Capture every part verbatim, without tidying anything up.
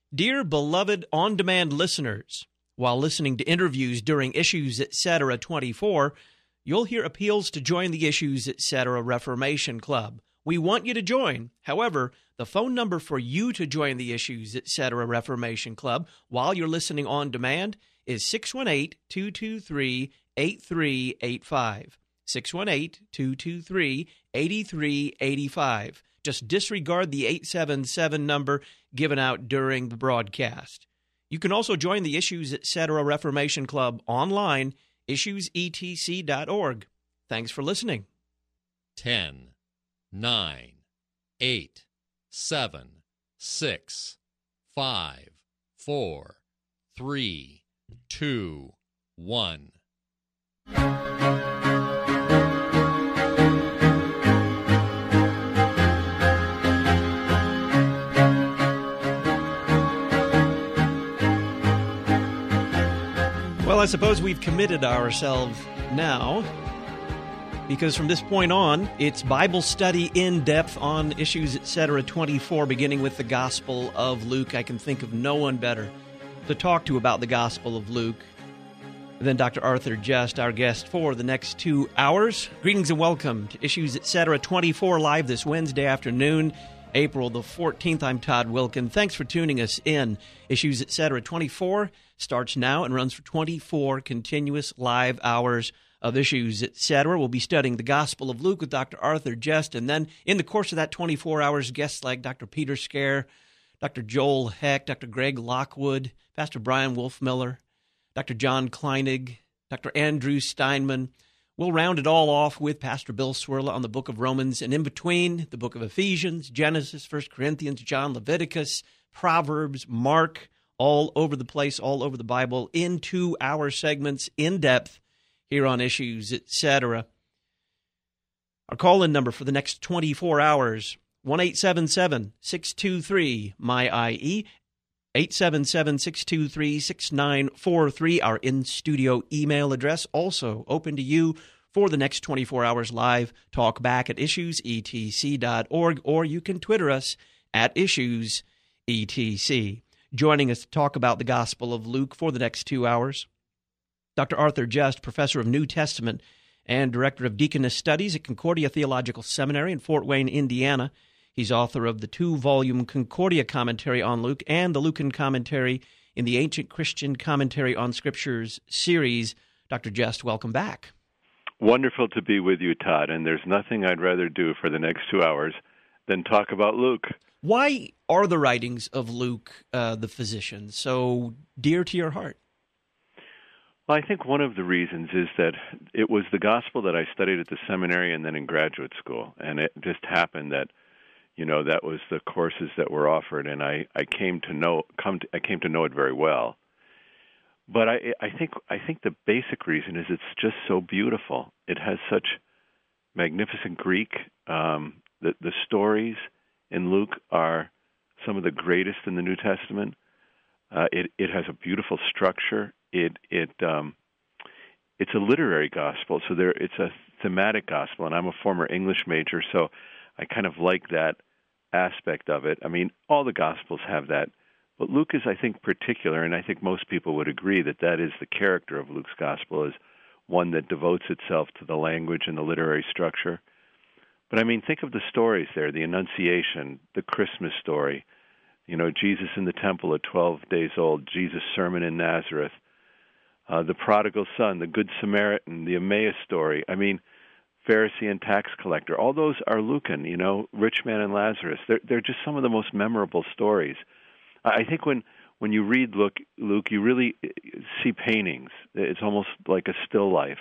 Dear beloved on-demand listeners, while listening to interviews during Issues Etc. twenty-four, you'll hear appeals to join the Issues Etc. Reformation Club. We want you to join. However, the phone number for you to join the Issues Etc. Reformation Club while you're listening on demand is six one eight, two two three, eight three eight five. six one eight, two two three, eight three eight five. Just disregard the eight seven seven number given out during the broadcast. You can also join the Issues Etc. Reformation Club online, issues e t c dot org. Thanks for listening. Ten, nine, eight, seven, six, five, four, three, two, one. Well, I suppose we've committed ourselves now, because from this point on, it's Bible study in depth on Issues Etc. twenty-four, beginning with the Gospel of Luke. I can think of no one better to talk to about the Gospel of Luke than Doctor Arthur Just, our guest for the next two hours. Greetings and welcome to Issues Etc. twenty-four, live this Wednesday afternoon, April the fourteenth. I'm Todd Wilkin. Thanks for tuning us in. Issues Etc. twenty-four starts now and runs for twenty-four continuous live hours of Issues Etc. We'll be studying the Gospel of Luke with Doctor Arthur Just, and then in the course of that twenty-four hours, guests like Doctor Peter Scare, Doctor Joel Heck, Doctor Greg Lockwood, Pastor Brian Wolfmiller, Doctor John Kleinig, Doctor Andrew Steinman. We'll round it all off with Pastor Bill Swirla on the book of Romans, and in between, the book of Ephesians, Genesis, First Corinthians, John, Leviticus, Proverbs, Mark, all over the place, all over the Bible, in two-hour segments, in depth, here on Issues Etc. Our call-in number for the next twenty-four hours, one eight seven seven, six two three, M Y I E, eight seven seven, six two three, six nine four three. Our in-studio email address, also open to you for the next twenty-four hours live. Talk back at issues e t c dot org, or you can Twitter us at issues e t c. Joining us to talk about the Gospel of Luke for the next two hours, Doctor Arthur Just, Professor of New Testament and Director of Deaconess Studies at Concordia Theological Seminary in Fort Wayne, Indiana. He's author of the two-volume Concordia Commentary on Luke and the Lucan Commentary in the Ancient Christian Commentary on Scriptures series. Doctor Just, welcome back. Wonderful to be with you, Todd, and there's nothing I'd rather do for the next two hours than talk about Luke. Why are the writings of Luke, uh, the physician, so dear to your heart? Well, I think one of the reasons is that it was the gospel that I studied at the seminary and then in graduate school, and it just happened that, you know, that was the courses that were offered, and I, I came to know come to, I came to know it very well. But I I think I think the basic reason is it's just so beautiful. It has such magnificent Greek. Um, the the stories in Luke are some of the greatest in the New Testament. Uh, it it has a beautiful structure. It it um, it's a literary gospel, so there it's a thematic gospel. And I'm a former English major, so I kind of like that aspect of it. I mean, all the gospels have that, but Luke is, I think, particular, and I think most people would agree that that is the character of Luke's gospel, is one that devotes itself to the language and the literary structure. But I mean, think of the stories there: the Annunciation, the Christmas story, you know, Jesus in the temple at twelve days old, Jesus' sermon in Nazareth, uh, the prodigal son, the Good Samaritan, the Emmaus story. I mean, Pharisee and tax collector. All those are Lucan, you know, rich man and Lazarus. They're, they're just some of the most memorable stories. I think when, when you read Luke, Luke, you really see paintings. It's almost like a still life.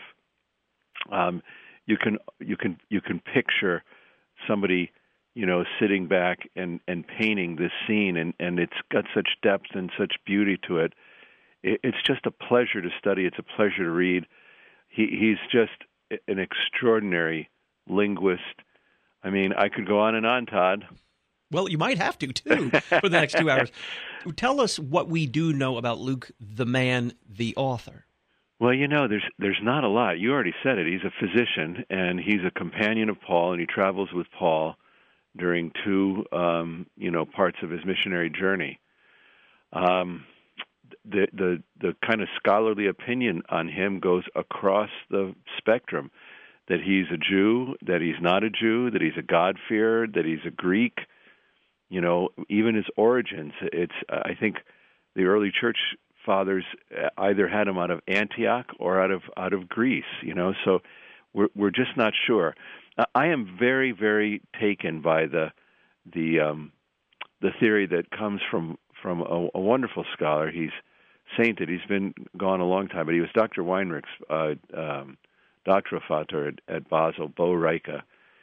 Um, you can you can you can picture somebody, you know, sitting back and, and painting this scene, and, and it's got such depth and such beauty to it. it. It's just a pleasure to study. It's a pleasure to read. He he's just an extraordinary linguist. I mean, I could go on and on, Todd. Well, you might have to, too, for the next two hours. Tell us what we do know about Luke, the man, the author. Well, you know, there's there's not a lot. You already said it. He's a physician, and he's a companion of Paul, and he travels with Paul during two, um, you know, parts of his missionary journey. um, the the the kind of scholarly opinion on him goes across the spectrum. That he's a Jew, that he's not a Jew, that he's a God-fearer, that he's a Greek. You know, even his origins. It's I think the early church fathers either had him out of Antioch or out of out of Greece. You know, so we're we're just not sure. I am very very taken by the the um, the theory that comes from from a, a wonderful scholar. He's sainted. He's been gone a long time, but he was Doctor Weinrich's uh, um, Doktorvater at, at Basel, Bo Reiche.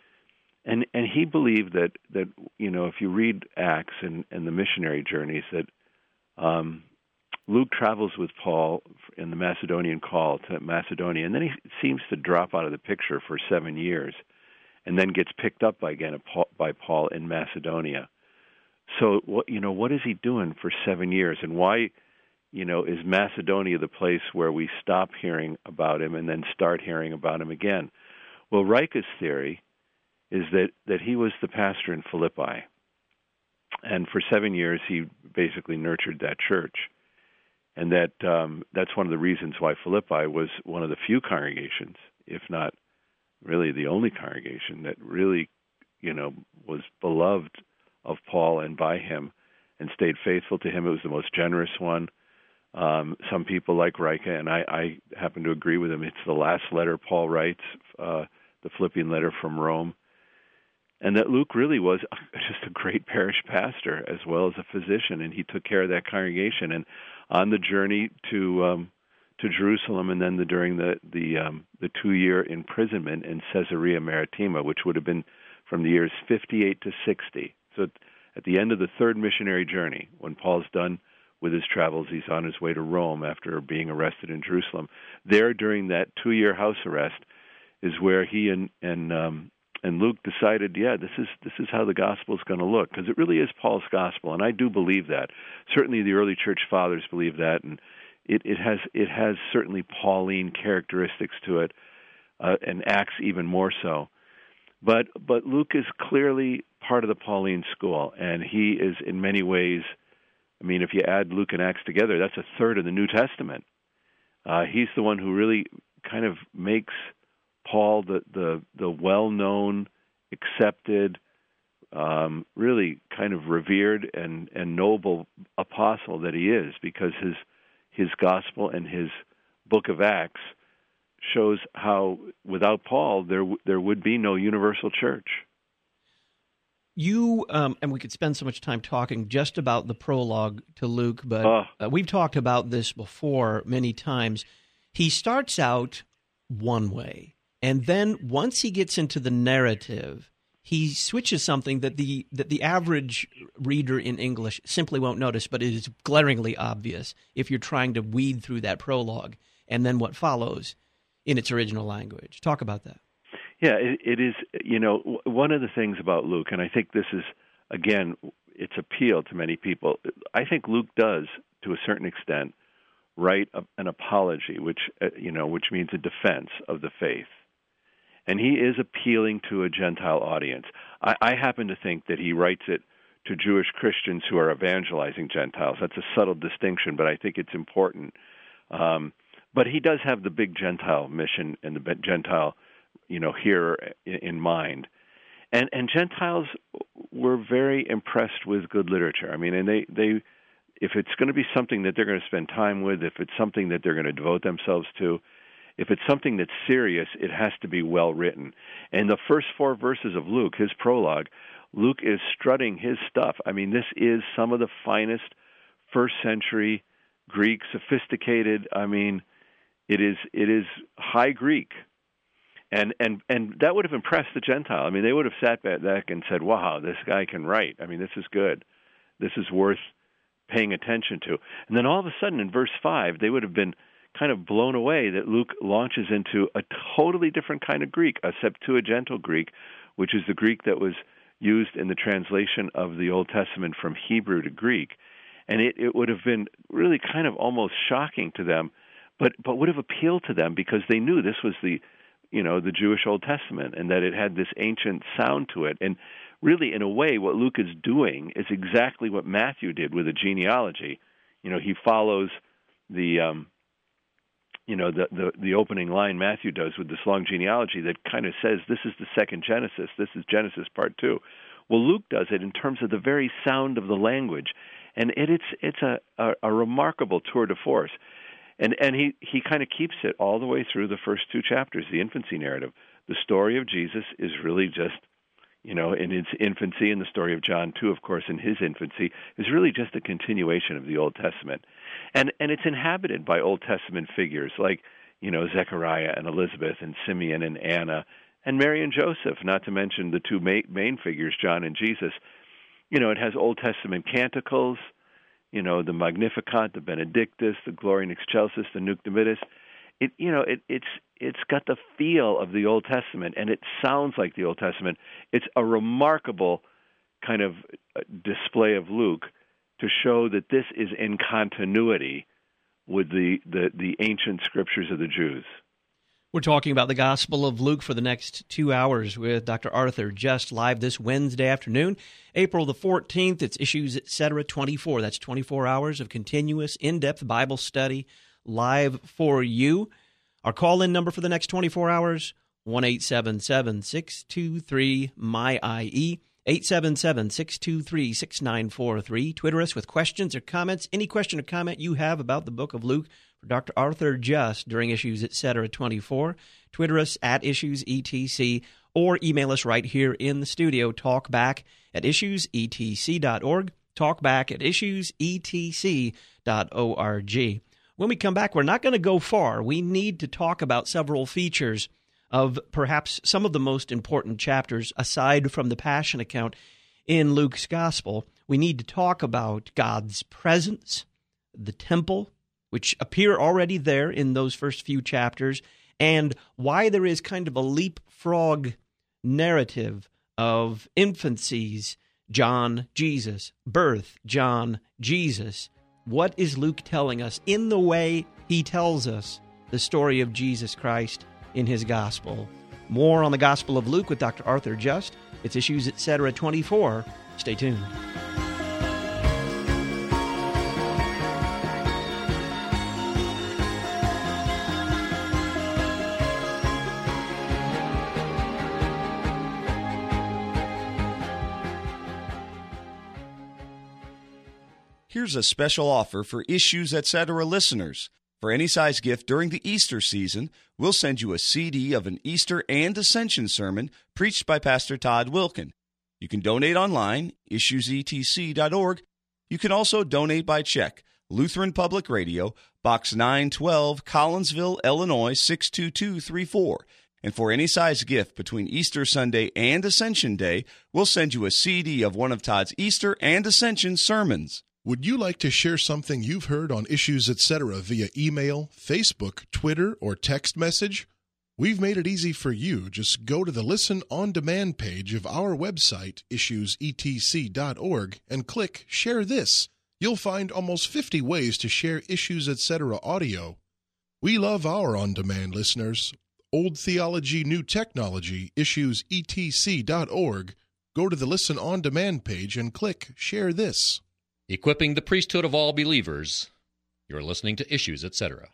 And and he believed that, that you know, if you read Acts and, and the missionary journeys, that um, Luke travels with Paul in the Macedonian call to Macedonia, and then he seems to drop out of the picture for seven years, and then gets picked up by, again by Paul in Macedonia. So, what you know, what is he doing for seven years, and why, you know, is Macedonia the place where we stop hearing about him and then start hearing about him again? Well, Reiche's theory is that, that he was the pastor in Philippi, and for seven years he basically nurtured that church, and that um, that's one of the reasons why Philippi was one of the few congregations, if not really the only congregation, that really, you know, was beloved of Paul and by him and stayed faithful to him. It was the most generous one. Um, some people like Reiche, and I, I happen to agree with him. It's the last letter Paul writes, uh, the Philippian letter from Rome. And that Luke really was just a great parish pastor as well as a physician, and he took care of that congregation. And on the journey to um, to Jerusalem, and then the, during the the, um, the two-year imprisonment in Caesarea Maritima, which would have been from the years fifty-eight to sixty. So at the end of the third missionary journey, when Paul's done with his travels, he's on his way to Rome after being arrested in Jerusalem. There, during that two-year house arrest, is where he and and um, and Luke decided, yeah, this is this is how the gospel is going to look, because it really is Paul's gospel, and I do believe that. Certainly, the early church fathers believe that, and it, it has it has certainly Pauline characteristics to it, uh, and Acts even more so. But but Luke is clearly part of the Pauline school, and he is in many ways. I mean, if you add Luke and Acts together, that's a third of the New Testament. Uh, he's the one who really kind of makes Paul the the, the well-known, accepted, um, really kind of revered and, and noble apostle that he is, because his his gospel and his book of Acts shows how without Paul there there would be no universal church. You, um, and we could spend so much time talking just about the prologue to Luke, but uh, uh, we've talked about this before many times. He starts out one way, and then once he gets into the narrative, he switches something that the that the average reader in English simply won't notice, but it is glaringly obvious if you're trying to weed through that prologue and then what follows in its original language. Talk about that. Yeah, it, it is, you know, one of the things about Luke, and I think this is, again, its appeal to many people. I think Luke does, to a certain extent, write a, an apology, which, uh, you know, which means a defense of the faith. And he is appealing to a Gentile audience. I, I happen to think that he writes it to Jewish Christians who are evangelizing Gentiles. That's a subtle distinction, but I think it's important. Um, but he does have the big Gentile mission and the Gentile you know, here in mind. And and Gentiles were very impressed with good literature. I mean, and they, they if it's going to be something that they're going to spend time with, if it's something that they're going to devote themselves to, if it's something that's serious, it has to be well written. And the first four verses of Luke, his prologue, Luke is strutting his stuff. I mean, this is some of the finest first century Greek, sophisticated, I mean, it is it is high Greek. And and and that would have impressed the Gentile. I mean, they would have sat back and said, wow, this guy can write. I mean, this is good. This is worth paying attention to. And then all of a sudden in verse five, they would have been kind of blown away that Luke launches into a totally different kind of Greek, a Septuagintal Greek, which is the Greek that was used in the translation of the Old Testament from Hebrew to Greek. And it, it would have been really kind of almost shocking to them, but but would have appealed to them because they knew this was the you know, the Jewish Old Testament, and that it had this ancient sound to it. And really, in a way, what Luke is doing is exactly what Matthew did with a genealogy. You know, he follows the, um, you know, the, the the opening line Matthew does with this long genealogy that kind of says this is the second Genesis, this is Genesis part two. Well, Luke does it in terms of the very sound of the language, and it, it's it's a, a, a remarkable tour de force. And and he, he kind of keeps it all the way through the first two chapters, the infancy narrative. The story of Jesus is really just, you know, in its infancy, and the story of John, too, of course, in his infancy, is really just a continuation of the Old Testament. And and it's inhabited by Old Testament figures like, you know, Zechariah and Elizabeth and Simeon and Anna and Mary and Joseph, not to mention the two main, main figures, John and Jesus. You know, it has Old Testament canticles, you know, the Magnificat, the Benedictus, the Gloria in Excelsis, the Nunc Dimittis. It, you know, it, it's it's got the feel of the Old Testament, and it sounds like the Old Testament. It's a remarkable kind of display of Luke to show that this is in continuity with the, the, the ancient scriptures of the Jews. We're talking about the Gospel of Luke for the next two hours with Doctor Arthur Just, live this Wednesday afternoon, April the fourteenth. It's Issues Etc. twenty-four. That's twenty-four hours of continuous, in-depth Bible study live for you. Our call-in number for the next twenty-four hours, one eight seven seven, six two three, M Y I E, eight seven seven, six two three, six nine four three. Twitter us with questions or comments. Any question or comment you have about the book of Luke for Doctor Arthur Just during Issues Etc. twenty-four. Twitter us at Issues E T C or email us right here in the studio, talkback at issues e t c dot org, talkback at issues e t c dot org. When we come back, we're not going to go far. We need to talk about several features of perhaps some of the most important chapters, aside from the Passion account in Luke's Gospel. We need to talk about God's presence, the temple, which appear already there in those first few chapters, and why there is kind of a leapfrog narrative of infancies, John, Jesus, birth, John, Jesus. What is Luke telling us in the way he tells us the story of Jesus Christ in his gospel? More on the Gospel of Luke with Doctor Arthur Just. It's Issues Etc. twenty-four. Stay tuned. Here's a special offer for Issues Etc. listeners. For any size gift during the Easter season, we'll send you a C D of an Easter and Ascension sermon preached by Pastor Todd Wilkin. You can donate online, issues e t c dot org. You can also donate by check, Lutheran Public Radio, Box nine twelve, Collinsville, Illinois, six two two three four. And for any size gift between Easter Sunday and Ascension Day, we'll send you a C D of one of Todd's Easter and Ascension sermons. Would you like to share something you've heard on Issues Etc. via email, Facebook, Twitter, or text message? We've made it easy for you. Just go to the Listen On Demand page of our website, issues e t c dot org, and click Share This. You'll find almost fifty ways to share Issues Etc. audio. We love our on-demand listeners. Old Theology, New Technology, issues e t c dot org. Go to the Listen On Demand page and click Share This. Equipping the priesthood of all believers. You're listening to Issues Etc.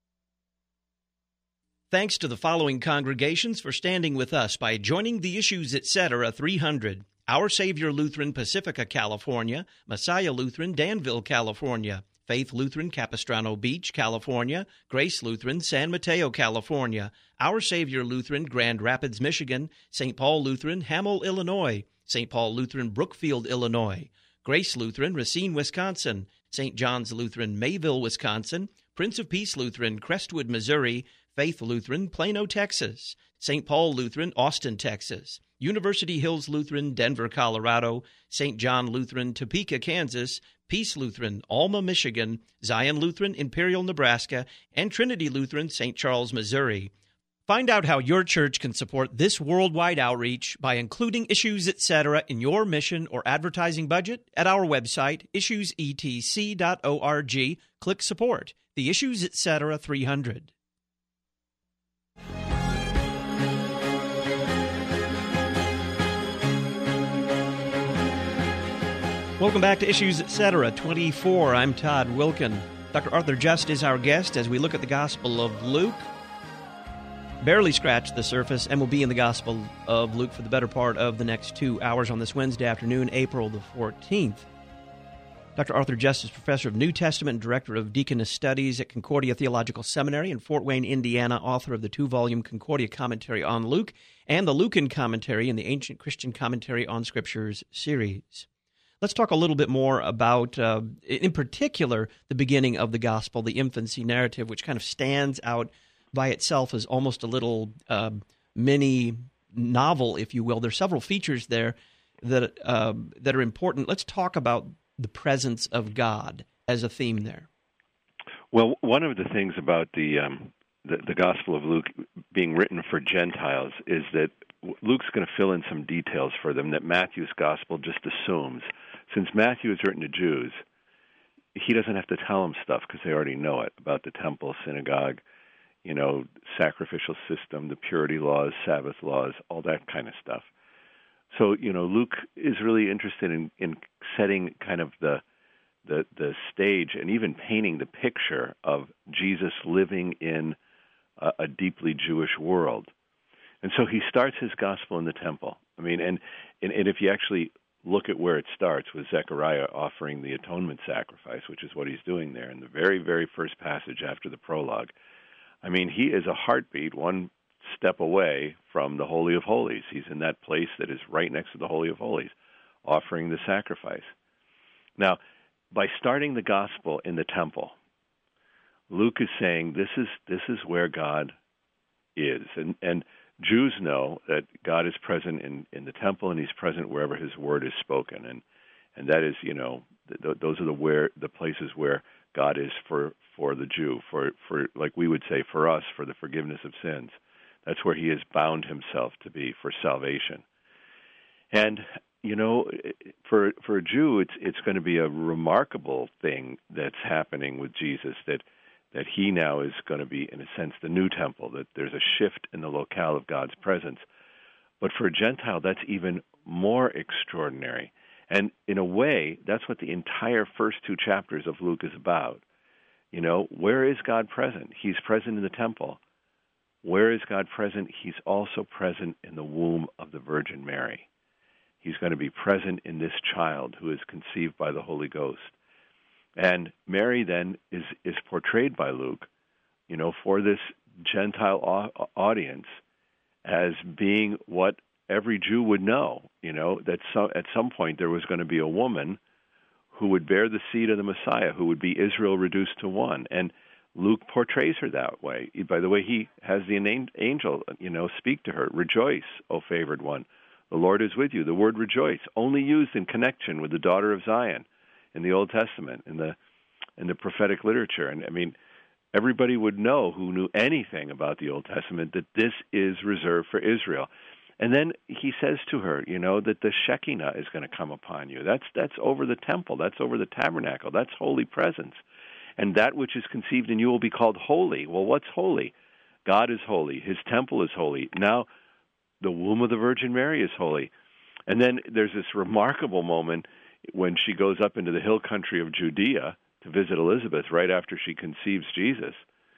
Thanks to the following congregations for standing with us by joining the Issues Etc. three hundred. Our Savior Lutheran, Pacifica, California. Messiah Lutheran, Danville, California. Faith Lutheran, Capistrano Beach, California. Grace Lutheran, San Mateo, California. Our Savior Lutheran, Grand Rapids, Michigan. Saint Paul Lutheran, Hamel, Illinois. Saint Paul Lutheran, Brookfield, Illinois. Grace Lutheran, Racine, Wisconsin. Saint John's Lutheran, Mayville, Wisconsin. Prince of Peace Lutheran, Crestwood, Missouri. Faith Lutheran, Plano, Texas. Saint Paul Lutheran, Austin, Texas. University Hills Lutheran, Denver, Colorado. Saint John Lutheran, Topeka, Kansas. Peace Lutheran, Alma, Michigan. Zion Lutheran, Imperial, Nebraska. And Trinity Lutheran, Saint Charles, Missouri. Find out how your church can support this worldwide outreach by including Issues Etc. in your mission or advertising budget at our website, issues e t c dot org. Click Support, the Issues Etc. three hundred. Welcome back to Issues Etc. twenty-four. I'm Todd Wilkin. Doctor Arthur Just is our guest as we look at the Gospel of Luke. Barely scratched the surface, and we'll be in the Gospel of Luke for the better part of the next two hours on this Wednesday afternoon, April the fourteenth. Doctor Arthur Just is professor of New Testament and director of Deaconess Studies at Concordia Theological Seminary in Fort Wayne, Indiana, author of the two-volume Concordia Commentary on Luke and the Lucan Commentary in the Ancient Christian Commentary on Scriptures series. Let's talk a little bit more about, uh, in particular, the beginning of the Gospel, the infancy narrative, which kind of stands out by itself as almost a little uh, mini novel, if you will. There's several features there that uh, that are important. Let's talk about the presence of God as a theme there. Well, one of the things about the, um, the the Gospel of Luke being written for Gentiles is that Luke's going to fill in some details for them that Matthew's Gospel just assumes. Since Matthew is written to Jews, he doesn't have to tell them stuff because they already know it about the temple, synagogue, you know, sacrificial system, the purity laws, Sabbath laws, all that kind of stuff. So, you know, Luke is really interested in, in setting kind of the, the the stage and even painting the picture of Jesus living in a, a deeply Jewish world. And so he starts his gospel in the temple. I mean, and, and, and if you actually look at where it starts with Zechariah offering the atonement sacrifice, which is what he's doing there in the very, very first passage after the prologue, I mean, he is a heartbeat, one step away from the Holy of Holies. He's in that place that is right next to the Holy of Holies, offering the sacrifice. Now, by starting the gospel in the temple, Luke is saying this is this is where God is. And and Jews know that God is present in, in the temple, and he's present wherever his word is spoken. And and that is, you know, th- those are the where the places where God is for, for the Jew, for, for like we would say for us, for the forgiveness of sins. That's where he has bound himself to be for salvation. And, you know, for for a Jew, it's it's going to be a remarkable thing that's happening with Jesus, that that he now is going to be, in a sense, the new temple, that there's a shift in the locale of God's presence. But for a Gentile, that's even more extraordinary. And in a way, that's what the entire first two chapters of Luke is about. You know, where is God present? He's present in the temple. Where is God present? He's also present in the womb of the Virgin Mary. He's going to be present in this child who is conceived by the Holy Ghost. And Mary then is, is portrayed by Luke, you know, for this Gentile audience as being what every Jew would know, you know, that some, at some point there was going to be a woman who would bear the seed of the Messiah, who would be Israel reduced to one. And Luke portrays her that way. By the way, he has the angel, you know, speak to her, "Rejoice, O favored one. The Lord is with you." The word rejoice, only used in connection with the daughter of Zion in the Old Testament, in the in the prophetic literature. And I mean, everybody would know who knew anything about the Old Testament that this is reserved for Israel. And then he says to her, you know, that the Shekinah is going to come upon you. That's that's over the temple. That's over the tabernacle. That's holy presence. And that which is conceived in you will be called holy. Well, what's holy? God is holy. His temple is holy. Now, the womb of the Virgin Mary is holy. And then there's this remarkable moment when she goes up into the hill country of Judea to visit Elizabeth right after she conceives Jesus.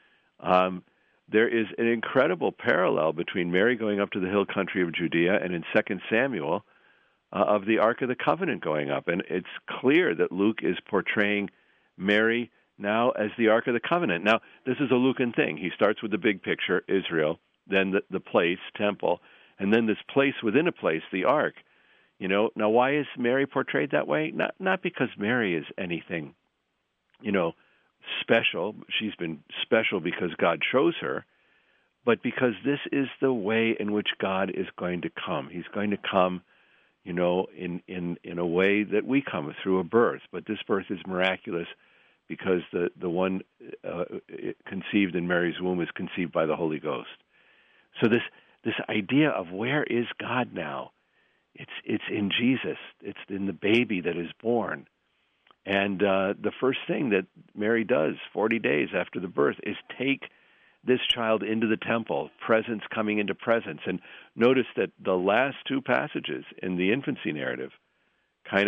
Um, there is an incredible parallel between Mary going up to the hill country of Judea and in Second Samuel uh, of the Ark of the Covenant going up. And it's clear that Luke is portraying Mary now as the Ark of the Covenant. Now, this is a Lucan thing. He starts with the big picture, Israel, then the, the place, temple, and then this place within a place, the Ark. You know, now why is Mary portrayed that way? Not not because Mary is anything, you know, special. She's been special because God chose her, but because this is the way in which God is going to come. He's going to come, you know, in, in, in a way that we come, through a birth. But this birth is miraculous because the, the one uh, conceived in Mary's womb is conceived by the Holy Ghost. So this this idea of where is God now? It's it's in Jesus. It's in the baby that is born. And uh, the first thing that Mary does forty days after the birth is take this child into the temple, presence coming into presence. And notice that the last two passages in the infancy narrative kind of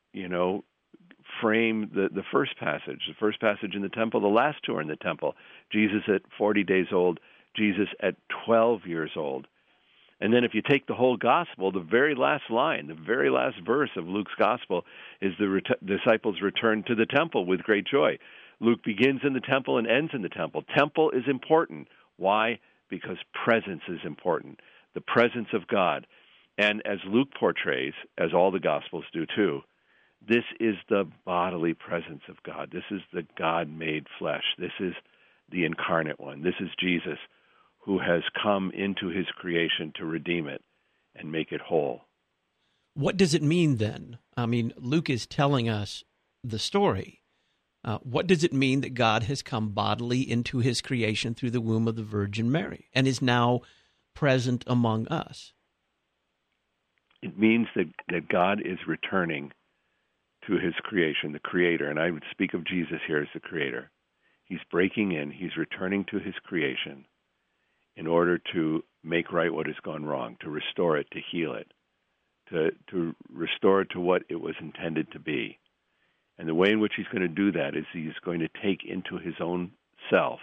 you know, frame the, the first passage. The first passage in the temple, the last two are in the temple. Jesus at forty days old, Jesus at twelve years old. And then if you take the whole gospel, the very last line, the very last verse of Luke's gospel is the ret- disciples return to the temple with great joy. Luke begins in the temple and ends in the temple. Temple is important. Why? Because presence is important. The presence of God. And as Luke portrays, as all the gospels do too, this is the bodily presence of God. This is the God-made flesh. This is the incarnate one. This is Jesus, who has come into his creation to redeem it and make it whole. What does it mean then? I mean, Luke is telling us the story. Uh, what does it mean that God has come bodily into his creation through the womb of the Virgin Mary and is now present among us? It means that, that God is returning to his creation, the Creator, and I would speak of Jesus here as the Creator. He's breaking in, he's returning to his creation in order to make right what has gone wrong, to restore it, to heal it, to, to restore it to what it was intended to be. And the way in which he's going to do that is he's going to take into his own self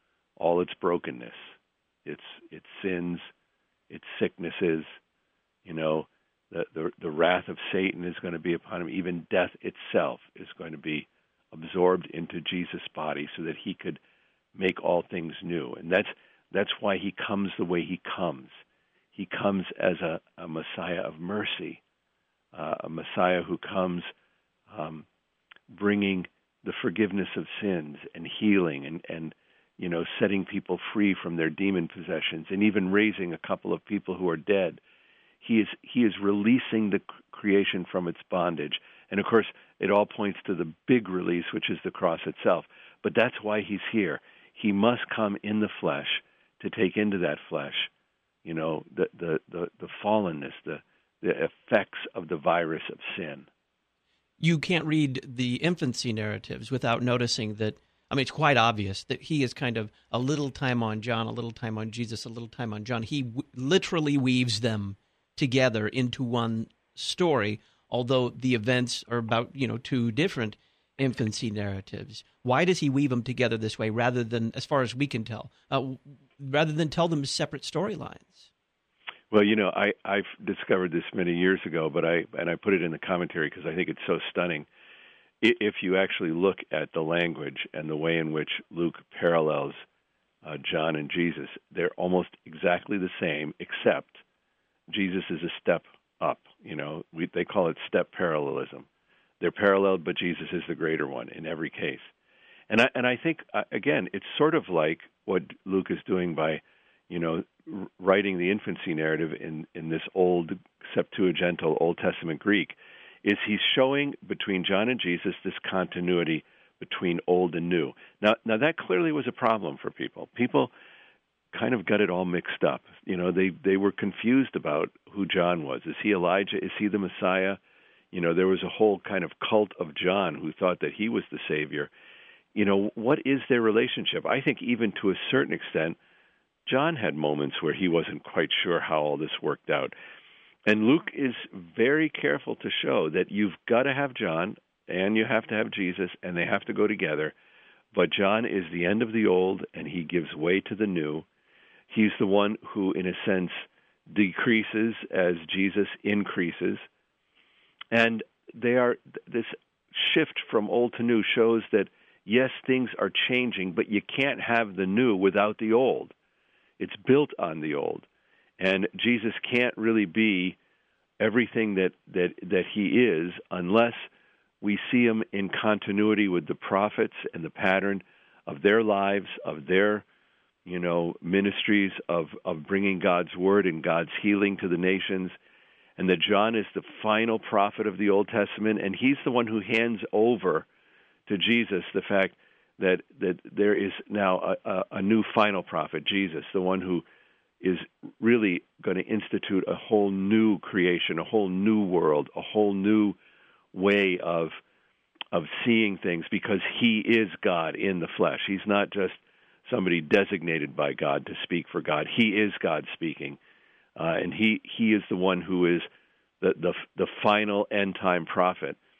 all its brokenness, its its sins, its sicknesses. You know, the, the the wrath of Satan is going to be upon him. Even death itself is going to be absorbed into Jesus' body so that he could make all things new. And that's that's why he comes the way he comes. He comes as a, a Messiah of mercy, uh, a Messiah who comes um, bringing the forgiveness of sins and healing and, and, you know, setting people free from their demon possessions and even raising a couple of people who are dead. He is he is releasing the creation from its bondage. And, of course, it all points to the big release, which is the cross itself. But that's why he's here. He must come in the flesh to take into that flesh, you know, the the, the, the fallenness, the, the effects of the virus of sin. You can't read the infancy narratives without noticing that, I mean, it's quite obvious that he is kind of a little time on John, a little time on Jesus, a little time on John. He w- literally weaves them together into one story, although the events are about, you know, two different infancy narratives. Why does he weave them together this way rather than, as far as we can tell, uh, rather than tell them as separate storylines? Well, you know, I, I've discovered this many years ago, but I and I put it in the commentary because I think it's so stunning. If you actually look at the language and the way in which Luke parallels uh, John and Jesus, they're almost exactly the same, except Jesus is a step up. You know, we, they call it step parallelism. They're paralleled, but Jesus is the greater one in every case. And I and I think uh, again, it's sort of like what Luke is doing by, you know, writing the infancy narrative in, in this old Septuagintal Old Testament Greek, is he's showing between John and Jesus this continuity between old and new. Now, now that clearly was a problem for people. People kind of got it all mixed up. You know, they, they were confused about who John was. Is he Elijah? Is he the Messiah? You know, there was a whole kind of cult of John who thought that he was the Savior. You know, what is their relationship? I think even to a certain extent, John had moments where he wasn't quite sure how all this worked out. And Luke is very careful to show that you've got to have John and you have to have Jesus, and they have to go together. But John is the end of the old, and he gives way to the new. He's the one who, in a sense, decreases as Jesus increases. And they are this shift from old to new shows that, yes, things are changing, but you can't have the new without the old. It's built on the old. And Jesus can't really be everything that, that, that he is unless we see him in continuity with the prophets and the pattern of their lives, of their, you know, ministries of, of bringing God's word and God's healing to the nations, and that John is the final prophet of the Old Testament, and he's the one who hands over to Jesus the fact that that there is now a, a, a new final prophet, Jesus, the one who is really going to institute a whole new creation, a whole new world, a whole new way of of seeing things, because he is God in the flesh. He's not just somebody designated by God to speak for God. He is God speaking, uh, and he he is the one who is the the, the final end time prophet.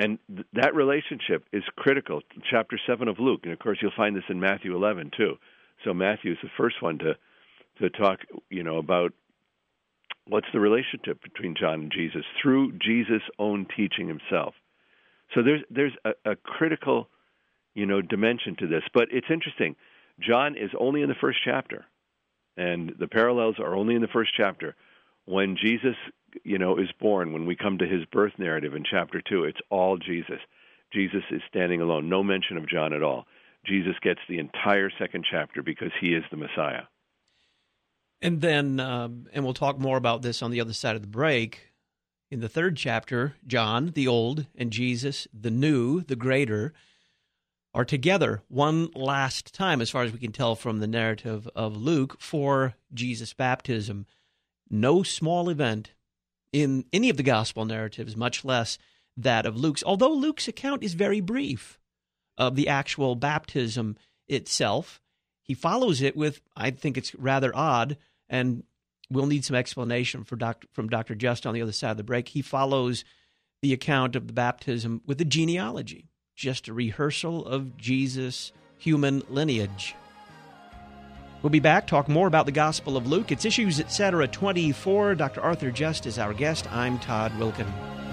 And th- that relationship is critical. Chapter seven of Luke, and of course you'll find this in Matthew eleven too. So Matthew is the first one to to talk, you know, about what's the relationship between John and Jesus through Jesus' own teaching himself. So there's there's a, a critical, you know, dimension to this. But it's interesting. John is only in the first chapter, and the parallels are only in the first chapter. When Jesus, you know, is born, when we come to his birth narrative in chapter two, it's all Jesus. Jesus is standing alone, no mention of John at all. Jesus gets the entire second chapter because he is the Messiah. And then, um, and we'll talk more about this on the other side of the break, in the third chapter, John, the old, and Jesus, the new, the greater, are together one last time, as far as we can tell from the narrative of Luke, for Jesus' baptism. No small event in any of the gospel narratives, much less that of Luke's, although Luke's account is very brief of the actual baptism itself. He follows it with, I think it's rather odd, and we'll need some explanation for doc, from Doctor Just on the other side of the break. He follows the account of the baptism with a genealogy, just a rehearsal of Jesus' human lineage. We'll be back, talk more about the Gospel of Luke. It's Issues Etc. twenty-four. Doctor Arthur Just is our guest. I'm Todd Wilken.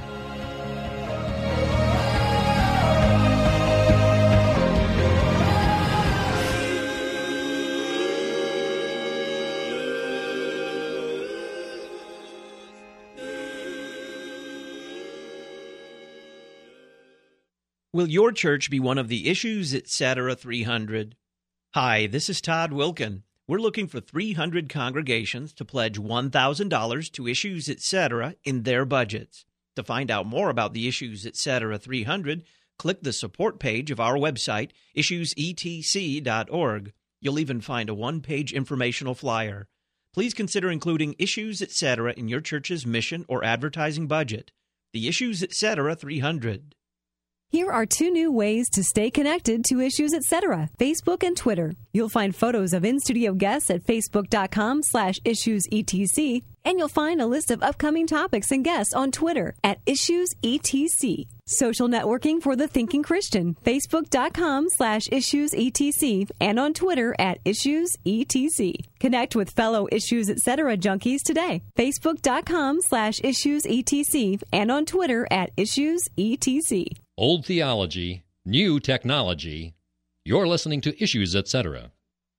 Will your church be one of the Issues Etc. three hundred? Hi, this is Todd Wilken. We're looking for three hundred congregations to pledge one thousand dollars to Issues Etc. in their budgets. To find out more about the Issues Etc. three hundred, click the support page of our website, issues e t c dot org. You'll even find a one-page informational flyer. Please consider including Issues Etc. in your church's mission or advertising budget. The Issues Etc. three hundred. Here are two new ways to stay connected to Issues Etc. Facebook and Twitter. You'll find photos of in-studio guests at facebook.com slash issuesetc, and you'll find a list of upcoming topics and guests on Twitter at issuesetc. Social networking for the thinking Christian, facebook.com slash issuesetc, and on Twitter at issuesetc. Connect with fellow Issues Etc. junkies today, facebook.com slash issuesetc, and on Twitter at issuesetc. Old theology, new technology. You're listening to Issues Etc.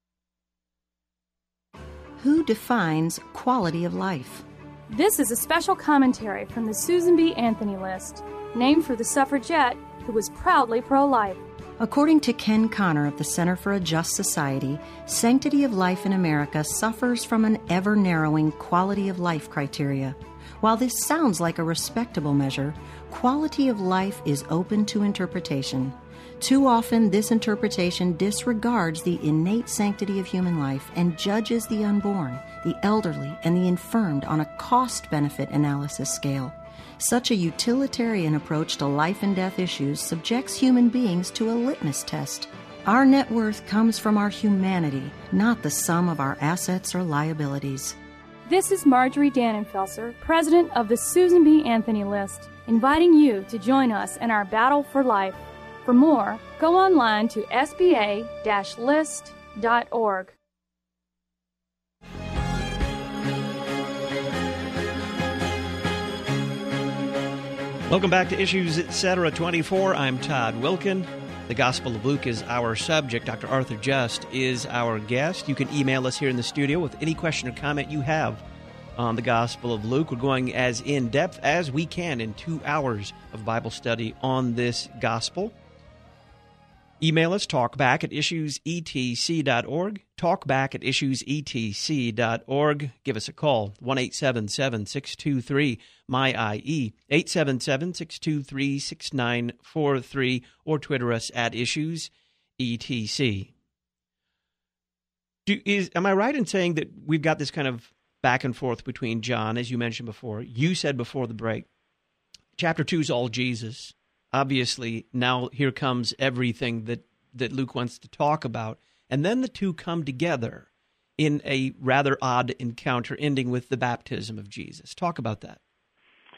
Who defines quality of life? This is a special commentary from the Susan B. Anthony List, named for the suffragette who was proudly pro-life. According to Ken Connor of the Center for a Just Society, sanctity of life in America suffers from an ever-narrowing quality of life criteria. While this sounds like a respectable measure, quality of life is open to interpretation. Too often, this interpretation disregards the innate sanctity of human life and judges the unborn, the elderly, and the infirmed on a cost-benefit analysis scale. Such a utilitarian approach to life and death issues subjects human beings to a litmus test. Our net worth comes from our humanity, not the sum of our assets or liabilities. This is Marjorie Dannenfelser, president of the Susan B. Anthony List, inviting you to join us in our battle for life. For more, go online to s b a dash list dot org. Welcome back to Issues Etc. twenty-four. I'm Todd Wilken. The Gospel of Luke is our subject. Doctor Arthur Just is our guest. You can email us here in the studio with any question or comment you have on the Gospel of Luke. We're going as in-depth as we can in two hours of Bible study on this Gospel. Email us, talkback at issues e t c dot org, talkback at issues e t c dot org. Give us a call, one eight seven seven, six two three, M Y I E, eight seven seven, six two three, six nine four three, or Twitter us at issues e t c. Do, is, am I right in saying that we've got this kind of back and forth between John, as you mentioned before? You said before the break, chapter two is all Jesus. Obviously, now here comes everything that, that Luke wants to talk about. And then the two come together in a rather odd encounter ending with the baptism of Jesus. Talk about that.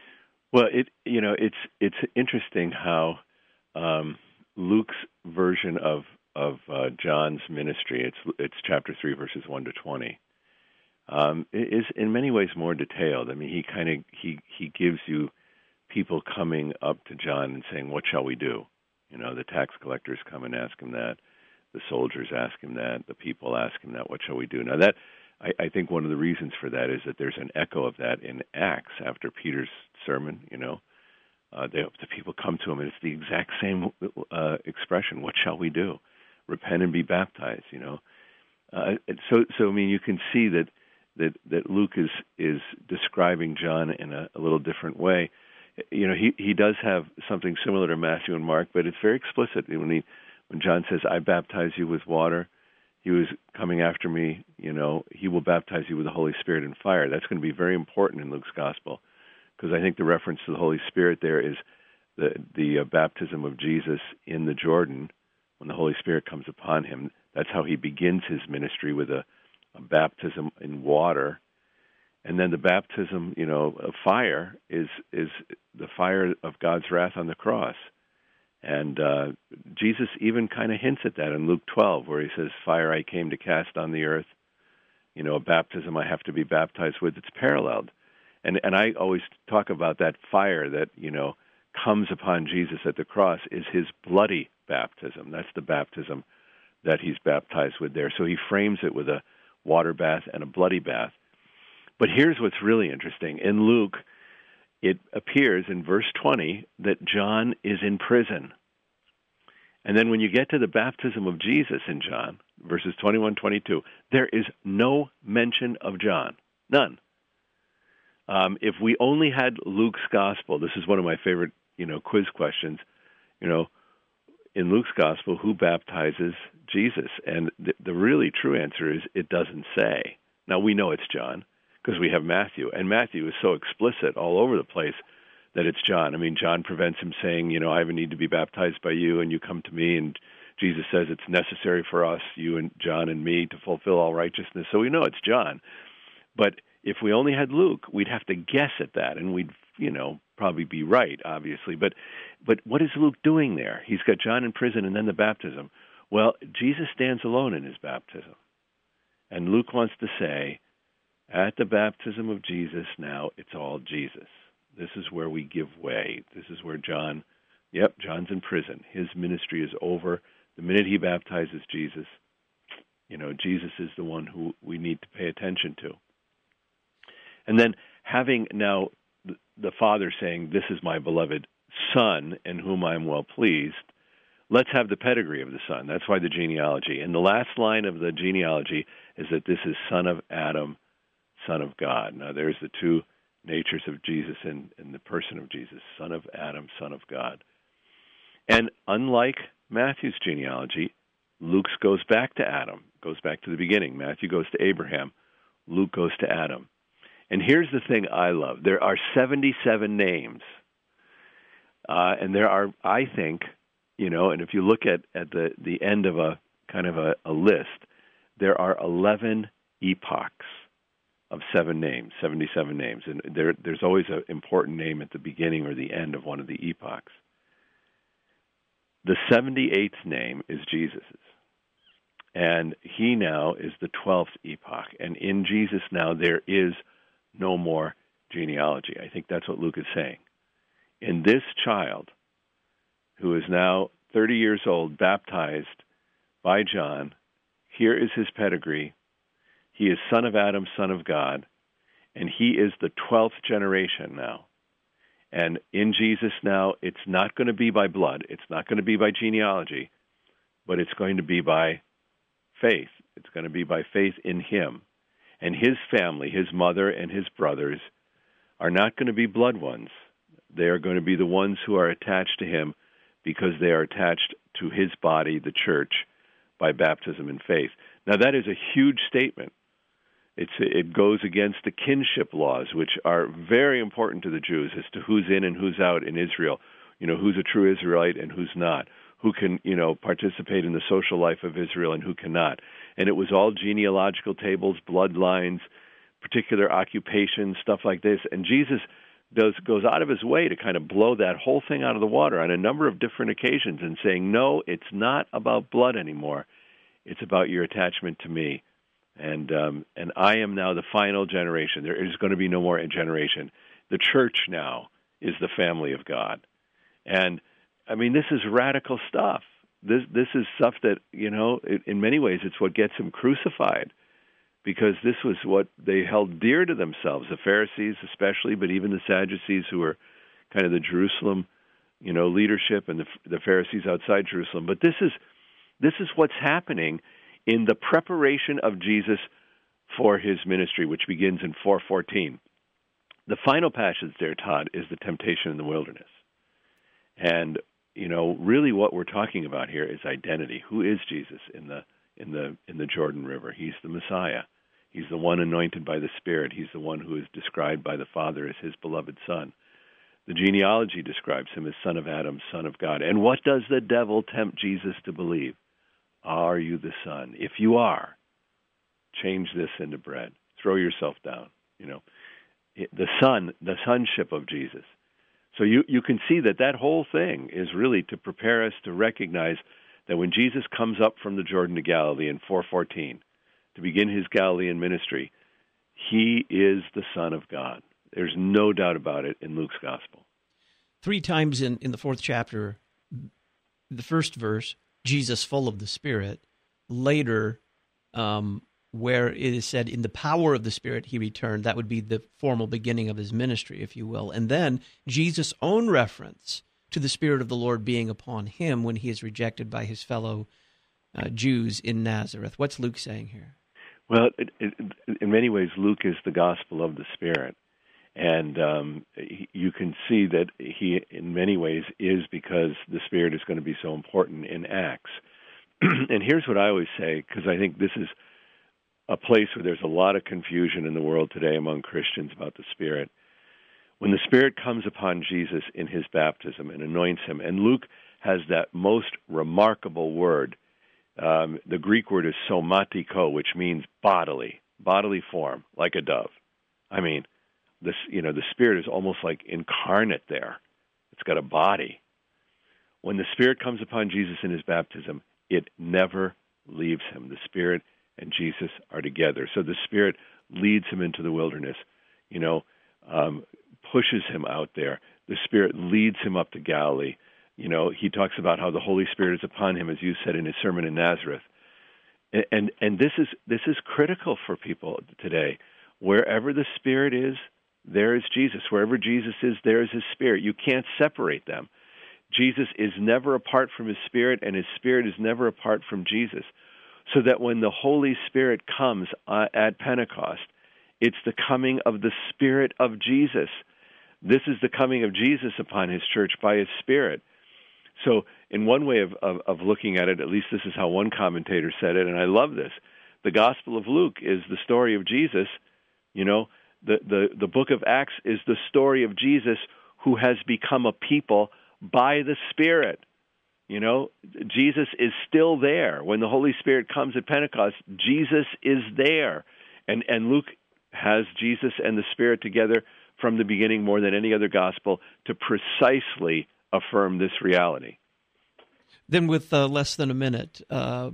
Well, it you know it's it's interesting how um, Luke's version of of uh, John's ministry, it's it's chapter three, verses one to twenty, um, is in many ways more detailed. I mean, he kind of he he gives you people coming up to John and saying, "What shall we do?" You know, the tax collectors come and ask him that, the soldiers ask him that, the people ask him that. What shall we do? Now that I, I think one of the reasons for that is that there's an echo of that in Acts after Peter's sermon. You know, uh, they, the people come to him, and it's the exact same uh, expression. What shall we do? Repent and be baptized. You know, uh, so so I mean, you can see that that that Luke is is describing John in a, a little different way. You know, he he does have something similar to Matthew and Mark, but it's very explicit when he when John says, "I baptize you with water." He was coming after me, you know, he will baptize you with the Holy Spirit and fire. That's going to be very important in Luke's gospel, because I think the reference to the Holy Spirit there is the the uh, baptism of Jesus in the Jordan when the Holy Spirit comes upon him. That's how he begins his ministry, with a, a baptism in water. And then the baptism, you know, of fire is is the fire of God's wrath on the cross. And uh, Jesus even kind of hints at that in Luke twelve, where he says, "Fire I came to cast on the earth." You know, a baptism I have to be baptized with. It's paralleled. And and I always talk about that fire that, you know, comes upon Jesus at the cross is his bloody baptism. That's the baptism that he's baptized with there. So he frames it with a water bath and a bloody bath. But here's what's really interesting. In Luke, it appears in verse twenty that John is in prison. And then when you get to the baptism of Jesus in John, verses twenty-one, twenty-two, there is no mention of John. None. Um, if we only had Luke's gospel, this is one of my favorite, you know, quiz questions, you know, in Luke's gospel, who baptizes Jesus? And the, the really true answer is it doesn't say. Now, we know it's John, because we have Matthew. And Matthew is so explicit all over the place that it's John. I mean, John prevents him saying, you know, I have a need to be baptized by you, and you come to me. And Jesus says it's necessary for us, you and John and me, to fulfill all righteousness. So we know it's John. But if we only had Luke, we'd have to guess at that, and we'd, you know, probably be right, obviously. But but what is Luke doing there? He's got John in prison and then the baptism. Well, Jesus stands alone in his baptism. And Luke wants to say, at the baptism of Jesus now, it's all Jesus. This is where we give way. This is where John, yep, John's in prison. His ministry is over. The minute he baptizes Jesus, you know, Jesus is the one who we need to pay attention to. And then having now the Father saying, "This is my beloved Son in whom I am well pleased," let's have the pedigree of the Son. That's why the genealogy. And the last line of the genealogy is that this is son of Adam, Son of God. Now, there's the two natures of Jesus in, in the person of Jesus, Son of Adam, Son of God. And unlike Matthew's genealogy, Luke's goes back to Adam, goes back to the beginning. Matthew goes to Abraham. Luke goes to Adam. And here's the thing I love. There are seventy-seven names. Uh, and there are, I think, you know, and if you look at, at the, the end of a kind of a, a list, there are eleven epochs of seven names, seventy-seven names. And there, there's always an important name at the beginning or the end of one of the epochs. The seventy-eighth name is Jesus's. And he now is the twelfth epoch. And in Jesus now there is no more genealogy. I think that's what Luke is saying. In this child, who is now thirty years old, baptized by John, here is his pedigree. He is son of Adam, son of God, and he is the twelfth generation now. And in Jesus now, it's not going to be by blood. It's not going to be by genealogy, but it's going to be by faith. It's going to be by faith in him. And his family, his mother and his brothers, are not going to be blood ones. They are going to be the ones who are attached to him because they are attached to his body, the church, by baptism and faith. Now, that is a huge statement. It's, it goes against the kinship laws, which are very important to the Jews as to who's in and who's out in Israel. You know, who's a true Israelite and who's not. Who can, you know, participate in the social life of Israel and who cannot. And it was all genealogical tables, bloodlines, particular occupations, stuff like this. And Jesus does goes out of his way to kind of blow that whole thing out of the water on a number of different occasions and saying, no, it's not about blood anymore. It's about your attachment to me. And um, and I am now the final generation. There is going to be no more generation. The church now is the family of God. And, I mean, this is radical stuff. This this is stuff that, you know, it, in many ways it's what gets him crucified, because this was what they held dear to themselves, the Pharisees especially, but even the Sadducees, who were kind of the Jerusalem, you know, leadership, and the, the Pharisees outside Jerusalem. But this is this is what's happening in the preparation of Jesus for his ministry, which begins in four fourteen. The final passage there, Todd, is the temptation in the wilderness. And, you know, really what we're talking about here is identity. Who is Jesus in the in the in the Jordan River? He's the Messiah. He's the one anointed by the Spirit. He's the one who is described by the Father as his beloved Son. The genealogy describes him as son of Adam, son of God. And what does the devil tempt Jesus to believe? Are you the Son? If you are, change this into bread. Throw yourself down. You know, the Son, the sonship of Jesus. So you, you can see that that whole thing is really to prepare us to recognize that when Jesus comes up from the Jordan to Galilee in four fourteen to begin his Galilean ministry, he is the Son of God. There's no doubt about it in Luke's gospel. Three times in, in the fourth chapter, the first verse, Jesus full of the Spirit. Later, um, where it is said, in the power of the Spirit he returned, that would be the formal beginning of his ministry, if you will. And then Jesus' own reference to the Spirit of the Lord being upon him when he is rejected by his fellow uh, Jews in Nazareth. What's Luke saying here? Well, it, it, in many ways, Luke is the gospel of the Spirit. And um, he, you can see that he, in many ways, is because the Spirit is going to be so important in Acts. And here's what I always say, because I think this is a place where there's a lot of confusion in the world today among Christians about the Spirit. When the Spirit comes upon Jesus in his baptism and anoints him, and Luke has that most remarkable word, um, the Greek word is somatiko, which means bodily, bodily form, like a dove. I mean, this, you know, the Spirit is almost like incarnate there. It's got a body. When the Spirit comes upon Jesus in his baptism, it never leaves him. The Spirit and Jesus are together. So the Spirit leads him into the wilderness, you know, um, pushes him out there. The Spirit leads him up to Galilee. You know, he talks about how the Holy Spirit is upon him, as you said in his sermon in Nazareth. And and, and this is this is critical for people today. Wherever the Spirit is, there is Jesus. Wherever Jesus is, there is his Spirit. You can't separate them. Jesus is never apart from his Spirit, and his Spirit is never apart from Jesus. So that when the Holy Spirit comes uh, at Pentecost, it's the coming of the Spirit of Jesus. This is the coming of Jesus upon his church by his Spirit. So in one way of, of, of looking at it, at least this is how one commentator said it, and I love this. The Gospel of Luke is the story of Jesus. You know, the, the, the book of Acts is the story of Jesus who has become a people by the Spirit. You know, Jesus is still there. When the Holy Spirit comes at Pentecost, Jesus is there. And and Luke has Jesus and the Spirit together from the beginning more than any other gospel to precisely affirm this reality. Then with uh, less than a minute, uh,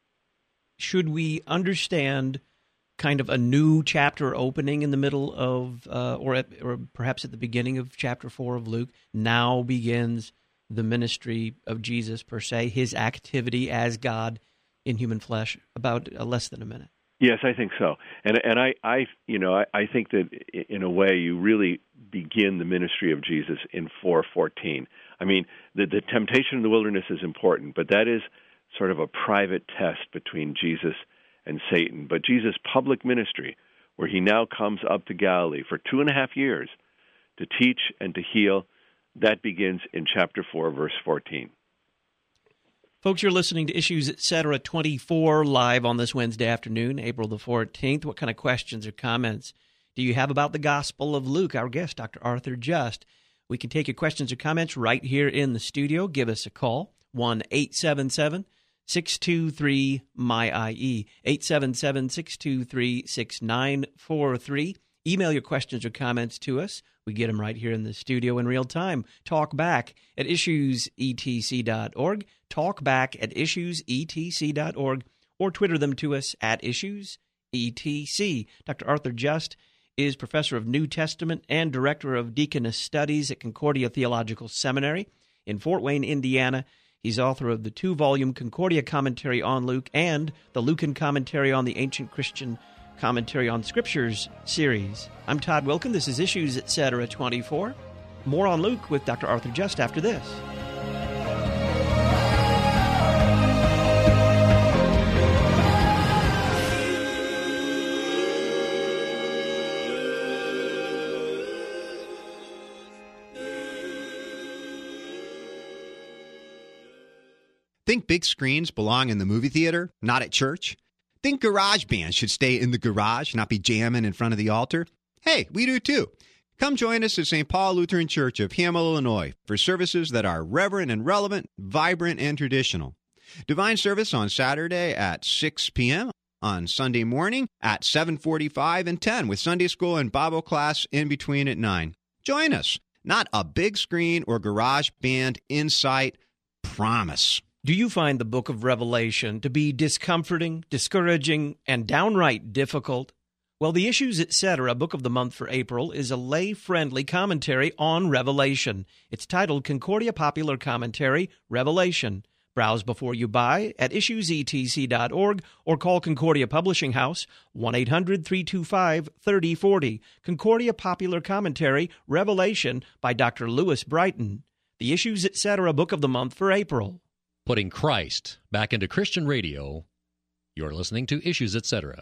should we understand kind of a new chapter opening in the middle of, uh, or, at, or perhaps at the beginning of chapter four of Luke? Now begins the ministry of Jesus per se, his activity as God in human flesh, about uh, less than a minute. Yes, I think so. And and I, I you know, I, I think that in a way you really begin the ministry of Jesus in four fourteen. I mean, the, the temptation in the wilderness is important, but that is sort of a private test between Jesus and Satan. But Jesus' public ministry, where he now comes up to Galilee for two and a half years to teach and to heal, that begins in chapter four, verse fourteen. Folks, you're listening to Issues Etc. twenty-four live on this Wednesday afternoon, April the fourteenth. What kind of questions or comments do you have about the Gospel of Luke? Our guest, Doctor Arthur Just. We can take your questions or comments right here in the studio. Give us a call, one eight seven seven, six two three, M Y I E, eight seven seven, six two three, six nine four three. email your questions or comments to us. We get them right here in the studio in real time. Talk back at issues e t c dot org, talk back at issues e t c dot org, or Twitter them to us at issues e t c. Doctor Arthur Just is professor of New Testament and director of Deaconess Studies at Concordia Theological Seminary in Fort Wayne, Indiana. He's author of the two-volume Concordia Commentary on Luke and the Lucan Commentary on the Ancient Christian Commentary on Scriptures series. I'm Todd Wilkin. This is Issues Etc. twenty-four. More on Luke with Doctor Arthur Just after this. Think big screens belong in the movie theater, not at church? Think garage bands should stay in the garage, not be jamming in front of the altar? Hey, we do too. Come join us at Saint Paul Lutheran Church of Hamel, Illinois, for services that are reverent and relevant, vibrant and traditional. Divine service on Saturday at six p.m., on Sunday morning at seven forty-five and ten, with Sunday school and Bible class in between at nine. Join us. Not a big screen or garage band in sight. Promise. Do you find the book of Revelation to be discomforting, discouraging, and downright difficult? Well, the Issues Etc. Book of the Month for April is a lay-friendly commentary on Revelation. It's titled Concordia Popular Commentary, Revelation. Browse before you buy at issues e t c dot org or call Concordia Publishing House, one eight hundred three two five three oh four oh. Concordia Popular Commentary, Revelation by Doctor Lewis Brighton. The Issues Etc. Book of the Month for April. Putting Christ back into Christian radio. You're listening to Issues Etc.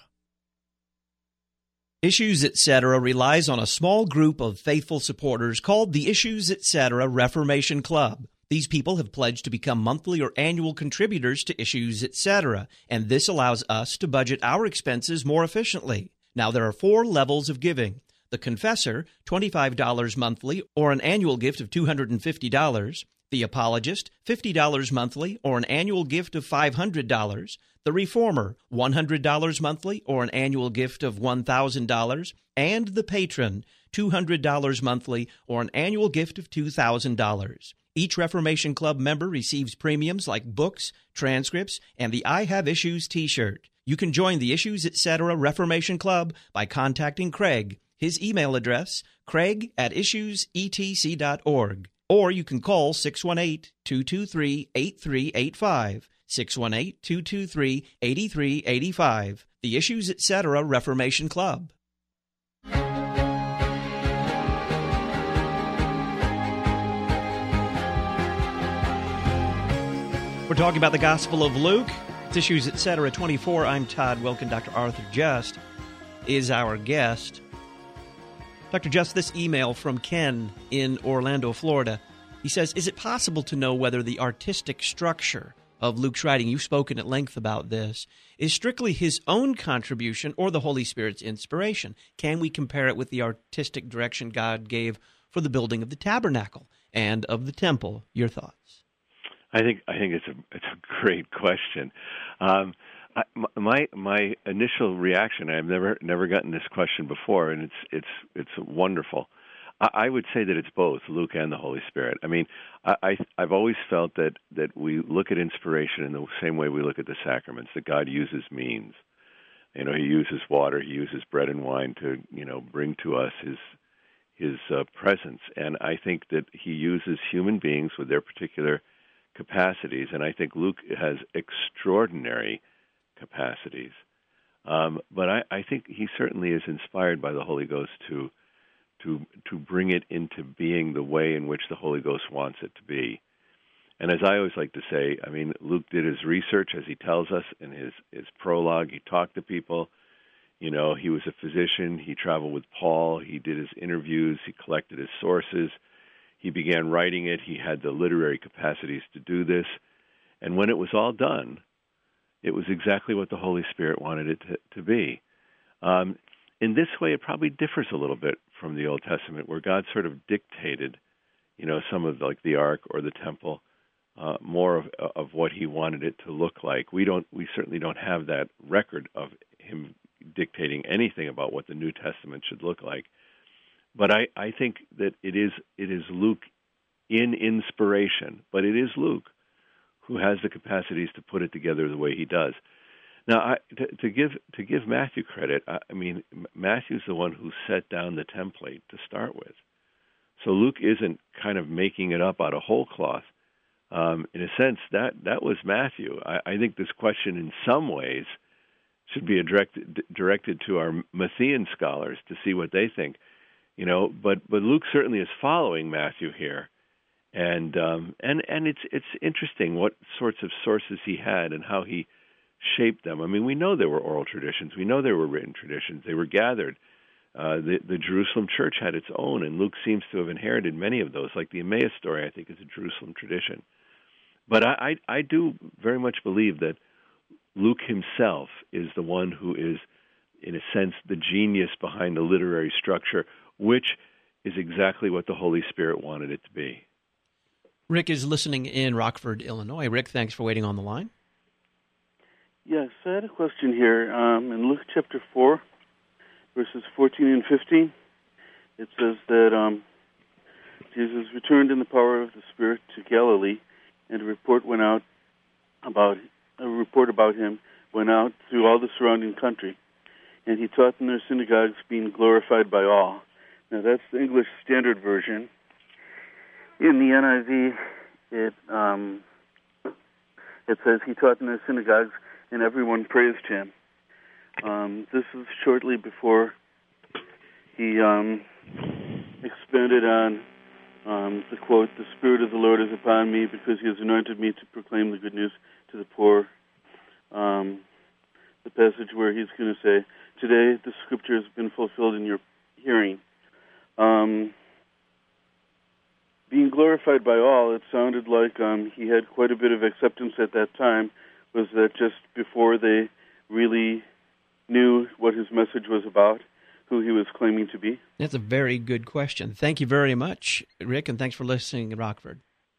Issues Etc. relies on a small group of faithful supporters called the Issues Etc. Reformation Club. These people have pledged to become monthly or annual contributors to Issues Etc., and this allows us to budget our expenses more efficiently. Now, there are four levels of giving. The Confessor, twenty-five dollars monthly or an annual gift of two hundred fifty dollars. The Apologist, fifty dollars monthly or an annual gift of five hundred dollars. The Reformer, one hundred dollars monthly or an annual gift of one thousand dollars. And the Patron, two hundred dollars monthly or an annual gift of two thousand dollars. Each Reformation Club member receives premiums like books, transcripts, and the I Have Issues t-shirt. You can join the Issues Etc. Reformation Club by contacting Craig. His email address, craig at issues e t c dot org. Or you can call six one eight, two two three, eight three eight five, six one eight, two two three, eight three eight five, the Issues Etc. Reformation Club. We're talking about the Gospel of Luke. It's Issues Etc. twenty-four. I'm Todd Wilkin. Doctor Arthur Just is our guest. Doctor Just, this email from Ken in Orlando, Florida. He says, is it possible to know whether the artistic structure of Luke's writing, you've spoken at length about this, is strictly his own contribution or the Holy Spirit's inspiration? Can we compare it with the artistic direction God gave for the building of the tabernacle and of the temple? Your thoughts? I think I think it's a it's a great question. Um, I, my my initial reaction, I've never never gotten this question before, and it's it's it's wonderful. I, I would say that it's both Luke and the Holy Spirit. I mean, I, I I've always felt that that we look at inspiration in the same way we look at the sacraments. That God uses means. You know, He uses water, He uses bread and wine to you know bring to us His His uh, presence, and I think that He uses human beings with their particular capacities, and I think Luke has extraordinary capacities. Um, but I, I think he certainly is inspired by the Holy Ghost to to to bring it into being the way in which the Holy Ghost wants it to be. And as I always like to say, I mean, Luke did his research, as he tells us in his, his prologue. He talked to people. You know, he was a physician. He traveled with Paul. He did his interviews. He collected his sources. He began writing it. He had the literary capacities to do this. And when it was all done, it was exactly what the Holy Spirit wanted it to, to be. Um, in this way, it probably differs a little bit from the Old Testament, where God sort of dictated, you know, some of like the ark or the temple, uh, more of, of what He wanted it to look like. We don't. We certainly don't have that record of Him dictating anything about what the New Testament should look like. But I, I think that it is it is Luke in inspiration, but it is Luke who has the capacities to put it together the way he does. Now, I, to, to give to give Matthew credit, I, I mean, Matthew's the one who set down the template to start with. So Luke isn't kind of making it up out of whole cloth. Um, in a sense, that, that was Matthew. I, I think this question in some ways should be directed, directed to our Matthean scholars to see what they think. You know, but, but Luke certainly is following Matthew here. And um, and and it's it's interesting what sorts of sources he had and how he shaped them. I mean, we know there were oral traditions. We know there were written traditions. They were gathered. Uh, the, the Jerusalem church had its own, and Luke seems to have inherited many of those. Like the Emmaus story, I think, is a Jerusalem tradition. But I, I, I do very much believe that Luke himself is the one who is, in a sense, the genius behind the literary structure, which is exactly what the Holy Spirit wanted it to be. Rick is listening in Rockford, Illinois. Rick, thanks for waiting on the line. Yes, I had a question here. Um, in Luke chapter four, verses fourteen and fifteen, it says that um, Jesus returned in the power of the Spirit to Galilee, and a report went out about a report about him went out through all the surrounding country, and he taught in their synagogues, being glorified by all. Now that's the English Standard Version. In the N I V, it um, it says he taught in their synagogues, and everyone praised him. Um, this is shortly before he um, expanded on um, the quote, "The Spirit of the Lord is upon me, because he has anointed me to proclaim the good news to the poor." Um, the passage where he's going to say, "Today the Scripture has been fulfilled in your hearing." Um, being glorified by all, it sounded like um, he had quite a bit of acceptance at that time. Was that just before they really knew what his message was about, who he was claiming to be? That's a very good question. Thank you very much, Rick, and thanks for listening in Rockford.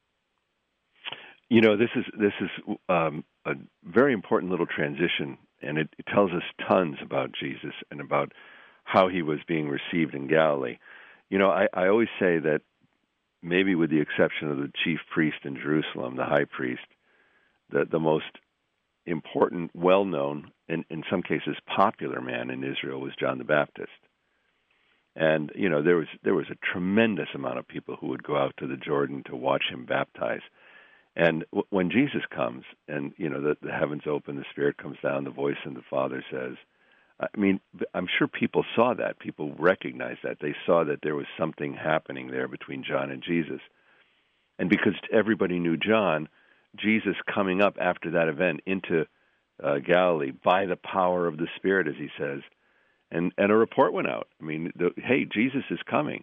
You know, this is this is um, a very important little transition, and it, it tells us tons about Jesus and about how he was being received in Galilee. You know, I, I always say that maybe with the exception of the chief priest in Jerusalem, the high priest, the, the most important, well-known, and in some cases popular man in Israel was John the Baptist. And, you know, there was there was a tremendous amount of people who would go out to the Jordan to watch him baptize. And w- when Jesus comes and, you know, the, the heavens open, the Spirit comes down, the voice of the Father says, I mean, I'm sure people saw that. People recognized that. They saw that there was something happening there between John and Jesus. And because everybody knew John, Jesus coming up after that event into uh, Galilee by the power of the Spirit, as he says, and, and a report went out. I mean, the, hey, Jesus is coming.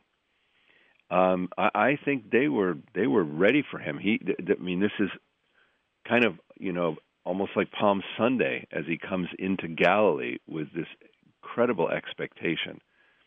Um, I, I think they were they were ready for him. He, th- th- I mean, this is kind of, you know, almost like Palm Sunday as he comes into Galilee with this incredible expectation.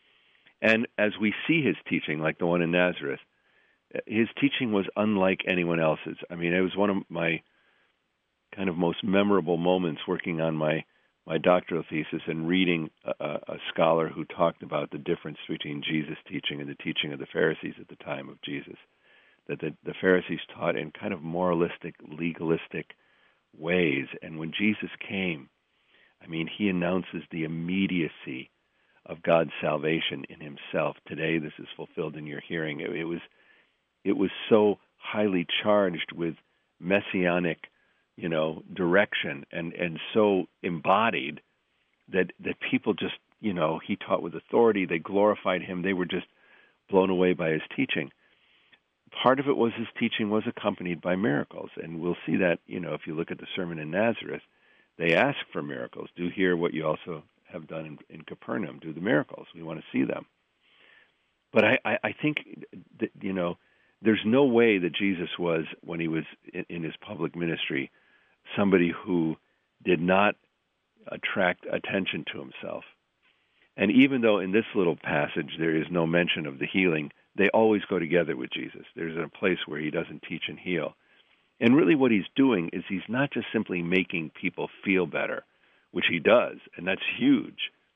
And as we see his teaching, like the one in Nazareth, his teaching was unlike anyone else's. I mean, it was one of my kind of most memorable moments working on my, my doctoral thesis and reading a, a scholar who talked about the difference between Jesus' teaching and the teaching of the Pharisees at the time of Jesus. That the, the Pharisees taught in kind of moralistic, legalistic ways. And when Jesus came, I mean, he announces the immediacy of God's salvation in himself. Today, this is fulfilled in your hearing. It, it was it was so highly charged with messianic, you know, direction and, and so embodied that that people just, you know, he taught with authority. They glorified him. They were just blown away by his teaching. Part of it was his teaching was accompanied by miracles, and we'll see that, you know, if you look at the sermon in Nazareth, they ask for miracles. Do here what you also have done in, in Capernaum. Do the miracles. We want to see them. But I, I, I think that, you know, there's no way that Jesus was, when he was in, in his public ministry, somebody who did not attract attention to himself. And even though in this little passage there is no mention of the healing, they always go together with Jesus. There's a place where he doesn't teach and heal. And really what he's doing is he's not just simply making people feel better, which he does, and that's huge.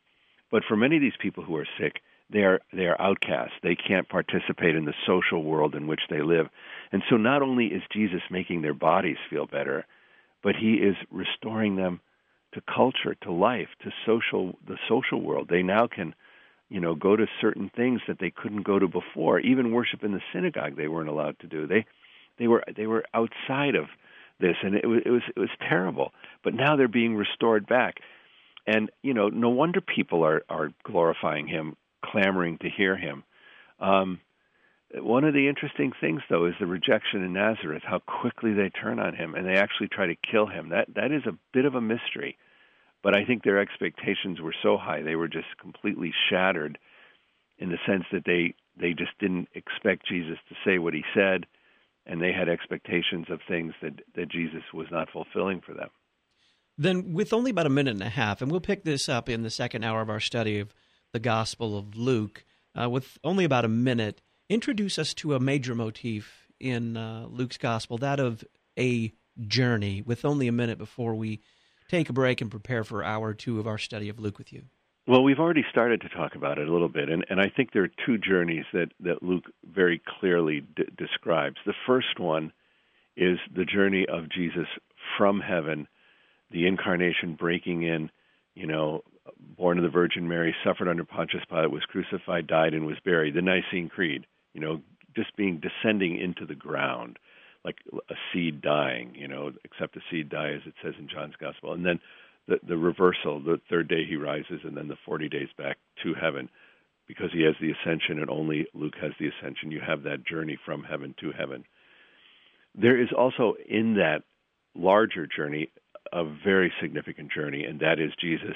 But for many of these people who are sick, they are they are outcasts. They can't participate in the social world in which they live. And so not only is Jesus making their bodies feel better, but he is restoring them to culture, to life, to social the social world. They now can, you know, go to certain things that they couldn't go to before. Even worship in the synagogue they weren't allowed to do. They they were they were outside of this, and it was it was it was terrible. But now they're being restored back. And, you know, no wonder people are, are glorifying him, clamoring to hear him. Um, one of the interesting things, though, is the rejection in Nazareth, how quickly they turn on him, and they actually try to kill him. That That is a bit of a mystery. But I think their expectations were so high, they were just completely shattered in the sense that they, they just didn't expect Jesus to say what he said, and they had expectations of things that, that Jesus was not fulfilling for them. Then with only about a minute and a half, and we'll pick this up in the second hour of our study of the Gospel of Luke, uh, with only about a minute, introduce us to a major motif in uh, Luke's Gospel, that of a journey, with only a minute before we take a break and prepare for hour two of our study of Luke with you. Well, we've already started to talk about it a little bit, and, and I think there are two journeys that, that Luke very clearly d- describes. The first one is the journey of Jesus from heaven, the incarnation breaking in, you know, born of the Virgin Mary, suffered under Pontius Pilate, was crucified, died, and was buried. The Nicene Creed, you know, just being descending into the ground, like a seed dying, you know, except the seed die, as it says in John's Gospel. And then the, the reversal, the third day he rises, and then the forty days back to heaven, because he has the ascension, and only Luke has the ascension. You have that journey from heaven to heaven. There is also in that larger journey a very significant journey, and that is Jesus'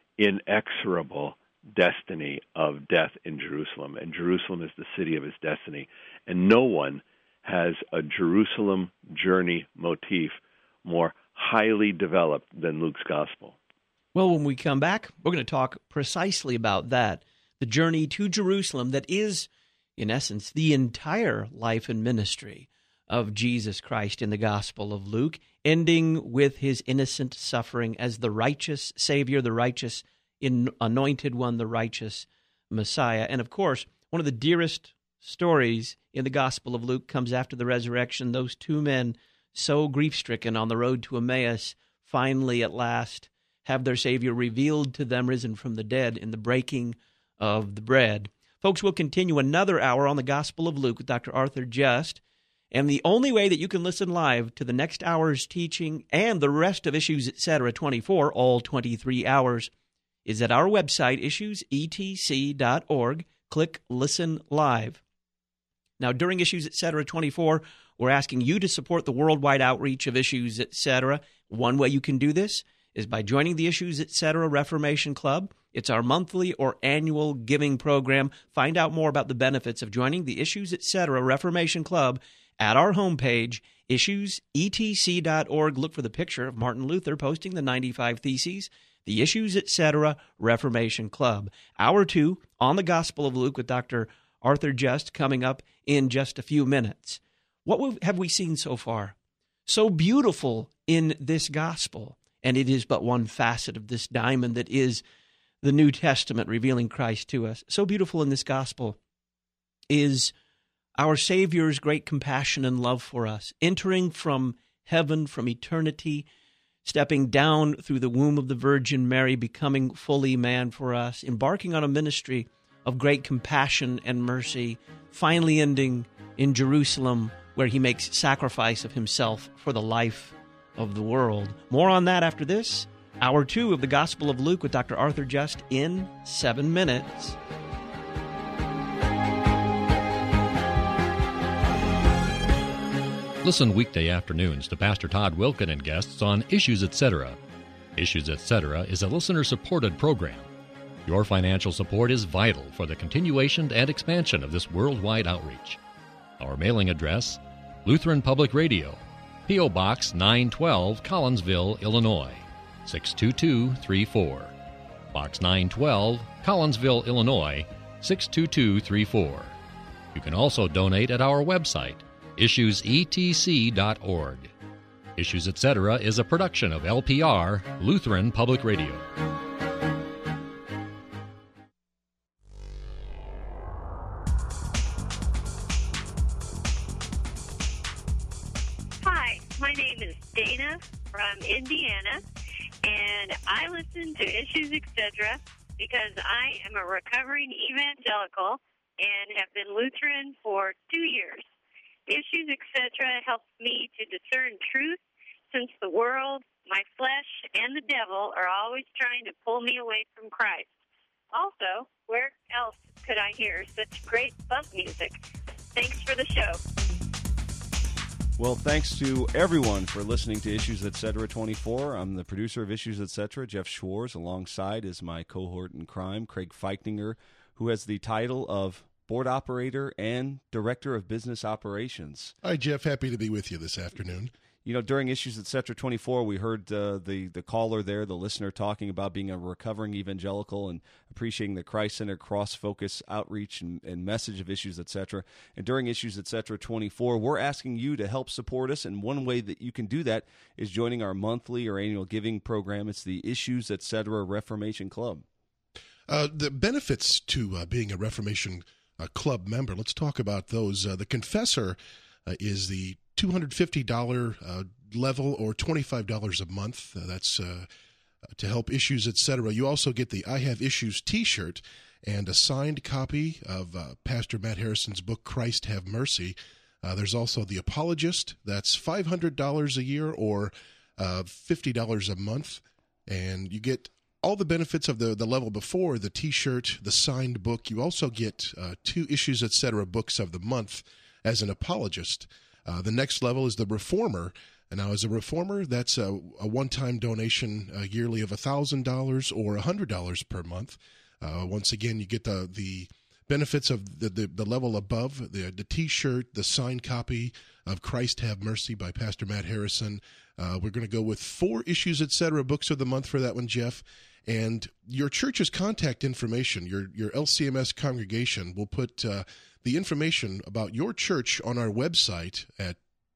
inexorable destiny of death in Jerusalem. And Jerusalem is the city of his destiny. And no one has a Jerusalem journey motif more highly developed than Luke's Gospel. Well, when we come back, we're going to talk precisely about that, the journey to Jerusalem that is, in essence, the entire life and ministry of Jesus Christ in the Gospel of Luke, ending with his innocent suffering as the righteous Savior, the righteous in, anointed one, the righteous Messiah. And of course, one of the dearest stories in the Gospel of Luke comes after the resurrection. Those two men, so grief-stricken on the road to Emmaus, finally at last have their Savior revealed to them, risen from the dead, in the breaking of the bread. Folks, we'll continue another hour on the Gospel of Luke with Doctor Arthur Just. And the only way that you can listen live to the next hour's teaching and the rest of Issues Etc. twenty-four, all twenty-three hours, is at our website, issues e t c dot org. Click Listen Live. Now, during Issues Etc. twenty-four, we're asking you to support the worldwide outreach of Issues Etc. One way you can do this is by joining the Issues Etc. Reformation Club. It's our monthly or annual giving program. Find out more about the benefits of joining the Issues Etc. Reformation Club at our homepage, issues e t c dot org. Look for the picture of Martin Luther posting the ninety-five Theses, the Issues Etc. Reformation Club. Hour two on the Gospel of Luke with Doctor Arthur Just coming up in just a few minutes. What have we seen so far? So beautiful in this Gospel, and it is but one facet of this diamond that is the New Testament revealing Christ to us. So beautiful in this Gospel is our Savior's great compassion and love for us, entering from heaven, from eternity, stepping down through the womb of the Virgin Mary, becoming fully man for us, embarking on a ministry of great compassion and mercy, finally ending in Jerusalem, where he makes sacrifice of himself for the life of the world. More on that after this, hour two of the Gospel of Luke with Doctor Arthur Just in seven minutes. Listen weekday afternoons to Pastor Todd Wilken and guests on Issues Etc. Issues Etc. is a listener-supported program. Your financial support is vital for the continuation and expansion of this worldwide outreach. Our mailing address, Lutheran Public Radio, P O. Box nine twelve, Collinsville, Illinois, six two two three four. Box nine twelve, Collinsville, Illinois, six two two three four. You can also donate at our website, issues e t c dot org. Issues Etc. is a production of L P R, Lutheran Public Radio. and I listen to Issues, et cetera, because I am a recovering evangelical and have been Lutheran for two years. Issues, et cetera, helps me to discern truth, since the world, my flesh, and the devil are always trying to pull me away from Christ. Also, where else could I hear such great bump music? Thanks for the show. Well, thanks to everyone for listening to Issues et cetera twenty-four. I'm the producer of Issues et cetera, Jeff Schwartz. Alongside is my cohort in crime, Craig Feichtinger, who has the title of Board Operator and Director of Business Operations. Hi, Jeff. Happy to be with you this afternoon. You know, during Issues et cetera twenty-four, we heard uh, the, the caller there, the listener, talking about being a recovering evangelical and appreciating the Christ-centered, cross-focus outreach and, and message of Issues et cetera. And during Issues et cetera twenty-four, we're asking you to help support us, and one way that you can do that is joining our monthly or annual giving program. It's the Issues et cetera Reformation Club. Uh, the benefits to uh, being a Reformation uh, Club member, let's talk about those. Uh, the Confessor uh, is the two hundred fifty dollars uh, level, or twenty-five dollars a month. Uh, that's uh, to help Issues, et cetera. You also get the I Have Issues t-shirt and a signed copy of uh, Pastor Matt Harrison's book, Christ Have Mercy. Uh, there's also the Apologist. That's five hundred dollars a year, or uh, fifty dollars a month. And you get all the benefits of the, the level before, the t-shirt, the signed book. You also get uh, two Issues, et cetera books of the month as an apologist. Uh, the next level is the Reformer. And now, as a Reformer, that's a, a one-time donation uh, yearly of one thousand dollars or one hundred dollars per month. Uh, once again, you get the the benefits of the, the, the level above, the, the T-shirt, the signed copy of Christ Have Mercy by Pastor Matt Harrison. Uh, we're going to go with four Issues, et cetera books of the month for that one, Jeff. And your church's contact information, your, your L C M S congregation, will put uh, the information about your church on our website at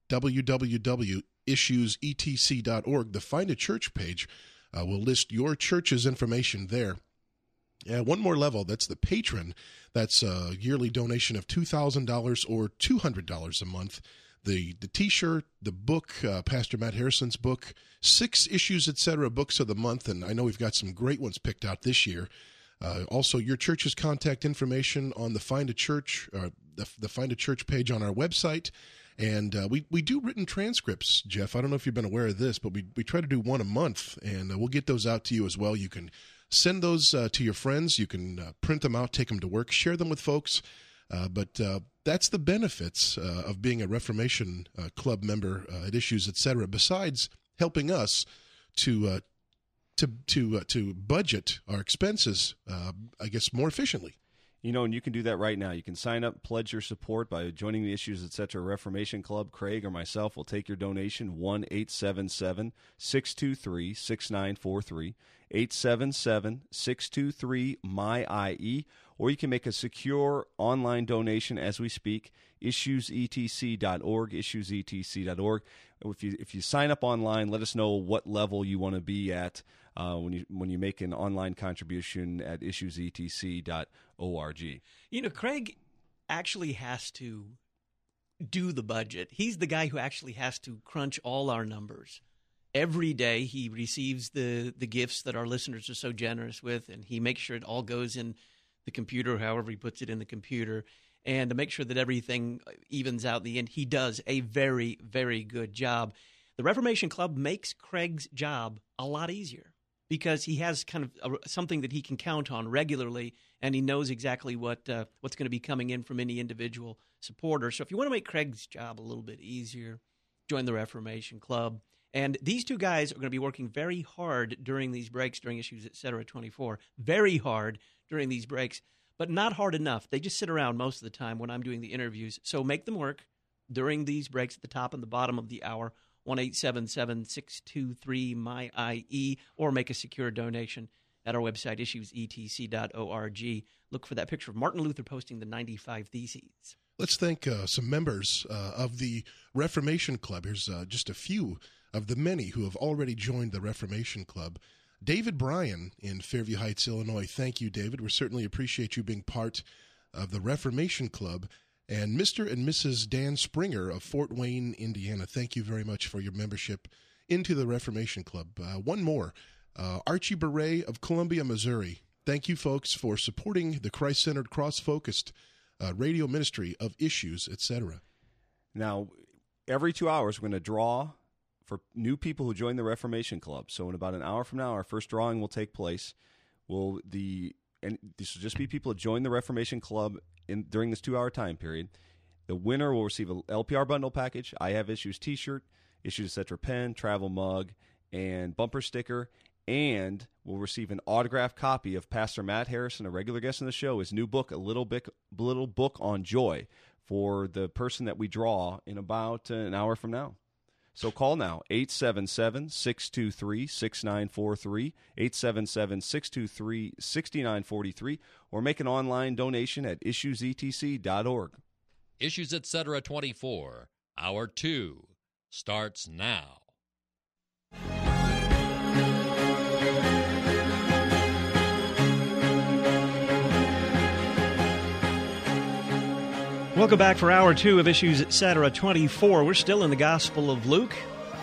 w w w dot issues e t c dot org. The Find a Church page uh, will list your church's information there. Yeah, one more level, that's the Patron. That's a yearly donation of two thousand dollars or two hundred dollars a month. The the T-shirt, the book, uh, Pastor Matt Harrison's book, six Issues, et cetera books of the month, and I know we've got some great ones picked out this year. Uh, also, your church's contact information on the Find a Church, uh, the, the Find a Church page on our website. And uh, we, we do written transcripts, Jeff. I don't know if you've been aware of this, but we, we try to do one a month, and uh, we'll get those out to you as well. You can send those uh, to your friends. You can uh, print them out, take them to work, share them with folks. Uh, but uh, that's the benefits uh, of being a Reformation uh, Club member uh, at Issues, et cetera, besides helping us to uh, to to uh, to budget our expenses, uh, I guess, more efficiently. You know, and you can do that right now. You can sign up, pledge your support by joining the Issues, et cetera Reformation Club. Craig or myself will take your donation, one eight seven seven, six two three, six nine four three, eight seven seven, six two three, M Y I E, or you can make a secure online donation as we speak, issues e t c dot org, issues e t c dot org. If you, if you sign up online, let us know what level you want to be at uh, when you when you make an online contribution at issues e t c dot org. You know, Craig actually has to do the budget. He's the guy who actually has to crunch all our numbers. Every day he receives the, the gifts that our listeners are so generous with, and he makes sure it all goes in the computer, however he puts it in the computer. And to make sure that everything evens out in the end, he does a very, very good job. The Reformation Club makes Craig's job a lot easier because he has kind of a, something that he can count on regularly, and he knows exactly what uh, what's going to be coming in from any individual supporter. So if you want to make Craig's job a little bit easier, join the Reformation Club. And these two guys are going to be working very hard during these breaks, during Issues, et cetera, twenty-four, very hard during these breaks. But not hard enough. They just sit around most of the time when I'm doing the interviews. So make them work during these breaks at the top and the bottom of the hour, one eight seven seven, six two three, M Y I E, or make a secure donation at our website, issues e t c dot org. Look for that picture of Martin Luther posting the ninety-five Theses. Let's thank uh, some members uh, of the Reformation Club. Here's uh, just a few of the many who have already joined the Reformation Club. David Bryan in Fairview Heights, Illinois. Thank you, David. We certainly appreciate you being part of the Reformation Club. And Mister and Missus Dan Springer of Fort Wayne, Indiana. Thank you very much for your membership into the Reformation Club. Uh, one more. Uh, Archie Beret of Columbia, Missouri. Thank you, folks, for supporting the Christ-centered, cross-focused uh, radio ministry of Issues, et cetera. Now, every two hours, we're going to draw for new people who join the Reformation Club. So in about an hour from now, our first drawing will take place. Will the and this will just be people who join the Reformation Club in during this two-hour time period. The winner will receive a L P R bundle package, I Have Issues T-shirt, Issues, et cetera pen, travel mug, and bumper sticker, and will receive an autographed copy of Pastor Matt Harrison, a regular guest on the show, his new book, A Little, Bic, Little Book on Joy, for the person that we draw in about uh, an hour from now. So call now, eight seven seven, six two three, six nine four three, eight seven seven, six two three, six nine four three, or make an online donation at issues e t c dot org. Issues, et cetera twenty-four, Hour two, starts now. Welcome back for Hour two of Issues, et cetera twenty-four. We're still in the Gospel of Luke.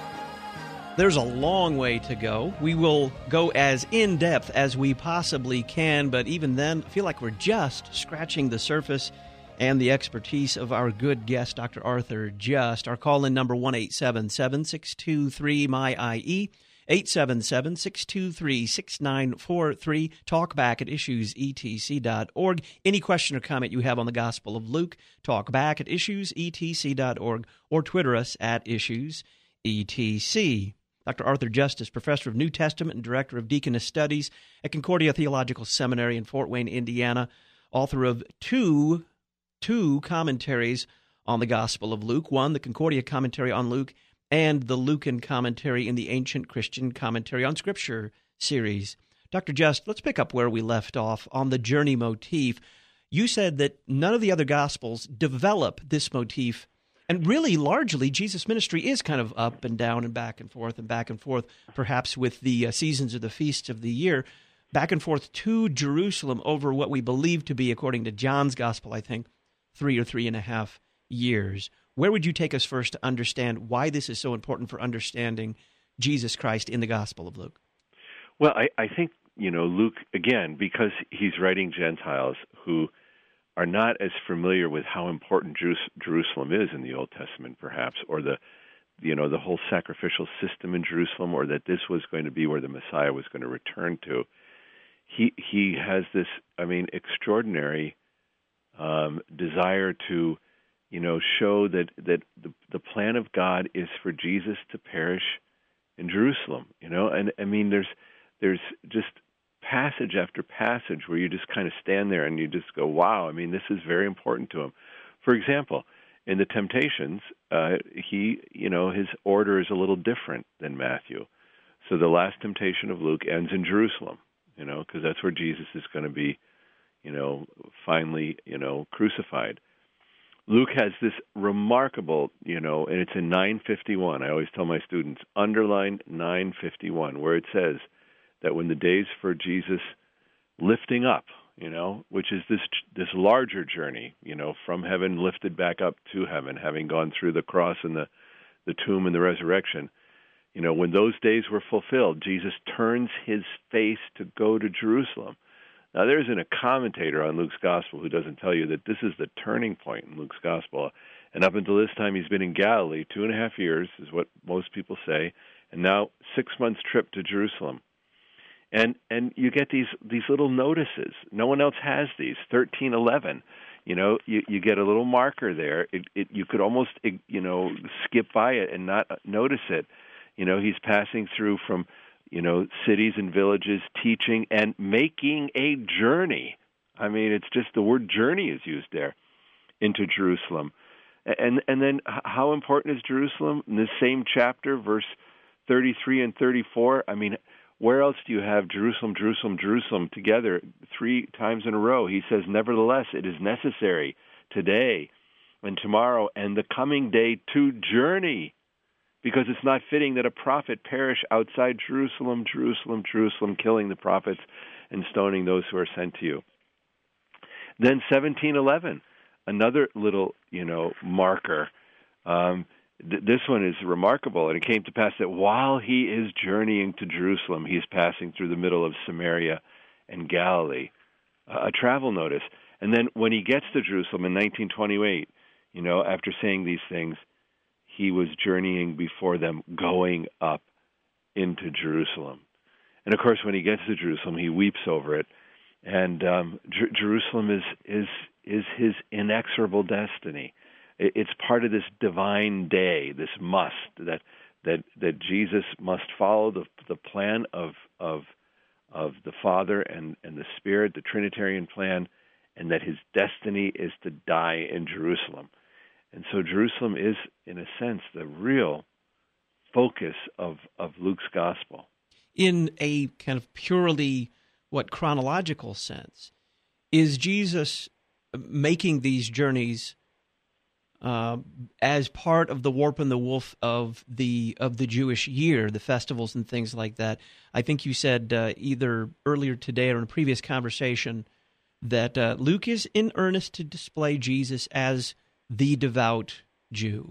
There's a long way to go. We will go as in-depth as we possibly can, but even then, I feel like we're just scratching the surface and the expertise of our good guest, Doctor Arthur Just. Our call-in number, one eight seven seven, six two three, M Y I E, eight seven seven, six two three, six nine four three. Talk back at issues e t c dot org. Any question or comment you have on the Gospel of Luke, talk back at issues e t c dot org, or Twitter us at issues e t c. Doctor Arthur Just is Professor of New Testament and Director of Deaconess Studies at Concordia Theological Seminary in Fort Wayne, Indiana, author of two, two commentaries on the Gospel of Luke. One, the Concordia Commentary on Luke, and the Lucan Commentary in the Ancient Christian Commentary on Scripture series. Doctor Just, let's pick up where we left off on the journey motif. You said that none of the other Gospels develop this motif, and really, largely, Jesus' ministry is kind of up and down and back and forth and back and forth, perhaps with the uh, seasons of the feasts of the year, back and forth to Jerusalem over what we believe to be, according to John's Gospel, I think, three or three and a half years. Where would you take us first to understand why this is so important for understanding Jesus Christ in the Gospel of Luke? Well, I, I think, you know, Luke, again, because he's writing Gentiles who are not as familiar with how important Jerusalem is in the Old Testament, perhaps, or the, you know, the whole sacrificial system in Jerusalem, or that this was going to be where the Messiah was going to return to. He he has this, I mean, extraordinary um, desire to, you know, show that that the the plan of God is for Jesus to perish in Jerusalem. You know, and I mean, there's there's just passage after passage where you just kind of stand there and you just go, wow, I mean, this is very important to him. For example, in the Temptations, uh, he, you know, his order is a little different than Matthew. So the last temptation of Luke ends in Jerusalem, you know, because that's where Jesus is going to be, you know, finally, you know, crucified. Luke has this remarkable, you know, and it's in nine fifty-one. I always tell my students, underline nine fifty-one, where it says that when the days for Jesus lifting up, you know, which is this this larger journey, you know, from heaven lifted back up to heaven, having gone through the cross and the, the tomb and the resurrection, you know, when those days were fulfilled, Jesus turns his face to go to Jerusalem. Now, there isn't a commentator on Luke's Gospel who doesn't tell you that this is the turning point in Luke's Gospel. And up until this time, he's been in Galilee, two and a half years is what most people say, and now six months trip to Jerusalem. And and you get these these little notices. No one else has these. thirteen eleven, you know, you, you get a little marker there. It, it you could almost, you know, skip by it and not notice it. You know, he's passing through from, you know, cities and villages, teaching and making a journey. I mean, it's just the word journey is used there, into Jerusalem. And and then how important is Jerusalem? In this same chapter, verse thirty-three and thirty-four, I mean, where else do you have Jerusalem, Jerusalem, Jerusalem together three times in a row? He says, nevertheless, it is necessary today and tomorrow and the coming day to journey, because it's not fitting that a prophet perish outside Jerusalem, Jerusalem, Jerusalem, killing the prophets and stoning those who are sent to you. Then seventeen eleven, another little, you know, marker. Um, th- this one is remarkable. And it came to pass that while he is journeying to Jerusalem, he is passing through the middle of Samaria and Galilee, uh, a travel notice. And then when he gets to Jerusalem in nineteen twenty-eight, you know, after saying these things, he was journeying before them, going up into Jerusalem. And of course, when he gets to Jerusalem, he weeps over it. And um, Jer- Jerusalem is is is his inexorable destiny. It, it's part of this divine day, this must that that that Jesus must follow the the plan of of of the Father and, and the Spirit, the Trinitarian plan, and that his destiny is to die in Jerusalem. And so Jerusalem is, in a sense, the real focus of, of Luke's gospel. In a kind of purely, what, chronological sense, is Jesus making these journeys uh, as part of the warp and the woof of the of the Jewish year, the festivals and things like that? I think you said uh, either earlier today or in a previous conversation that uh, Luke is in earnest to display Jesus as the devout Jew.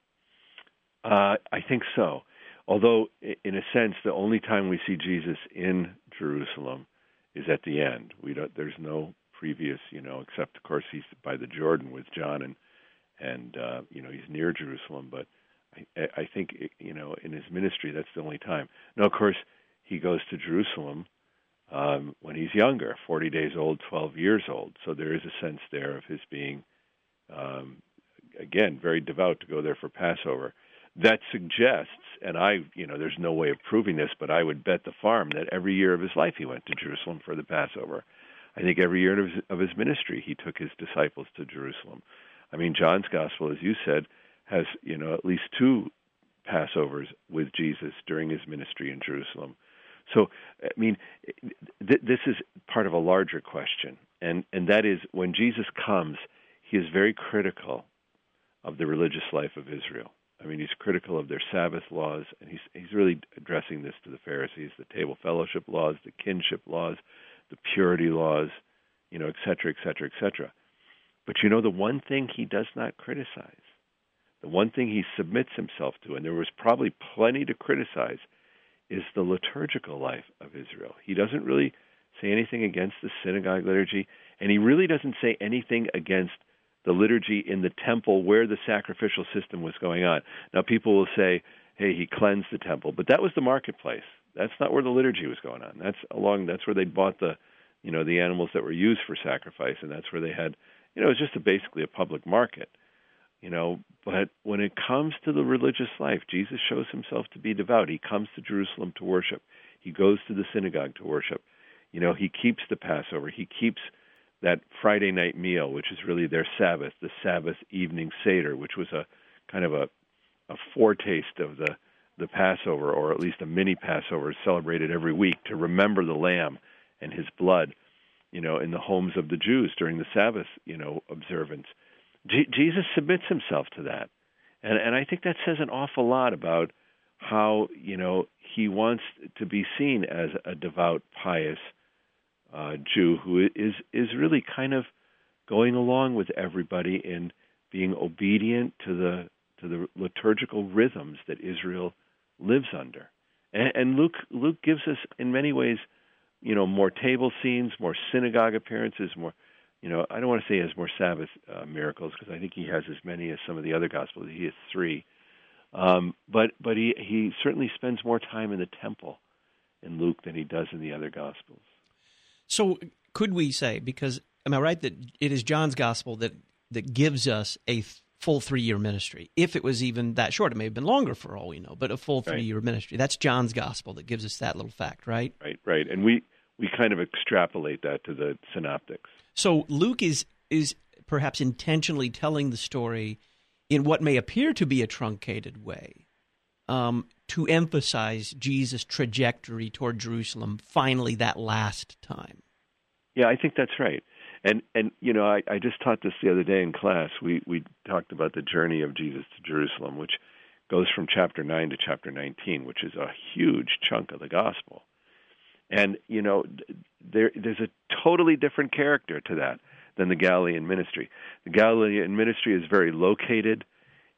Uh, I think so. Although, in a sense, the only time we see Jesus in Jerusalem is at the end. We don't. There's no previous, you know, except of course he's by the Jordan with John, and and uh, you know he's near Jerusalem. But I, I think you know in his ministry that's the only time. Now, of course, he goes to Jerusalem um, when he's younger, forty days old, twelve years old. So there is a sense there of his being, um, again, very devout to go there for Passover. That suggests, and I, you know, there's no way of proving this, but I would bet the farm that every year of his life he went to Jerusalem for the Passover. I think every year of his, of his ministry he took his disciples to Jerusalem. I mean, John's gospel, as you said, has, you know, at least two Passovers with Jesus during his ministry in Jerusalem. So, I mean, th- this is part of a larger question, and, and that is when Jesus comes, he is very critical of the religious life of Israel. I mean, he's critical of their Sabbath laws, and he's he's really addressing this to the Pharisees, the table fellowship laws, the kinship laws, the purity laws, you know, et cetera, et cetera, et cetera. But you know, the one thing he does not criticize, the one thing he submits himself to, and there was probably plenty to criticize, is the liturgical life of Israel. He doesn't really say anything against the synagogue liturgy, and he really doesn't say anything against the liturgy in the temple where the sacrificial system was going on. Now, people will say, hey, he cleansed the temple, but that was the marketplace. That's not where the liturgy was going on. That's along. That's where they bought the, you know, the animals that were used for sacrifice, and that's where they had, you know, it was just a, basically a public market, you know. But when it comes to the religious life, Jesus shows himself to be devout. He comes to Jerusalem to worship. He goes to the synagogue to worship. You know, he keeps the Passover. He keeps that Friday night meal, which is really their Sabbath, the Sabbath evening Seder, which was a kind of a, a foretaste of the, the Passover, or at least a mini Passover celebrated every week to remember the Lamb and his blood, you know, in the homes of the Jews during the Sabbath, you know, observance. G- Jesus submits himself to that. And, and I think that says an awful lot about how, you know, he wants to be seen as a devout, pious Uh, Jew who is is really kind of going along with everybody in being obedient to the to the liturgical rhythms that Israel lives under. And, and Luke Luke gives us in many ways, you know, more table scenes, more synagogue appearances, more, you know, I don't want to say he has more Sabbath uh, miracles because I think he has as many as some of the other Gospels. He has three, um, but but he he certainly spends more time in the temple in Luke than he does in the other Gospels. So could we say, because am I right that it is John's gospel that, that gives us a th- full three-year ministry? If it was even that short, it may have been longer for all we know, but a full three-year right. ministry. That's John's gospel that gives us that little fact, right? Right, right. And we, we kind of extrapolate that to the synoptics. So Luke is is perhaps intentionally telling the story in what may appear to be a truncated way, um, to emphasize Jesus' trajectory toward Jerusalem finally that last time. Yeah, I think that's right. And, and you know, I, I just taught this the other day in class. We, we talked about the journey of Jesus to Jerusalem, which goes from chapter nine to chapter nineteen, which is a huge chunk of the gospel. And, you know, there, there's a totally different character to that than the Galilean ministry. The Galilean ministry is very located.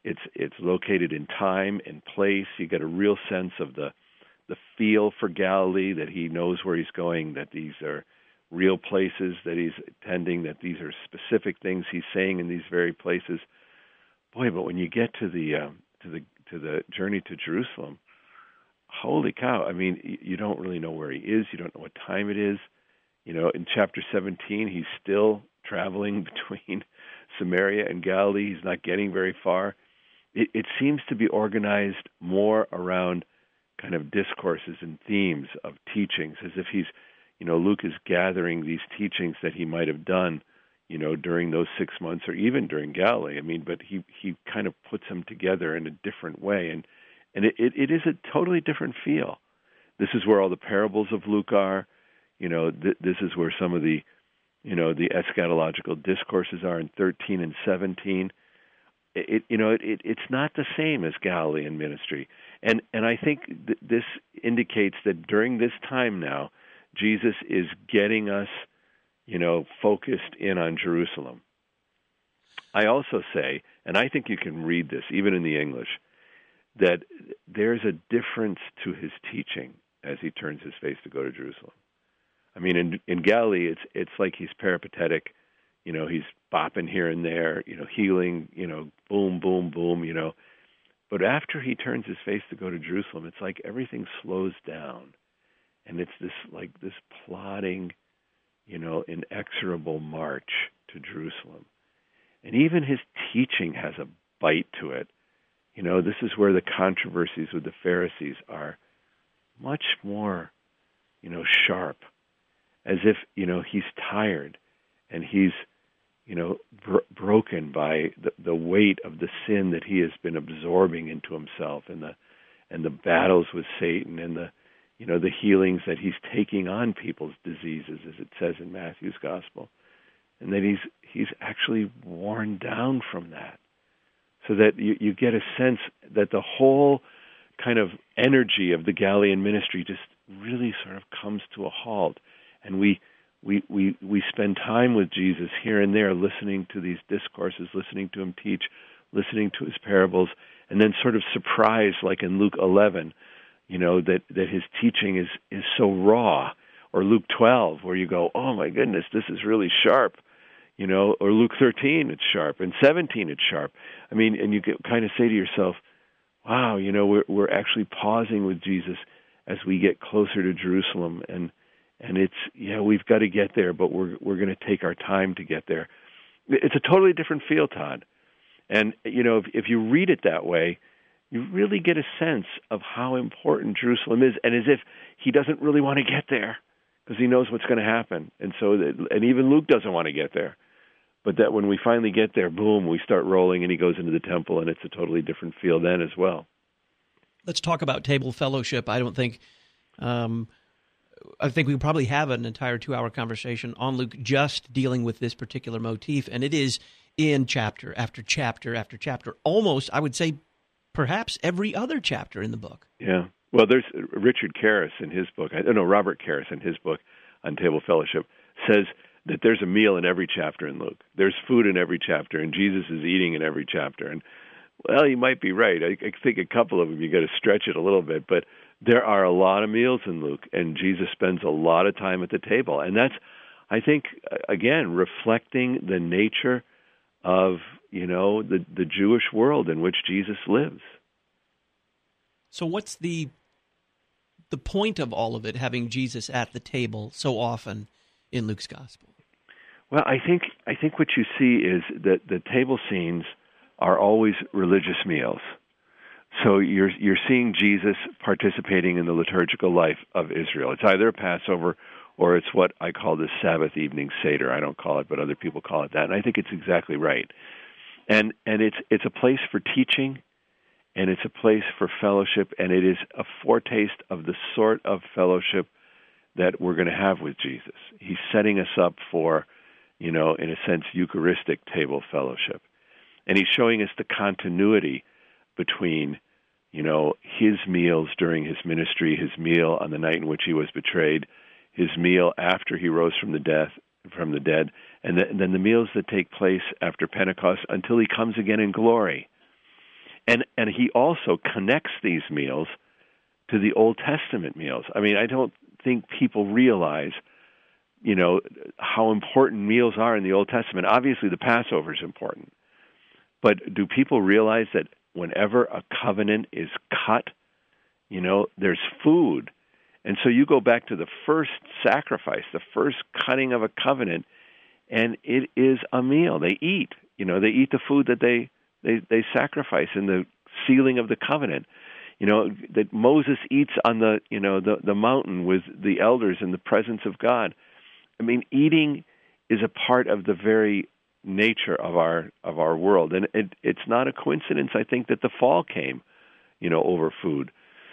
It's it's located in time and place. You get a real sense of the the feel for Galilee, that he knows where he's going, that these are real places that he's attending, that these are specific things he's saying in these very places. Boy, but when you get to the um, to the to the journey to Jerusalem, holy cow! I mean, you don't really know where he is. You don't know what time it is. You know, in chapter seventeen, he's still traveling between Samaria and Galilee. He's not getting very far. It, it seems to be organized more around kind of discourses and themes of teachings, as if he's, you know, Luke is gathering these teachings that he might have done, you know, during those six months or even during Galilee. I mean, but he, he kind of puts them together in a different way. And, and it, it, it is a totally different feel. This is where all the parables of Luke are. You know, th- this is where some of the, you know, the eschatological discourses are in thirteen and seventeen. It, you know, it, it, it's not the same as Galilean ministry. And and I think th- this indicates that during this time now, Jesus is getting us, you know, focused in on Jerusalem. I also say, and I think you can read this even in the English, that there's a difference to his teaching as he turns his face to go to Jerusalem. I mean, in, in Galilee, it's it's like he's peripatetic. You know, he's bopping here and there, you know, healing, you know, boom, boom, boom, you know. But after he turns his face to go to Jerusalem, it's like everything slows down. And it's this, like, this plodding, you know, inexorable march to Jerusalem. And even his teaching has a bite to it. You know, this is where the controversies with the Pharisees are much more, you know, sharp, as if, you know, he's tired and he's, you know, bro- broken by the, the weight of the sin that he has been absorbing into himself, and the and the battles with Satan, and the, you know, the healings that he's taking on people's diseases, as it says in Matthew's gospel, and that he's he's actually worn down from that, so that you, you get a sense that the whole kind of energy of the Galilean ministry just really sort of comes to a halt, and we. We, we we spend time with Jesus here and there, listening to these discourses, listening to him teach, listening to his parables, and then sort of surprised, like in Luke eleven, you know, that, that his teaching is, is so raw, or Luke twelve, where you go, oh my goodness, this is really sharp, you know, or Luke thirteen, it's sharp, and seventeen, it's sharp. I mean, and you get, kind of say to yourself, wow, you know, we're we're actually pausing with Jesus as we get closer to Jerusalem, and And it's, yeah, we've got to get there, but we're we're going to take our time to get there. It's a totally different feel, Todd. And, you know, if, if you read it that way, you really get a sense of how important Jerusalem is, and as if he doesn't really want to get there because he knows what's going to happen. And so, that, and even Luke doesn't want to get there. But that when we finally get there, boom, we start rolling, and he goes into the temple, and it's a totally different feel then as well. Let's talk about table fellowship. I don't think... Um, I think we probably have an entire two-hour conversation on Luke just dealing with this particular motif, and it is in chapter after chapter after chapter, almost, I would say, perhaps every other chapter in the book. Yeah. Well, there's Richard Karras in his book, I don't know, Robert Karras in his book on table fellowship says that there's a meal in every chapter in Luke. There's food in every chapter, and Jesus is eating in every chapter. And, well, he might be right. I, I think a couple of them, you got to stretch it a little bit, but there are a lot of meals in Luke, and Jesus spends a lot of time at the table. And that's, I think, again, reflecting the nature of, you know, the, the Jewish world in which Jesus lives. So what's the the point of all of it, having Jesus at the table so often in Luke's gospel? Well, I think I think what you see is that the table scenes are always religious meals. So you're you're seeing Jesus participating in the liturgical life of Israel. It's either a Passover or it's what I call the Sabbath evening Seder. I don't call it, but other people call it that. And I think it's exactly right. And and it's it's a place for teaching, and it's a place for fellowship, and it is a foretaste of the sort of fellowship that we're going to have with Jesus. He's setting us up for, you know, in a sense, Eucharistic table fellowship. And he's showing us the continuity between, you know, his meals during his ministry, his meal on the night in which he was betrayed, his meal after he rose from the death, from the dead, and, the, and then the meals that take place after Pentecost until he comes again in glory. And and he also connects these meals to the Old Testament meals. I mean, I don't think people realize, you know, how important meals are in the Old Testament. Obviously, the Passover is important. But do people realize that whenever a covenant is cut, you know, there's food? And so you go back to the first sacrifice, the first cutting of a covenant, and it is a meal. They eat. You know, they eat the food that they, they, they sacrifice in the sealing of the covenant. You know, that Moses eats on the, you know, the, the mountain with the elders in the presence of God. I mean, eating is a part of the very nature of our of our world. And it, it's not a coincidence, I think, that the fall came, you know, over food.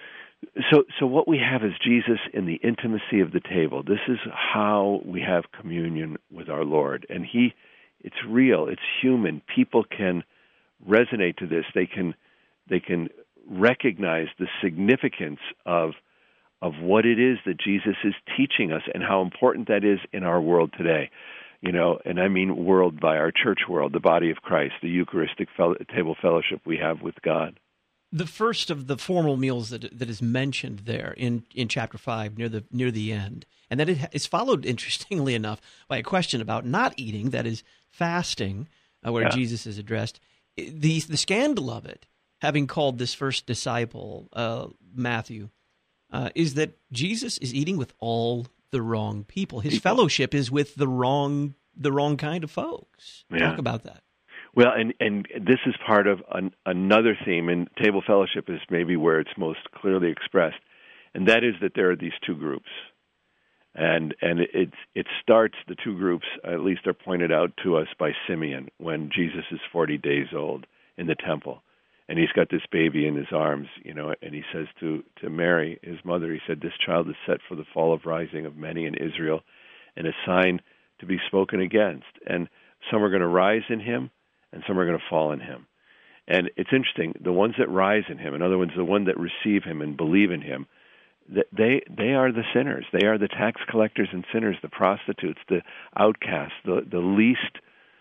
So so what we have is Jesus in the intimacy of the table. This is how we have communion with our Lord. And he, it's real, it's human. People can resonate to this. They can they can recognize the significance of of what it is that Jesus is teaching us and how important that is in our world today. You know, and I mean world by our church world, the body of Christ, the Eucharistic fel- table fellowship we have with God. The first of the formal meals that that is mentioned there in, in chapter five, near the near the end, and that it is followed, interestingly enough, by a question about not eating, that is fasting, uh, where Yeah. Jesus is addressed. The the scandal of it, having called this first disciple, uh, Matthew, uh, is that Jesus is eating with all the wrong people. His People. fellowship is with the wrong the wrong kind of folks. Yeah. Talk about that. Well, and, and this is part of an, another theme, and table fellowship is maybe where it's most clearly expressed, and that is that there are these two groups. And and it it starts, the two groups, at least are pointed out to us by Simeon when Jesus is forty days old in the temple. And he's got this baby in his arms, you know, and he says to, to Mary, his mother, he said, "This child is set for the fall of rising of many in Israel, and a sign to be spoken against. And some are going to rise in him, and some are going to fall in him." And it's interesting, the ones that rise in him, in other words, the ones that receive him and believe in him, they they are the sinners. They are the tax collectors and sinners, the prostitutes, the outcasts, the, the least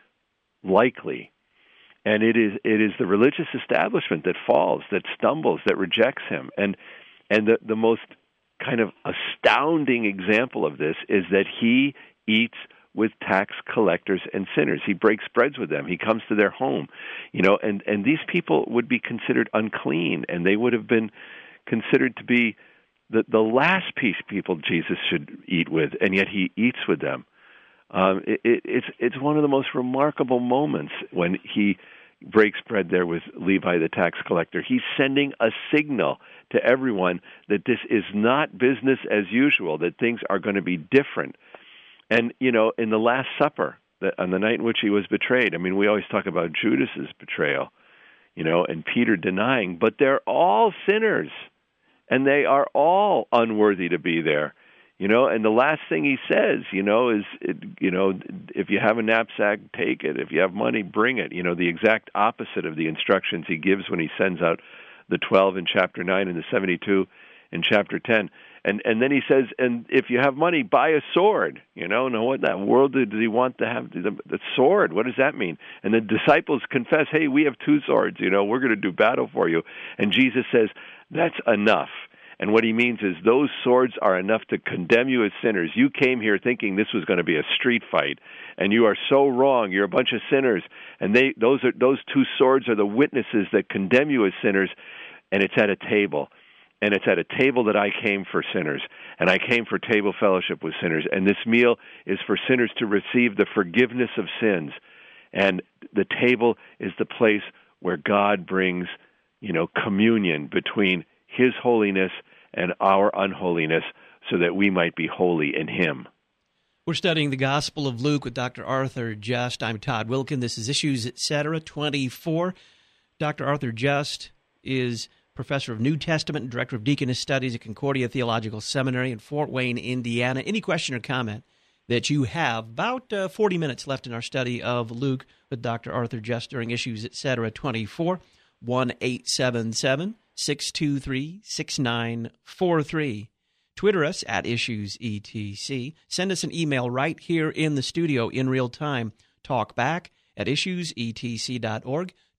likely. And it is it is the religious establishment that falls, that stumbles, that rejects him. And and the, the most kind of astounding example of this is that he eats with tax collectors and sinners. He breaks bread with them. He comes to their home, you know, and, and these people would be considered unclean, and they would have been considered to be the, the last piece people Jesus should eat with, and yet he eats with them. Um, it, it, it's it's one of the most remarkable moments when he breaks bread there with Levi the tax collector. He's sending a signal to everyone that this is not business as usual, that things are going to be different. And, you know, in the Last Supper, the, on the night in which he was betrayed, I mean, we always talk about Judas's betrayal, you know, and Peter denying, but they're all sinners, and they are all unworthy to be there. You know, and the last thing he says, you know, is, it, you know, if you have a knapsack, take it. If you have money, bring it. You know, the exact opposite of the instructions he gives when he sends out the twelve in chapter nine and the seventy-two in chapter ten. And and then he says, and if you have money, buy a sword. You know, now what in that world did he want to have? The, the sword, what does that mean? And the disciples confess, hey, we have two swords. You know, we're going to do battle for you. And Jesus says, that's enough. And what he means is those swords are enough to condemn you as sinners. You came here thinking this was going to be a street fight, and you are so wrong. You're a bunch of sinners, and they those are those two swords are the witnesses that condemn you as sinners, and it's at a table. And it's at a table that I came for sinners, and I came for table fellowship with sinners. And this meal is for sinners to receive the forgiveness of sins. And the table is the place where God brings, you know, communion between his holiness and our unholiness so that we might be holy in him. We're studying the Gospel of Luke with Doctor Arthur Just. I'm Todd Wilkin. This is Issues Etc. twenty-four. Doctor Arthur Just is professor of New Testament and director of Deaconess Studies at Concordia Theological Seminary in Fort Wayne, Indiana. Any question or comment that you have? About uh, forty minutes left in our study of Luke with Doctor Arthur Just during Issues Etc. twenty-four. one eight seven seven, six two three, six nine four three. Twitter us at Issues E T C. Send us an email right here in the studio in real time. Talk back at issues e t c dot org.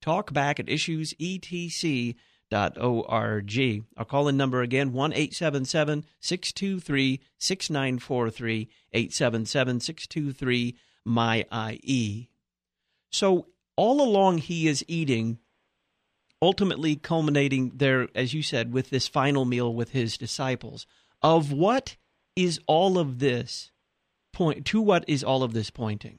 talkback at issues e t c dot org. Our call-in number again, one eight seven seven, six two three, six nine four three, eight seven seven, six two three, M Y I E. So all along he is eating, ultimately culminating there, as you said, with this final meal with his disciples. Of what is all of this point? To what is all of this pointing?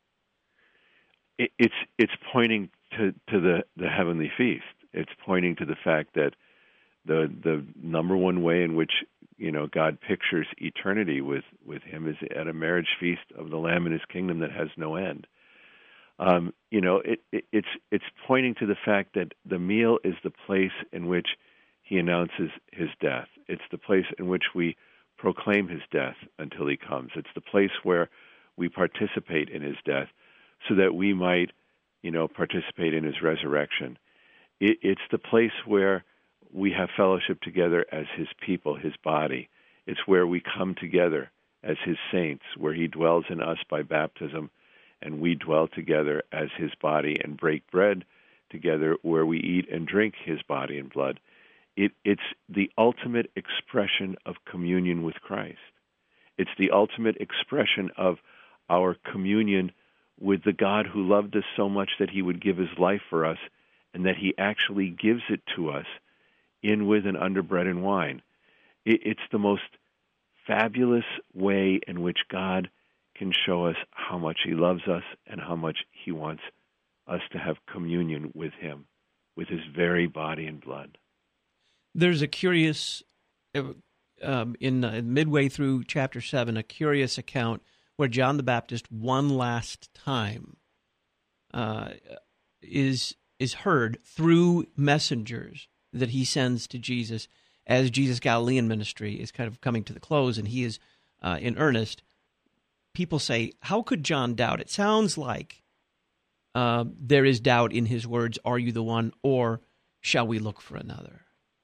It, it's it's pointing to, to the, the heavenly feast. It's pointing to the fact that the the number one way in which, you know, God pictures eternity with, with him is at a marriage feast of the Lamb in his kingdom that has no end. Um, you know, it, it, it's it's pointing to the fact that the meal is the place in which he announces his death. It's the place in which we proclaim his death until he comes. It's the place where we participate in his death so that we might, you know, participate in his resurrection. It, it's the place where we have fellowship together as his people, his body. It's where we come together as his saints, where he dwells in us by baptism, and we dwell together as his body and break bread together, where we eat and drink his body and blood. It, it's the ultimate expression of communion with Christ. It's the ultimate expression of our communion with the God who loved us so much that he would give his life for us, and that he actually gives it to us in, with, and under bread and wine. It, it's the most fabulous way in which God can show us how much he loves us and how much he wants us to have communion with him, with his very body and blood. There's a curious, um, in uh, midway through chapter seven, a curious account where John the Baptist, one last time, uh, is is heard through messengers that he sends to Jesus as Jesus' Galilean ministry is kind of coming to the close, and he is uh, in earnest. People say, how could John doubt? It sounds like uh, there is doubt in his words, are you the one, or shall we look for another?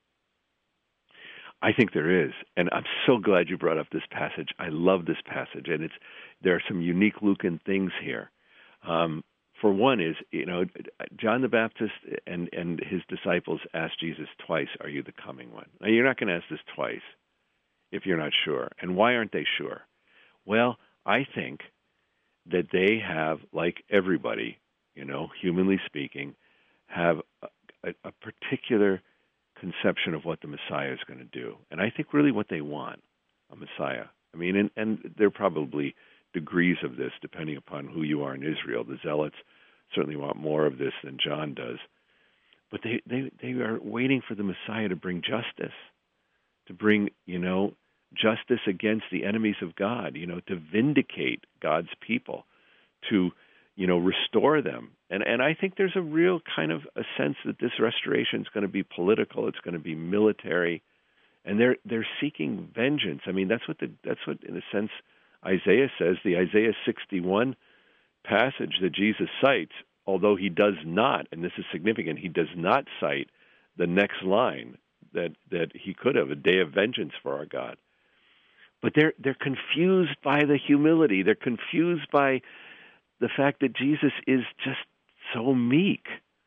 I think there is, and I'm so glad you brought up this passage. I love this passage, and it's there are some unique Lucan things here. Um, for one is, you know, John the Baptist and, and his disciples asked Jesus twice, are you the coming one? Now, you're not going to ask this twice if you're not sure. And why aren't they sure? Well, I think that they have, like everybody, you know, humanly speaking, have a, a, a particular conception of what the Messiah is going to do. And I think really what they want, a Messiah. I mean, and, and there are probably degrees of this depending upon who you are in Israel. The Zealots certainly want more of this than John does. But they, they, they are waiting for the Messiah to bring justice, to bring, you know, justice against the enemies of God, you know, to vindicate God's people, to, you know, restore them. And and I think there's a real kind of a sense that this restoration is going to be political, it's going to be military, and they're they're seeking vengeance. I mean, that's what the that's what in a sense Isaiah says. The Isaiah sixty-one passage that Jesus cites, although he does not, and this is significant, he does not cite the next line that that he could have, a day of vengeance for our God. But they're they're confused by the humility. They're confused by the fact that Jesus is just so meek.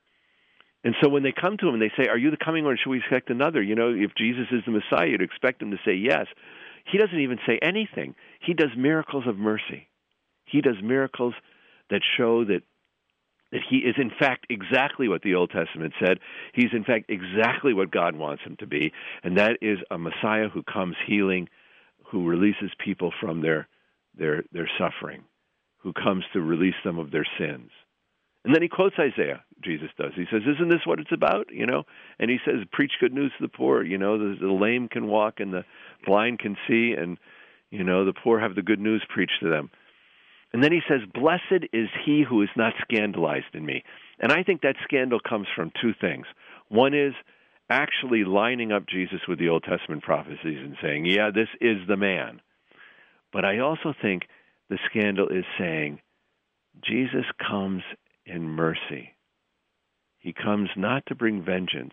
And so when they come to him and they say, are you the coming one or should we expect another? You know, if Jesus is the Messiah, you'd expect him to say yes. He doesn't even say anything. He does miracles of mercy. He does miracles that show that that he is in fact exactly what the Old Testament said. He's in fact exactly what God wants him to be, and that is a Messiah who comes healing, who releases people from their their their suffering, who comes to release them of their sins. And then he quotes Isaiah, Jesus does. He says, isn't this what it's about? You know, and he says, preach good news to the poor. You know, the, the lame can walk and the blind can see, and, you know, the poor have the good news preached to them. And then he says, blessed is he who is not scandalized in me. And I think that scandal comes from two things. One is actually lining up Jesus with the Old Testament prophecies and saying, yeah, this is the man. But I also think the scandal is saying, Jesus comes in mercy. He comes not to bring vengeance,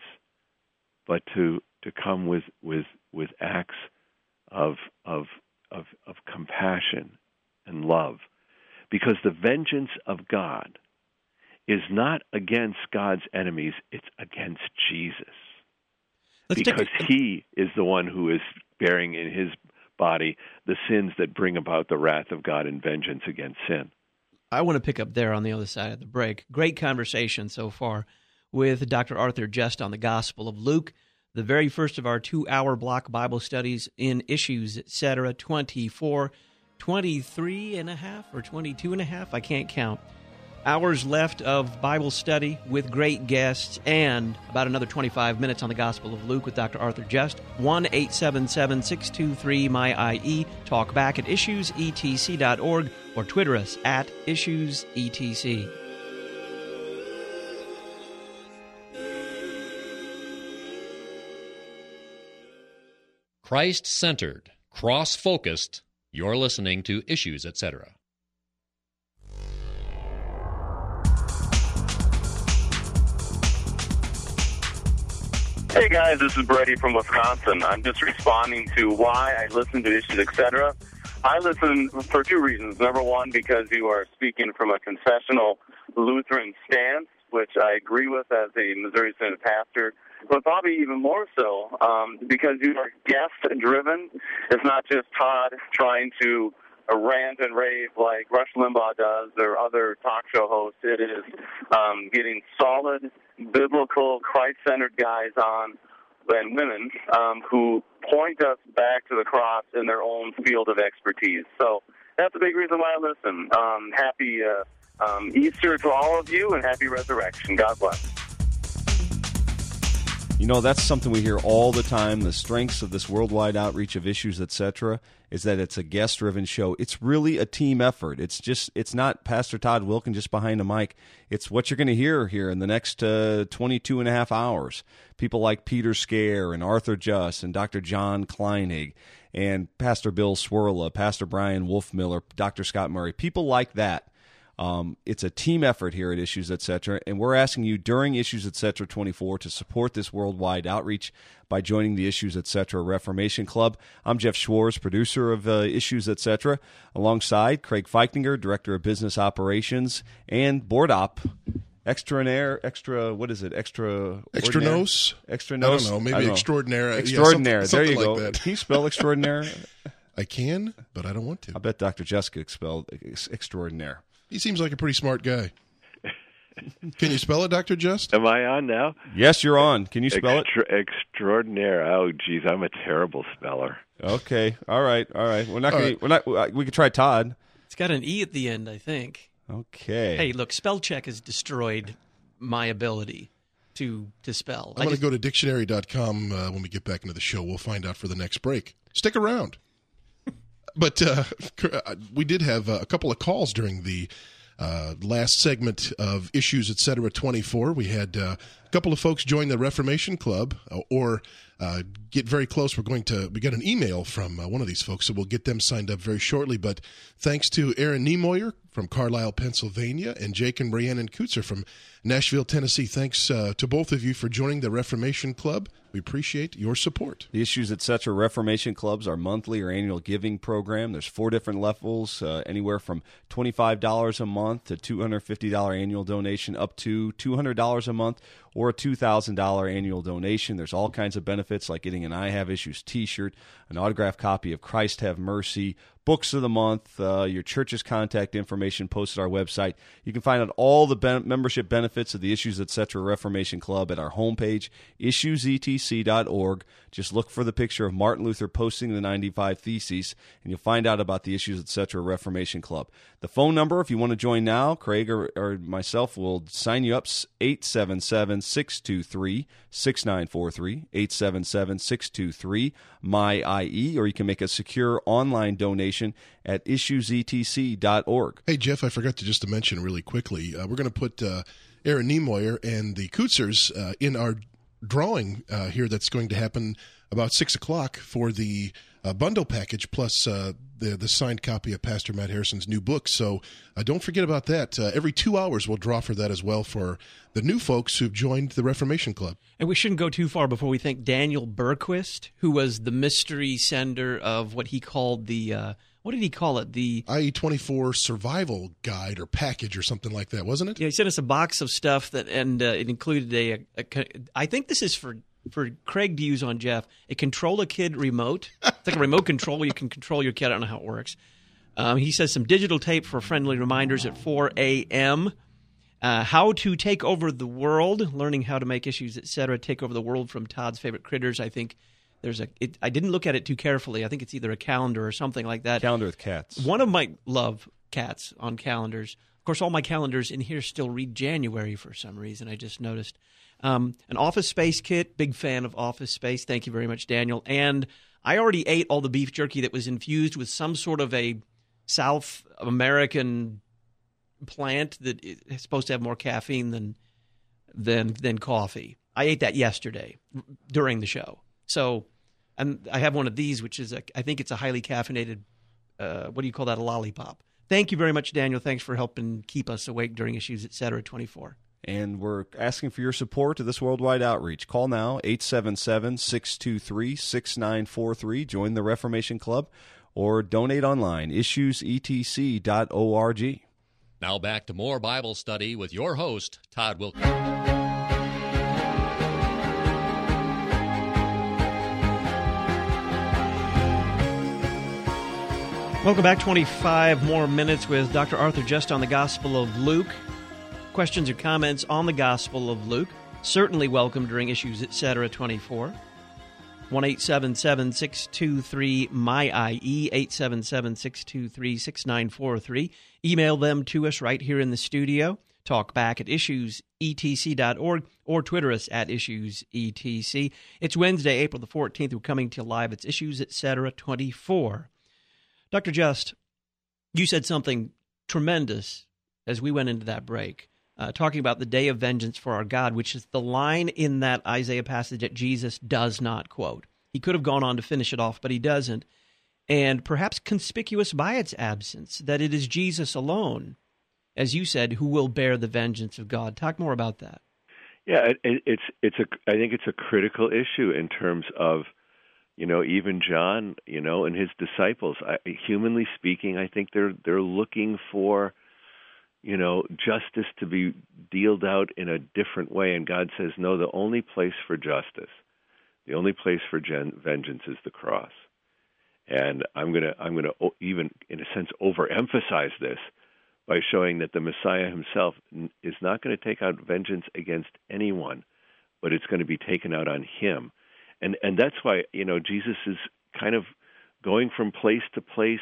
but to to come with with, with acts of, of of of compassion and love. Because the vengeance of God is not against God's enemies, it's against Jesus. Let's because take- he is the one who is bearing in his body the sins that bring about the wrath of God and vengeance against sin. I want to pick up there on the other side of the break. Great conversation so far with Doctor Arthur Just on the Gospel of Luke, the very first of our two-hour block Bible studies in Issues, et cetera, twenty-four, twenty-three and a half or twenty-two and a half, I can't count. Hours left of Bible study with great guests and about another twenty-five minutes on the Gospel of Luke with Doctor Arthur Just. one eight seven seven, six two three, M Y I E. Talk back at issues e t c dot org or Twitter us at issues e t c. Christ-centered, cross-focused, you're listening to Issues, et cetera. Hey guys, this is Brady from Wisconsin. I'm just responding to why I listen to Issues, et cetera. I listen for two reasons. Number one, because you are speaking from a confessional Lutheran stance, which I agree with as a Missouri Synod pastor, but probably even more so um, because you are guest-driven. It's not just Todd trying to uh, rant and rave like Rush Limbaugh does or other talk show hosts. It is um, getting solid, biblical, Christ-centered guys on and women um, who point us back to the cross in their own field of expertise. So that's a big reason why I listen. Um, happy uh, um, Easter to all of you, and happy resurrection. God bless. You know, that's something we hear all the time. The strengths of this worldwide outreach of Issues, et cetera, is that it's a guest-driven show. It's really a team effort. It's just, it's not Pastor Todd Wilken just behind a mic. It's what you're going to hear here in the next uh, twenty-two and a half hours. People like Peter Scare and Arthur Just and Doctor John Kleinig and Pastor Bill Swirla, Pastor Brian Wolfmiller, Doctor Scott Murray, people like that. Um, it's a team effort here at Issues, et cetera, and we're asking you during Issues, et cetera, twenty-four to support this worldwide outreach by joining the Issues, et cetera, Reformation Club. I'm Jeff Schwartz, producer of uh, Issues, et cetera, alongside Craig Feichtinger, Director of Business Operations, and Board Op, extraordinaire, extra, what is it, extra... Extra nose? Extra nose? I don't know, maybe I don't extraordinaire. Know. Extraordinaire, yeah, something, there you something go. Like that. Can you spell extraordinaire? I can, but I don't want to. I bet Doctor Jessica could spell extraordinaire. He seems like a pretty smart guy. Can you spell it, Doctor Just? Am I on now? Yes, you're on. Can you spell Extra, it? Extraordinaire. Oh, geez, I'm a terrible speller. Okay. All right. All right. We're not. Gonna, right. We're not. We could try Todd. It's got an E at the end, I think. Okay. Hey, look, spell check has destroyed my ability to to spell. I'm going to go to dictionary dot com uh, when we get back into the show. We'll find out for the next break. Stick around. But uh, we did have a couple of calls during the uh, last segment of Issues, et cetera, twenty-four. We had uh, a couple of folks join the Reformation Club or uh, get very close. We're going to, we got an email from uh, one of these folks, so we'll get them signed up very shortly. But thanks to Aaron Niemoyer from Carlisle, Pennsylvania, and Jake and Rhiannon Kutzer from Nashville, Tennessee. Thanks uh, to both of you for joining the Reformation Club. We appreciate your support. The Issues, et cetera, Reformation Clubs, our monthly or annual giving program. There's four different levels, uh, anywhere from twenty-five dollars a month to two hundred fifty dollars annual donation, up to two hundred dollars a month or a two thousand dollars annual donation. There's all kinds of benefits like getting an I Have Issues t-shirt, an autographed copy of Christ Have Mercy, books of the month, uh, your church's contact information posted on our website. You can find out all the ben- membership benefits of the Issues, et cetera, Reformation Club at our homepage, issues e t c dot org. Just look for the picture of Martin Luther posting the ninety-five Theses, and you'll find out about the Issues, et cetera, Reformation Club. The phone number, if you want to join now, Craig or, or myself will sign you up, eight seven seven, six two three, six nine four three, eight seven seven, six two three, M Y I E, or you can make a secure online donation at issues e t c dot org. Hey, Jeff, I forgot to just to mention really quickly, uh, we're going to put uh, Aaron Niemoyer and the Kutzers uh, in our drawing uh, here that's going to happen about six o'clock for the uh, bundle package plus uh, the the signed copy of Pastor Matt Harrison's new book. So uh, don't forget about that. Uh, every two hours we'll draw for that as well for the new folks who've joined the Reformation Club. And we shouldn't go too far before we thank Daniel Berquist, who was the mystery sender of what he called the uh, what did he call it? The I E twenty-four survival guide or package or something like that, wasn't it? Yeah, he sent us a box of stuff that, and uh, it included a, a, a. I think this is for for Craig to use on Jeff. A Control a Kid remote. It's like a remote control where you can control your kid. I don't know how it works. Um, he says some digital tape for friendly reminders at four a.m. Uh, how to take over the world, learning how to make issues, et cetera. Take over the world from Todd's favorite critters. I think there's a. It, I didn't look at it too carefully. I think it's either a calendar or something like that. Calendar with cats. One of my love cats on calendars. Of course, all my calendars in here still read January for some reason. I just noticed. Um, an Office Space kit. Big fan of Office Space. Thank you very much, Daniel. And I already ate all the beef jerky that was infused with some sort of a South American plant that is supposed to have more caffeine than than than coffee. I ate that yesterday during the show. So, and I have one of these, which is a, I think it's a highly caffeinated. Uh, what do you call that? A lollipop. Thank you very much, Daniel. Thanks for helping keep us awake during Issues, et cetera, twenty-four. And we're asking for your support to this worldwide outreach. Call now, eight seven seven, six two three, six nine four three. Join the Reformation Club or donate online, issues e t c dot org. Now back to more Bible study with your host, Todd Wilken. Welcome back. twenty-five more minutes with Doctor Arthur just on the Gospel of Luke. Questions or comments on the Gospel of Luke, certainly welcome during Issues, et cetera, twenty-four. one eight seven seven, six two three, M Y I E, eight seven seven, six two three, six nine four three. Email them to us right here in the studio. Talk back at issues e t c dot org or Twitter us at issues e t c. It's Wednesday, April the fourteenth. We're coming to you live. It's Issues, et cetera, twenty-four. Doctor Just, you said something tremendous as we went into that break, uh, talking about the day of vengeance for our God, which is the line in that Isaiah passage that Jesus does not quote. He could have gone on to finish it off, but he doesn't. And perhaps conspicuous by its absence, that it is Jesus alone, as you said, who will bear the vengeance of God. Talk more about that. Yeah, it, it's it's a. I think it's a critical issue in terms of, you know, even John, you know, and his disciples. I, humanly speaking, I think they're they're looking for, you know, justice to be dealt out in a different way, and God says, no. The only place for justice, the only place for gen- vengeance is the cross. And I'm gonna I'm gonna even in a sense overemphasize this by showing that the Messiah himself is not going to take out vengeance against anyone, but it's going to be taken out on him. And and that's why, you know, Jesus is kind of going from place to place,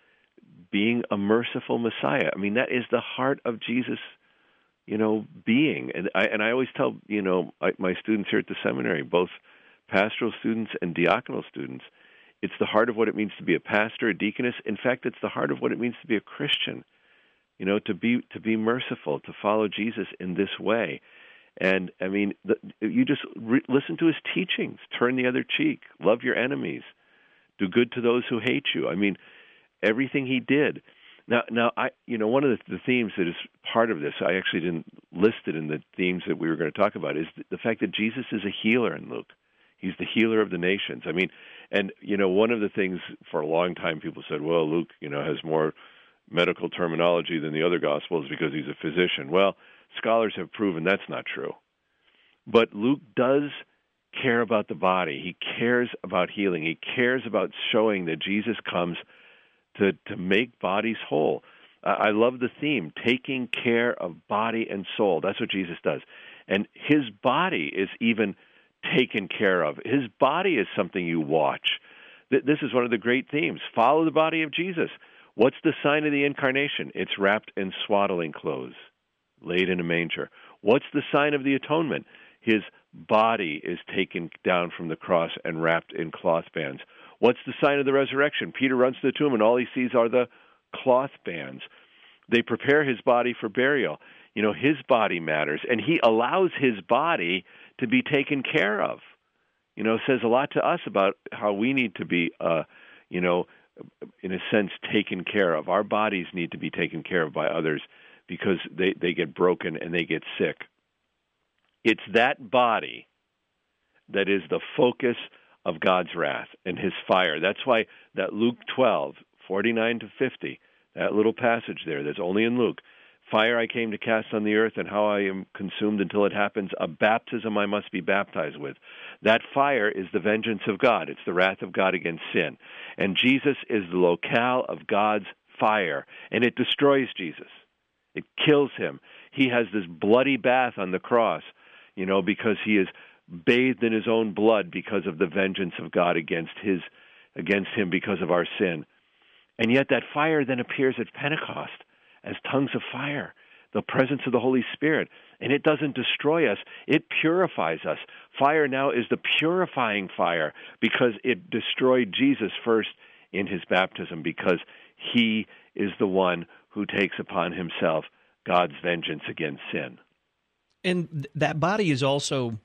being a merciful Messiah. I mean, that is the heart of Jesus, you know, being. And I and I always tell, you know, I, my students here at the seminary, both pastoral students and diaconal students, it's the heart of what it means to be a pastor, a deaconess. In fact, it's the heart of what it means to be a Christian. You know, to be to be merciful, to follow Jesus in this way. And, I mean, the, you just re- listen to his teachings. Turn the other cheek. Love your enemies. Do good to those who hate you. I mean, everything he did. Now, now, I, you know, one of the, the themes that is part of this, I actually didn't list it in the themes that we were going to talk about, is the fact that Jesus is a healer in Luke. He's the healer of the nations. I mean, and, you know, one of the things for a long time people said, well, Luke, you know, has more medical terminology than the other Gospels because he's a physician. Well, scholars have proven that's not true. But Luke does care about the body. He cares about healing. He cares about showing that Jesus comes to, to make bodies whole. Uh, I love the theme, taking care of body and soul. That's what Jesus does. And his body is even taken care of. His body is something you watch. This is one of the great themes. Follow the body of Jesus. What's the sign of the incarnation? It's wrapped in swaddling clothes, laid in a manger. What's the sign of the atonement? His body is taken down from the cross and wrapped in cloth bands. What's the sign of the resurrection? Peter runs to the tomb and all he sees are the cloth bands. They prepare his body for burial. You know, his body matters, and he allows his body to be taken care of. You know, says a lot to us about how we need to be, uh, you know, in a sense, taken care of. Our bodies need to be taken care of by others because they, they get broken and they get sick. It's that body that is the focus of God's wrath and his fire. That's why that Luke twelve, forty-nine to fifty, that little passage there that's only in Luke. Fire I came to cast on the earth, and how I am consumed until it happens. A baptism I must be baptized with. That fire is the vengeance of God. It's the wrath of God against sin. And Jesus is the locale of God's fire, and it destroys Jesus. It kills him. He has this bloody bath on the cross, you know, because he is bathed in his own blood because of the vengeance of God against his, against him because of our sin. And yet that fire then appears at Pentecost as tongues of fire, the presence of the Holy Spirit. And it doesn't destroy us. It purifies us. Fire now is the purifying fire because it destroyed Jesus first in his baptism, because he is the one who takes upon himself God's vengeance against sin. And th- that body is also,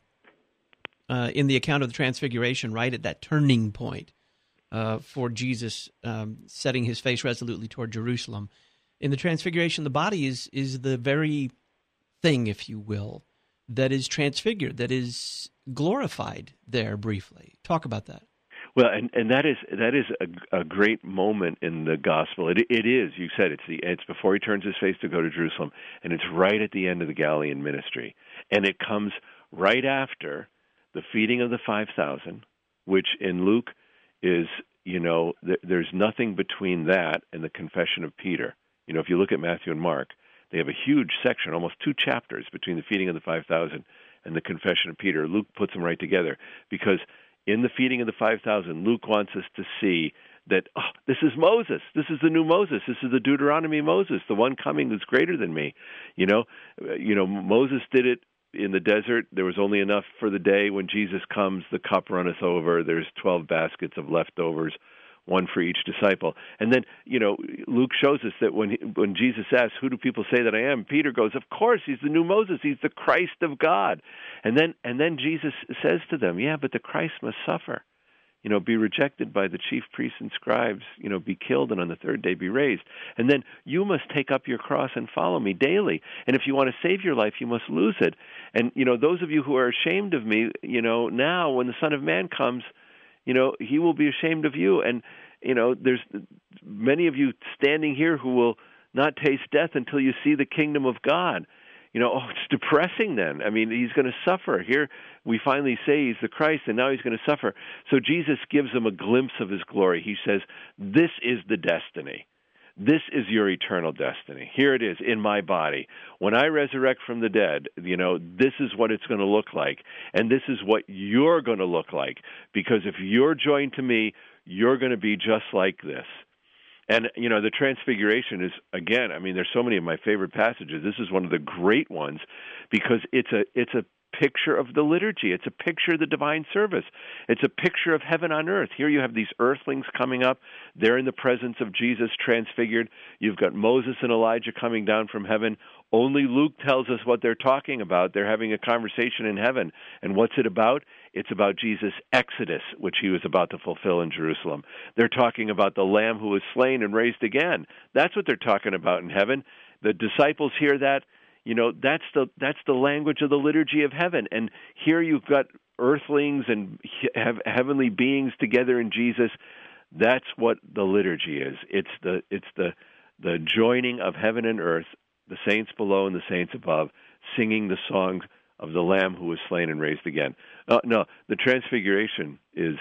uh, in the account of the Transfiguration, right, at that turning point uh, for Jesus um, setting his face resolutely toward Jerusalem. In the Transfiguration, the body is is the very thing, if you will, that is transfigured, that is glorified there briefly. Talk about that. Well, and, and that is that is a, a great moment in the gospel. It it is. You said it's the it's before he turns his face to go to Jerusalem, and it's right at the end of the Galilean ministry, and it comes right after the feeding of the five thousand, which in Luke is, you know, th- there's nothing between that and the confession of Peter. You know, if you look at Matthew and Mark, they have a huge section, almost two chapters, between the feeding of the five thousand and the confession of Peter. Luke puts them right together because in the feeding of the five thousand, Luke wants us to see that, oh, this is Moses. This is the new Moses. This is the Deuteronomy Moses, the one coming who's greater than me. You know, you know, Moses did it in the desert. There was only enough for the day. When Jesus comes, the cup runneth over. There's twelve baskets of leftovers, one for each disciple. And then, you know, Luke shows us that when he, when Jesus asks, who do people say that I am? Peter goes, of course, he's the new Moses. He's the Christ of God. And then and then Jesus says to them, yeah, but the Christ must suffer, you know, be rejected by the chief priests and scribes, you know, be killed, and on the third day be raised. And then you must take up your cross and follow me daily. And if you want to save your life, you must lose it. And, you know, those of you who are ashamed of me, you know, now when the Son of Man comes, you know, he will be ashamed of you. And, you know, there's many of you standing here who will not taste death until you see the kingdom of God. You know, oh, it's depressing then. I mean, he's going to suffer. Here we finally say he's the Christ, and now he's going to suffer. So Jesus gives them a glimpse of his glory. He says, this is the destiny. This is your eternal destiny. Here it is in my body. When I resurrect from the dead, you know, this is what it's going to look like. And this is what you're going to look like. Because if you're joined to me, you're going to be just like this. And, you know, the Transfiguration is, again, I mean, there's so many of my favorite passages. This is one of the great ones because it's a it's a picture of the liturgy. It's a picture of the divine service. It's a picture of heaven on earth. Here you have these earthlings coming up. They're in the presence of Jesus transfigured. You've got Moses and Elijah coming down from heaven. Only Luke tells us what they're talking about. They're having a conversation in heaven. And what's it about? It's about Jesus' exodus, which he was about to fulfill in Jerusalem. They're talking about the Lamb who was slain and raised again. That's what they're talking about in heaven. The disciples hear that. You know, that's the that's the language of the liturgy of heaven. And here you've got earthlings and he- have heavenly beings together in Jesus. That's what the liturgy is. It's the it's the the joining of heaven and earth, the saints below and the saints above, singing the song of the Lamb who was slain and raised again. Uh, no, the Transfiguration is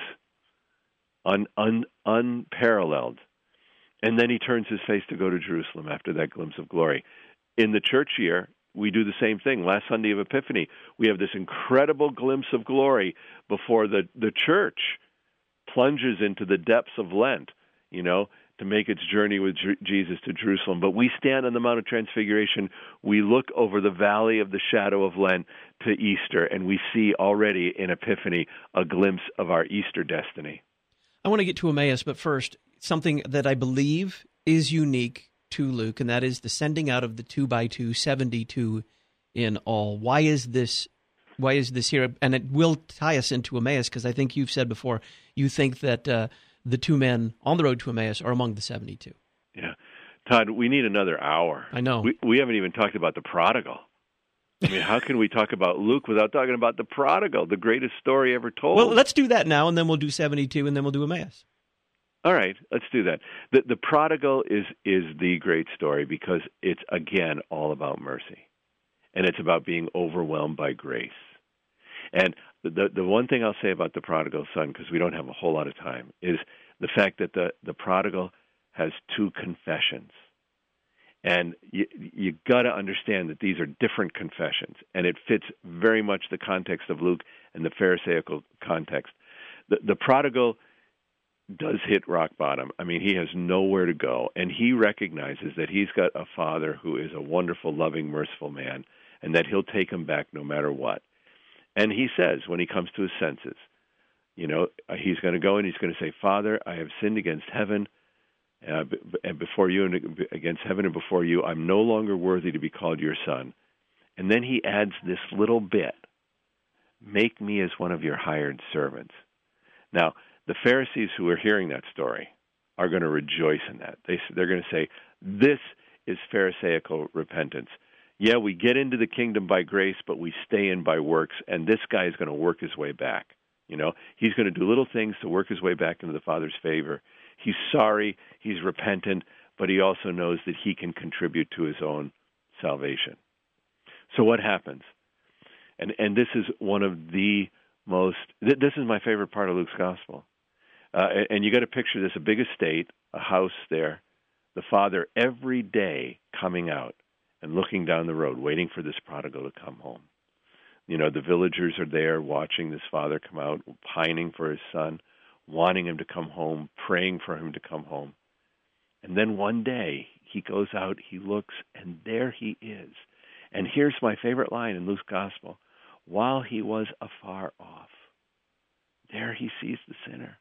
un, un, unparalleled. And then he turns his face to go to Jerusalem after that glimpse of glory. In the church year, we do the same thing. Last Sunday of Epiphany, we have this incredible glimpse of glory before the, the church plunges into the depths of Lent, you know, to make its journey with Jer- Jesus to Jerusalem. But we stand on the Mount of Transfiguration, we look over the valley of the shadow of Lent to Easter, and we see already in Epiphany a glimpse of our Easter destiny. I want to get to Emmaus, but first, something that I believe is unique to Luke, and that is the sending out of the two by two, seventy-two in all. Why is this Why is this here? And it will tie us into Emmaus, because I think you've said before, you think that uh, the two men on the road to Emmaus are among the seventy-two. Yeah. Todd, we need another hour. I know. We, we haven't even talked about the prodigal. I mean, how can we talk about Luke without talking about the prodigal, the greatest story ever told? Well, let's do that now, and then we'll do seventy-two, and then we'll do Emmaus. All right, let's do that. The, the prodigal is, is the great story because it's, again, all about mercy. And it's about being overwhelmed by grace. And the the one thing I'll say about the prodigal son, because we don't have a whole lot of time, is the fact that the, the prodigal has two confessions. And you you got to understand that these are different confessions, and it fits very much the context of Luke and the Pharisaical context. The, the prodigal does hit rock bottom. I mean, he has nowhere to go, and he recognizes that he's got a father who is a wonderful, loving, merciful man, and that he'll take him back no matter what. And he says, when he comes to his senses, you know, he's going to go and he's going to say, Father, I have sinned against heaven uh, and before you, and against heaven and before you. I'm no longer worthy to be called your son. And then he adds this little bit, make me as one of your hired servants. Now, the Pharisees who are hearing that story are going to rejoice in that. They, they're going to say, this is Pharisaical repentance. Yeah, we get into the kingdom by grace, but we stay in by works, and this guy is going to work his way back. You know, he's going to do little things to work his way back into the Father's favor. He's sorry, he's repentant, but he also knows that he can contribute to his own salvation. So what happens? And and this is one of the most, this is my favorite part of Luke's gospel. Uh, and you got to picture this, a big estate, a house there, the father every day coming out and looking down the road, waiting for this prodigal to come home. You know, the villagers are there watching this father come out, pining for his son, wanting him to come home, praying for him to come home. And then one day he goes out, he looks, and there he is. And here's my favorite line in Luke's gospel. While he was afar off, there he sees the sinner.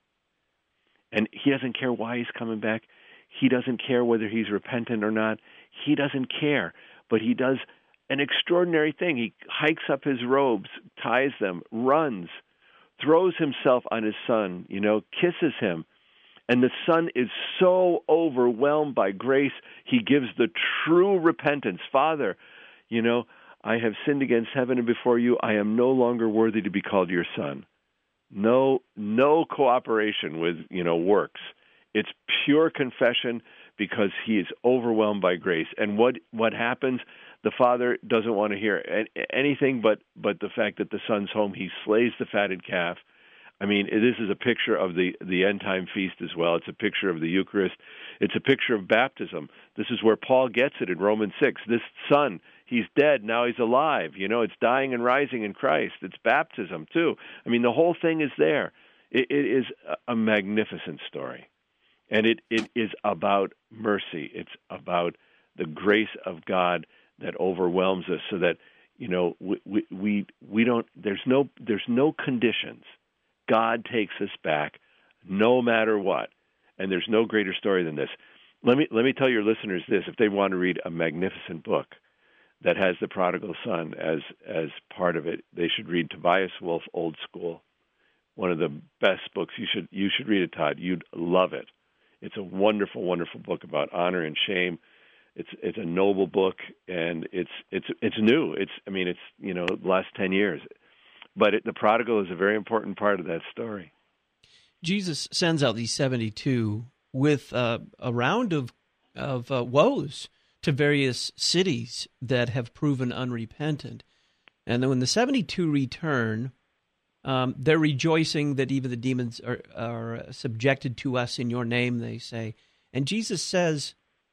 And he doesn't care why he's coming back. He doesn't care whether he's repentant or not. He doesn't care. But he does an extraordinary thing. He hikes up his robes, ties them, runs, throws himself on his son, you know, kisses him. And the son is so overwhelmed by grace, he gives the true repentance. Father, you know, I have sinned against heaven and before you. I am no longer worthy to be called your son. No, no cooperation with, you know, works. It's pure confession because he is overwhelmed by grace. And what, what happens? The father doesn't want to hear anything but, but the fact that the son's home. He slays the fatted calf. I mean, this is a picture of the, the end-time feast as well. It's a picture of the Eucharist. It's a picture of baptism. This is where Paul gets it in Romans six. This son, he's dead, now he's alive. You know, it's dying and rising in Christ. It's baptism, too. I mean, the whole thing is there. It, it is a magnificent story. And it, it is about mercy. It's about the grace of God that overwhelms us so that, you know, we, we, we, we don't, there's no, there's no conditions. God takes us back no matter what. And there's no greater story than this. Let me let me tell your listeners this. If they want to read a magnificent book that has the prodigal son as as part of it, they should read Tobias Wolff, Old School. One of the best books. You should you should read it, Todd. You'd love it. It's a wonderful, wonderful book about honor and shame. It's it's a noble book, and it's it's it's new. It's I mean it's you know the last ten years. But it, the prodigal is a very important part of that story. Jesus sends out these seventy-two with uh, a round of of uh, woes to various cities that have proven unrepentant. And then when the seventy-two return, um, they're rejoicing that even the demons are, are subjected to us in your name, they say. And Jesus says,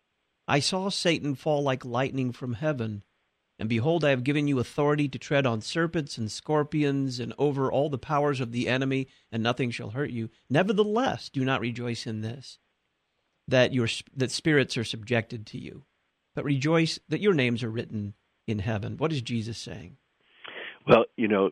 I saw Satan fall like lightning from heaven. And behold, I have given you authority to tread on serpents and scorpions and over all the powers of the enemy, and nothing shall hurt you. Nevertheless, do not rejoice in this, that your that spirits are subjected to you, but rejoice that your names are written in heaven. What is Jesus saying? Well, you know,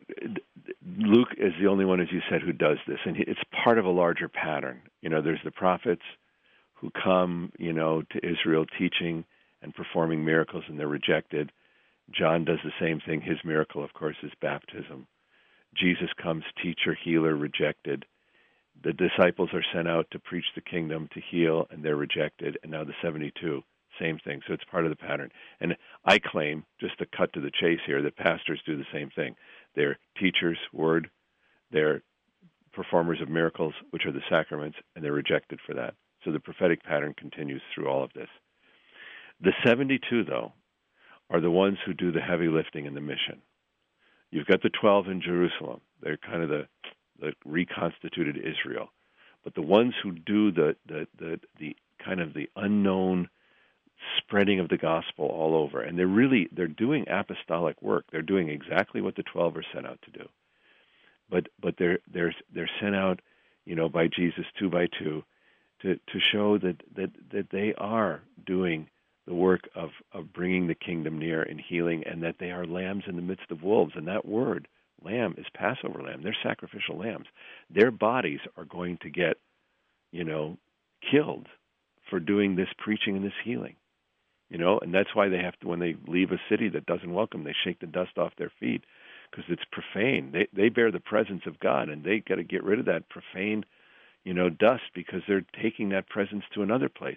Luke is the only one, as you said, who does this, and it's part of a larger pattern. You know, there's the prophets who come, you know, to Israel teaching and performing miracles, and they're rejected. John does the same thing. His miracle, of course, is baptism. Jesus comes, teacher, healer, rejected. The disciples are sent out to preach the kingdom, to heal, and they're rejected. And now the seventy-two, same thing. So it's part of the pattern. And I claim, just to cut to the chase here, that pastors do the same thing. They're teachers, word. They're performers of miracles, which are the sacraments, and they're rejected for that. So the prophetic pattern continues through all of this. The seventy-two, though, are the ones who do the heavy lifting in the mission. You've got the twelve in Jerusalem. They're kind of the, the reconstituted Israel. But the ones who do the, the, the, the kind of the unknown spreading of the gospel all over, and they're really, they're doing apostolic work. They're doing exactly what the twelve are sent out to do. But but they're they're they're sent out, you know, by Jesus two by two, to to show that that that they are doing the work of of bringing the kingdom near and healing, and that they are lambs in the midst of wolves. And that word, lamb, is Passover lamb. They're sacrificial lambs. Their bodies are going to get, you know, killed for doing this preaching and this healing. You know, and that's why they have to, when they leave a city that doesn't welcome, they shake the dust off their feet, because it's profane. They they bear the presence of God, and they got to get rid of that profane, you know, dust, because they're taking that presence to another place.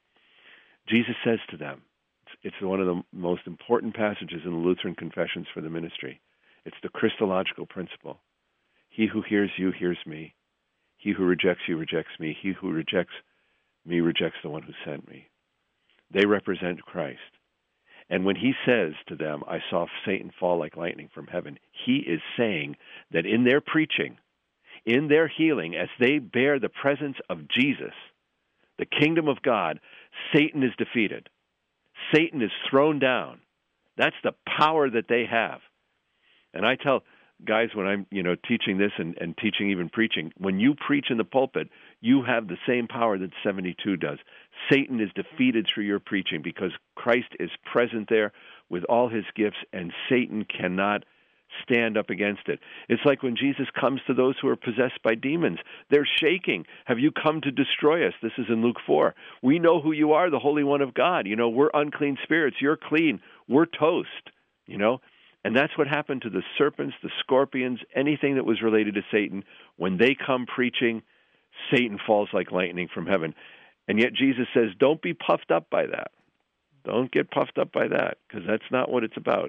Jesus says to them, it's, it's one of the most important passages in the Lutheran Confessions for the ministry. It's the Christological principle. He who hears you hears me. He who rejects you rejects me. He who rejects me rejects the one who sent me. They represent Christ. And when he says to them, I saw Satan fall like lightning from heaven, he is saying that in their preaching, in their healing, as they bear the presence of Jesus, the kingdom of God, Satan is defeated. Satan is thrown down. That's the power that they have. And I tell guys when I'm, you know, teaching this and, and teaching even preaching, when you preach in the pulpit, you have the same power that seventy-two does. Satan is defeated through your preaching because Christ is present there with all his gifts, and Satan cannot stand up against it. It's like when Jesus comes to those who are possessed by demons. They're shaking. Have you come to destroy us? This is in Luke four. We know who you are, the Holy One of God. You know, we're unclean spirits. You're clean. We're toast, you know. And that's what happened to the serpents, the scorpions, anything that was related to Satan. When they come preaching, Satan falls like lightning from heaven. And yet Jesus says, don't be puffed up by that. Don't get puffed up by that, because that's not what it's about.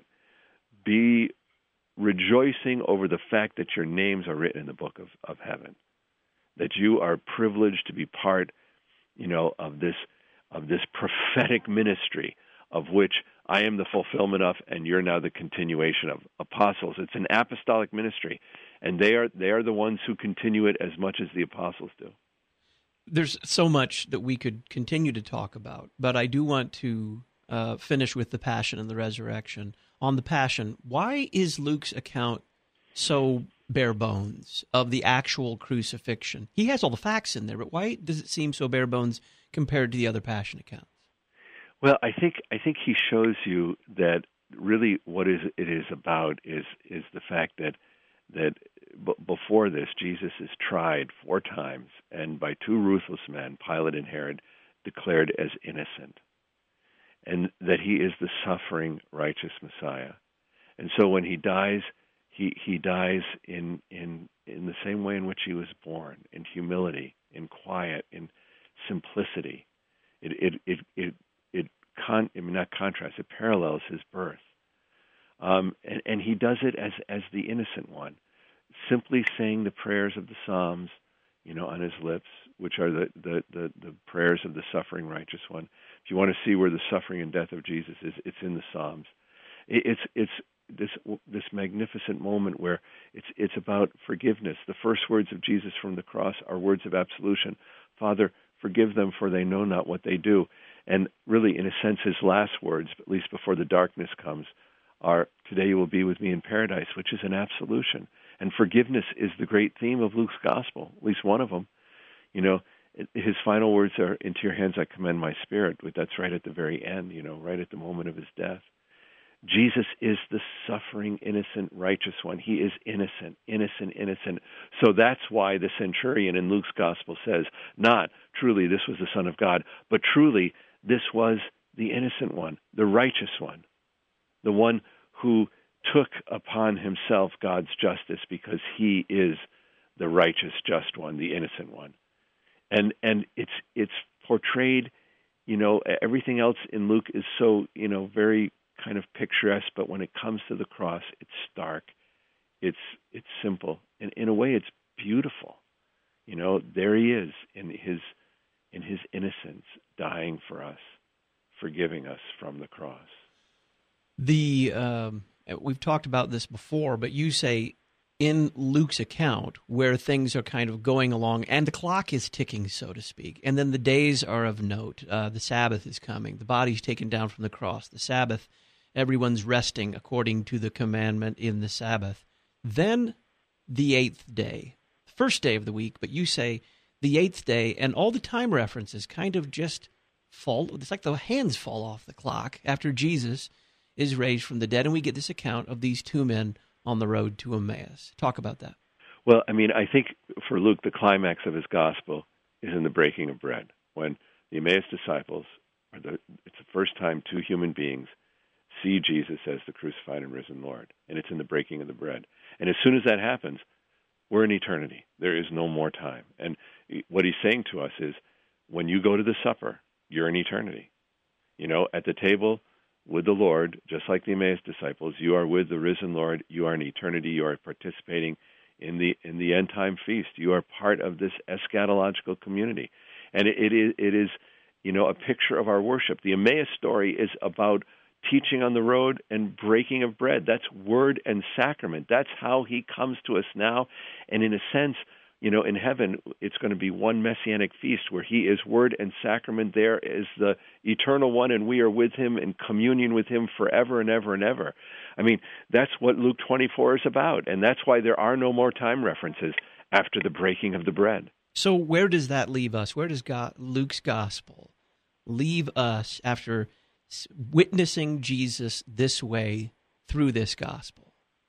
Be rejoicing over the fact that your names are written in the book of, of heaven, that you are privileged to be part, you know, of this of this prophetic ministry, of which I am the fulfillment of, and you're now the continuation of. Apostles. It's an apostolic ministry, and they are they are the ones who continue it as much as the apostles do. There's so much that we could continue to talk about, but I do want to uh, finish with the Passion and the Resurrection. On the Passion, why is Luke's account so bare bones of the actual crucifixion? He has all the facts in there, but why does it seem so bare bones compared to the other Passion accounts? Well, I think I think he shows you that really what is it is about is is the fact that that b- before this, Jesus is tried four times, and by two ruthless men, Pilate and Herod, declared as innocent, and that he is the suffering, righteous Messiah. And so when he dies, he he dies in in in the same way in which he was born, in humility, in quiet, in simplicity. It it it it it con I mean not contrast. It parallels his birth, um, and and he does it as as the innocent one, simply saying the prayers of the Psalms, you know, on his lips, which are the the the, the prayers of the suffering righteous one. If you want to see where the suffering and death of Jesus is, it's in the Psalms. It, it's it's this this magnificent moment where it's it's about forgiveness. The first words of Jesus from the cross are words of absolution. Father, forgive them, for they know not what they do. And really, in a sense, his last words, at least before the darkness comes, are, today you will be with me in paradise, which is an absolution. And forgiveness is the great theme of Luke's gospel, at least one of them. You know, his final words are, into your hands I commend my spirit, but that's right at the very end, you know, right at the moment of his death. Jesus is the suffering, innocent, righteous one. He is innocent, innocent, innocent. So that's why the centurion in Luke's gospel says, not truly this was the Son of God, but truly this was the innocent one, the righteous one, the one who took upon himself God's justice because he is the righteous, just one, the innocent one. And and it's it's portrayed, you know, everything else in Luke is so, you know, very kind of picturesque, but when it comes to the cross, it's stark, it's it's simple, and in a way, it's beautiful. You know, there he is in his in his innocence, dying for us, forgiving us from the cross. The um, we've talked about this before, but you say in Luke's account where things are kind of going along and the clock is ticking, so to speak, and then the days are of note. Uh, the Sabbath is coming. The body's taken down from the cross. The Sabbath, everyone's resting according to the commandment in the Sabbath. Then the eighth day, first day of the week, but you say the eighth day, and all the time references kind of just fall. It's like the hands fall off the clock after Jesus is raised from the dead, and we get this account of these two men on the road to Emmaus. Talk about that. Well, I mean, I think for Luke, the climax of his gospel is in the breaking of bread, when the Emmaus disciples, are the, it's the first time two human beings see Jesus as the crucified and risen Lord, and it's in the breaking of the bread. And as soon as that happens, we're in eternity. There is no more time. And what he's saying to us is, when you go to the supper, you're in eternity. You know, at the table with the Lord, just like the Emmaus disciples, you are with the risen Lord. You are in eternity. You are participating in the in the end time feast. You are part of this eschatological community, and it, it is it is you know a picture of our worship. The Emmaus story is about teaching on the road and breaking of bread. That's word and sacrament. That's how he comes to us now, and in a sense, you know, in heaven, it's going to be one messianic feast where he is word and sacrament. There is the eternal one, and we are with him in communion with him forever and ever and ever. I mean, that's what Luke twenty-four is about, and that's why there are no more time references after the breaking of the bread. So where does that leave us? Where does God, Luke's gospel leave us after witnessing Jesus this way through this gospel?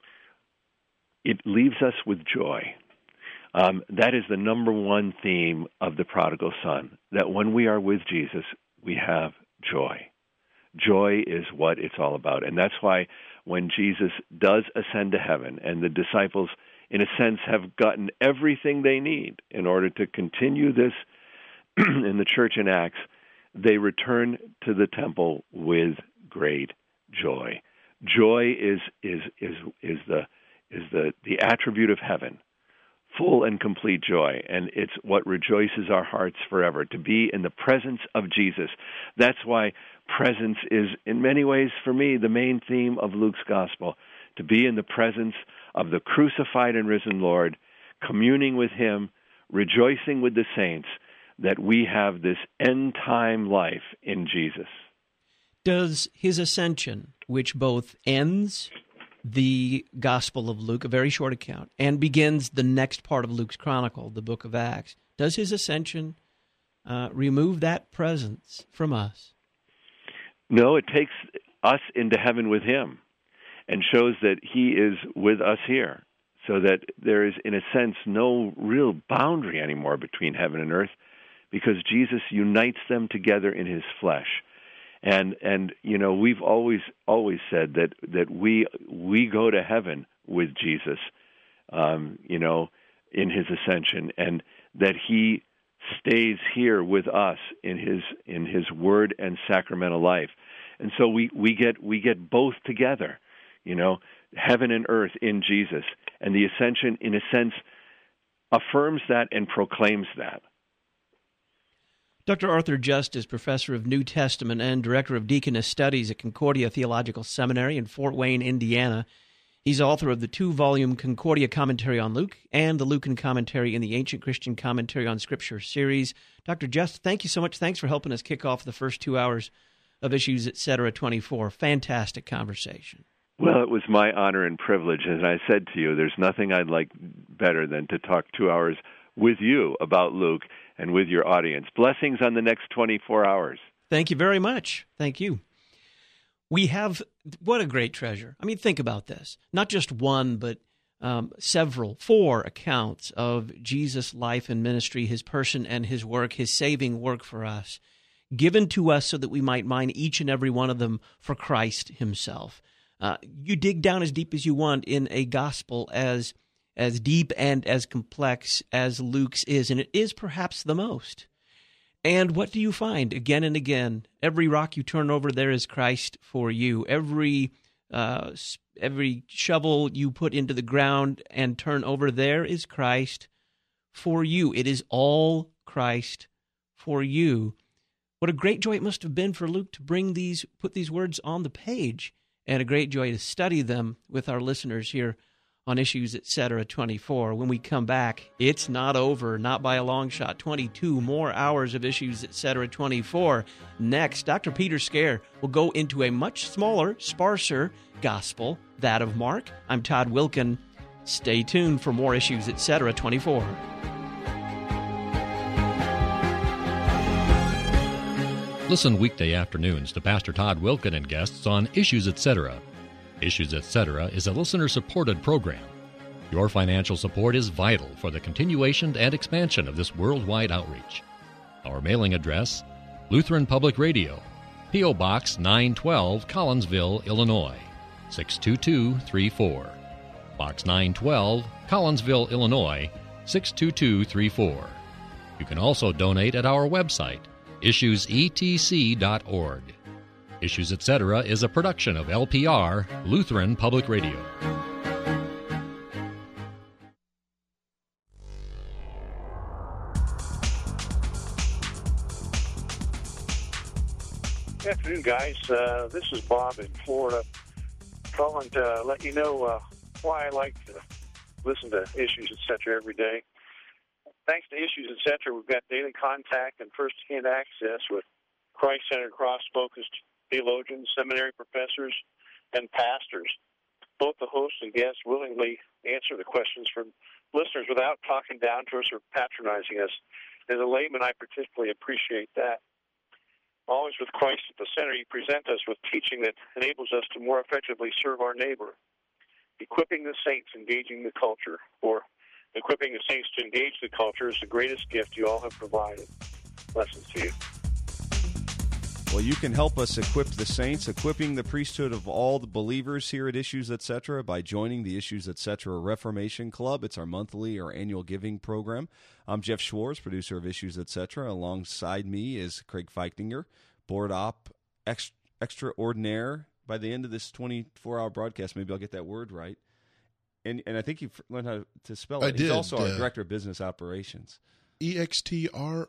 It leaves us with joy. Um, that is the number one theme of the prodigal son, that when we are with Jesus, we have joy. Joy is what it's all about. And that's why when Jesus does ascend to heaven and the disciples, in a sense, have gotten everything they need in order to continue this in the church in Acts, they return to the temple with great joy. Joy is is is is the is the, the attribute of heaven. Full and complete joy, and it's what rejoices our hearts forever, to be in the presence of Jesus. That's why presence is, in many ways, for me, the main theme of Luke's gospel, to be in the presence of the crucified and risen Lord, communing with him, rejoicing with the saints, that we have this end-time life in Jesus. Does his ascension, which both ends the Gospel of Luke, a very short account, and begins the next part of Luke's chronicle, the book of Acts, does his ascension uh, remove that presence from us? No, it takes us into heaven with him and shows that he is with us here, so that there is, in a sense, no real boundary anymore between heaven and earth, because Jesus unites them together in his flesh. And and you know, we've always always said that that we we go to heaven with Jesus, um, you know, in his ascension, and that he stays here with us in his in his word and sacramental life. And so we, we get we get both together, you know, heaven and earth in Jesus. And the ascension, in a sense, affirms that and proclaims that. Doctor Arthur Just is professor of New Testament and director of Deaconess Studies at Concordia Theological Seminary in Fort Wayne, Indiana. He's author of the two-volume Concordia Commentary on Luke and the Lucan Commentary in the Ancient Christian Commentary on Scripture series. Doctor Just, thank you so much. Thanks for helping us kick off the first two hours of Issues et cetera twenty-four. Fantastic conversation. Well, it was my honor and privilege, and I said to you, there's nothing I'd like better than to talk two hours with you about Luke and with your audience. Blessings on the next twenty-four hours. Thank you very much. Thank you. We have, what a great treasure. I mean, think about this. Not just one, but um, several, four accounts of Jesus' life and ministry, his person and his work, his saving work for us, given to us so that we might mine each and every one of them for Christ himself. Uh, you dig down as deep as you want in a gospel as as deep and as complex as Luke's is, and it is perhaps the most. And what do you find again and again? Every rock you turn over, there is Christ for you. Every uh, every shovel you put into the ground and turn over, there is Christ for you. It is all Christ for you. What a great joy it must have been for Luke to bring these, put these words on the page, and a great joy to study them with our listeners here on Issues Etc. twenty-four. When we come back, it's not over, not by a long shot. twenty-two more hours of Issues Etc. twenty-four. Next, Doctor Peter Scare will go into a much smaller, sparser gospel, that of Mark. I'm Todd Wilkin. Stay tuned for more Issues Etc. twenty-four. Listen weekday afternoons to Pastor Todd Wilkin and guests on Issues Etc. Issues Etc. is a listener-supported program. Your financial support is vital for the continuation and expansion of this worldwide outreach. Our mailing address, Lutheran Public Radio, P O. Box nine twelve, Collinsville, Illinois, six two two three four. Box nine twelve, Collinsville, Illinois, six two two three four. You can also donate at our website, issues e t c dot org. Issues Etc. is a production of L P R, Lutheran Public Radio. Good afternoon, guys. Uh, this is Bob in Florida, calling to let you know uh, why I like to listen to Issues Etc. every day. Thanks to Issues Etc., we've got daily contact and first-hand access with Christ-centered, cross-focused theologians, seminary professors, and pastors. Both the host and guests willingly answer the questions from listeners without talking down to us or patronizing us. As a layman, I particularly appreciate that. Always with Christ at the center, you present us with teaching that enables us to more effectively serve our neighbor. Equipping the saints, engaging the culture, or equipping the saints to engage the culture is the greatest gift you all have provided. Blessings to you. Well, you can help us equip the saints, equipping the priesthood of all the believers here at Issues Etc. by joining the Issues Etc. Reformation Club. It's our monthly or annual giving program. I'm Jeff Schwartz, producer of Issues Etc. Alongside me is Craig Feichtinger, board op ex- extraordinaire. By the end of this twenty-four hour broadcast, maybe I'll get that word right. And and I think you've learned how to spell it. I He's did. also our uh, director of business operations. E X T R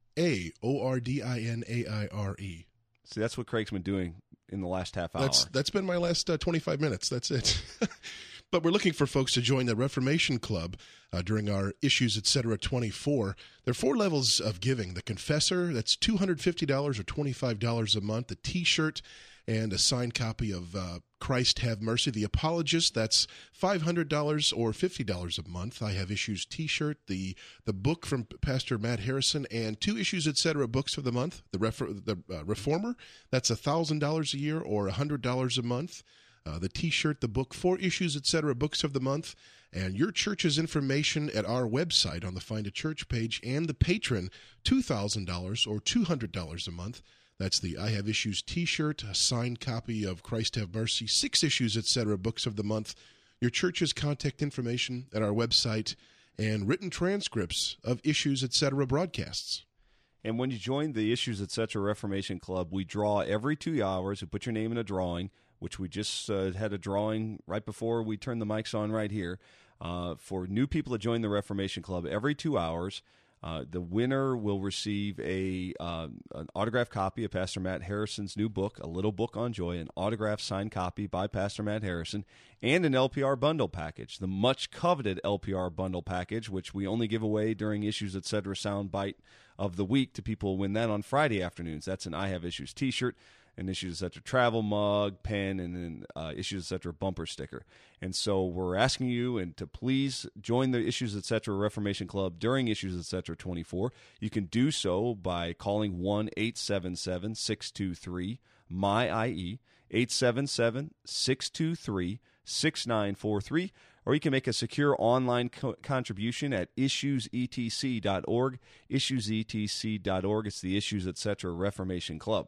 A O R D I N A I R E. See, that's what Craig's been doing in the last half hour. That's that's been my last uh, twenty-five minutes. That's it. But we're looking for folks to join the Reformation Club uh, during our Issues Etc. twenty-four. There are four levels of giving. The Confessor, that's two hundred fifty dollars or twenty-five dollars a month. The T-shirt and a signed copy of uh, Christ Have Mercy. The Apologist, that's five hundred dollars or fifty dollars a month. I Have Issues T-shirt, the the book from Pastor Matt Harrison, and two Issues Etc. books of the month. The, Refer- the uh, Reformer, that's one thousand dollars a year or one hundred dollars a month. Uh, the T-shirt, the book, four Issues Etc. books of the month, and your church's information at our website on the Find a Church page, and the Patron, two thousand dollars or two hundred dollars a month. That's the I Have Issues T-shirt, a signed copy of Christ Have Mercy, six Issues Etc. books of the month, your church's contact information at our website, and written transcripts of Issues Etc. broadcasts. And when you join the Issues Etc. Reformation Club, we draw every two hours. We put your name in a drawing, which we just uh, had a drawing right before we turned the mics on right here, uh, for new people to join the Reformation Club every two hours. Uh, the winner will receive a uh, an autographed copy of Pastor Matt Harrison's new book, A Little Book on Joy, an autographed signed copy by Pastor Matt Harrison, and an L P R bundle package, the much-coveted L P R bundle package, which we only give away during Issues Etc. Soundbite of the week to people who win that on Friday afternoons. That's an I Have Issues T-shirt, an Issues Etc. travel mug, pen, and an uh, Issues Etc. bumper sticker. And so we're asking you and to please join the Issues Etc. Reformation Club during Issues Etc. twenty-four. You can do so by calling one eight seven seven, six two three, M Y I E, eight seven seven, six two three, six nine four three, or you can make a secure online co- contribution at issues e t c dot org, issues e t c dot org. It's the Issues Etc. Reformation Club.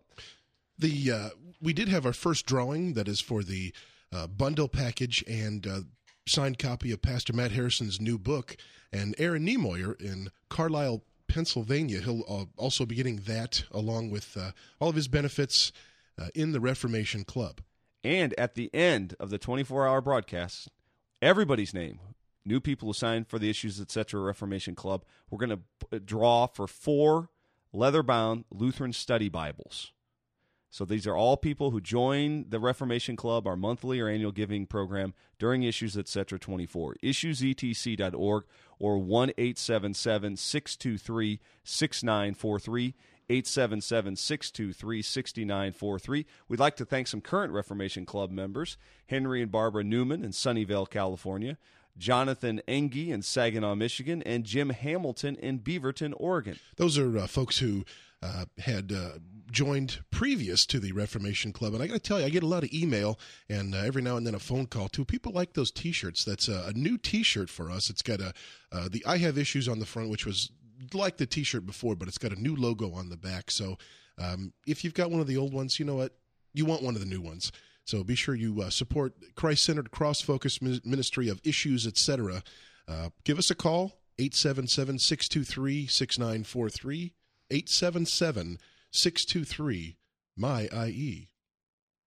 The uh, we did have our first drawing that is for the uh, bundle package and uh, signed copy of Pastor Matt Harrison's new book. And Aaron Niemoyer in Carlisle, Pennsylvania, he'll uh, also be getting that along with uh, all of his benefits uh, in the Reformation Club. And at the end of the twenty-four hour broadcast, everybody's name, new people who sign for the Issues Etc. Reformation Club, we're going to draw for four leather-bound Lutheran study Bibles. So these are all people who join the Reformation Club, our monthly or annual giving program during Issues Etc. twenty-four. issues e t c dot org or one eight seven seven, six two three, six nine four three. eight seven seven, six two three, six nine four three. We'd like to thank some current Reformation Club members, Henry and Barbara Newman in Sunnyvale, California, Jonathan Engie in Saginaw, Michigan, and Jim Hamilton in Beaverton, Oregon. Those are uh, folks who uh, had uh, joined previous to the Reformation Club. And I got to tell you, I get a lot of email and uh, every now and then a phone call too. People like those T-shirts. That's a, a new T-shirt for us. It's got a uh, the I Have Issues on the front, which was like the T-shirt before, but it's got a new logo on the back. So um, if you've got one of the old ones, you know what? You want one of the new ones. So be sure you uh, support Christ-centered, cross-focused ministry of Issues, et cetera. Uh, give us a call, eight seven seven, six two three, six nine four three, eight seven seven, six two three, M Y I E.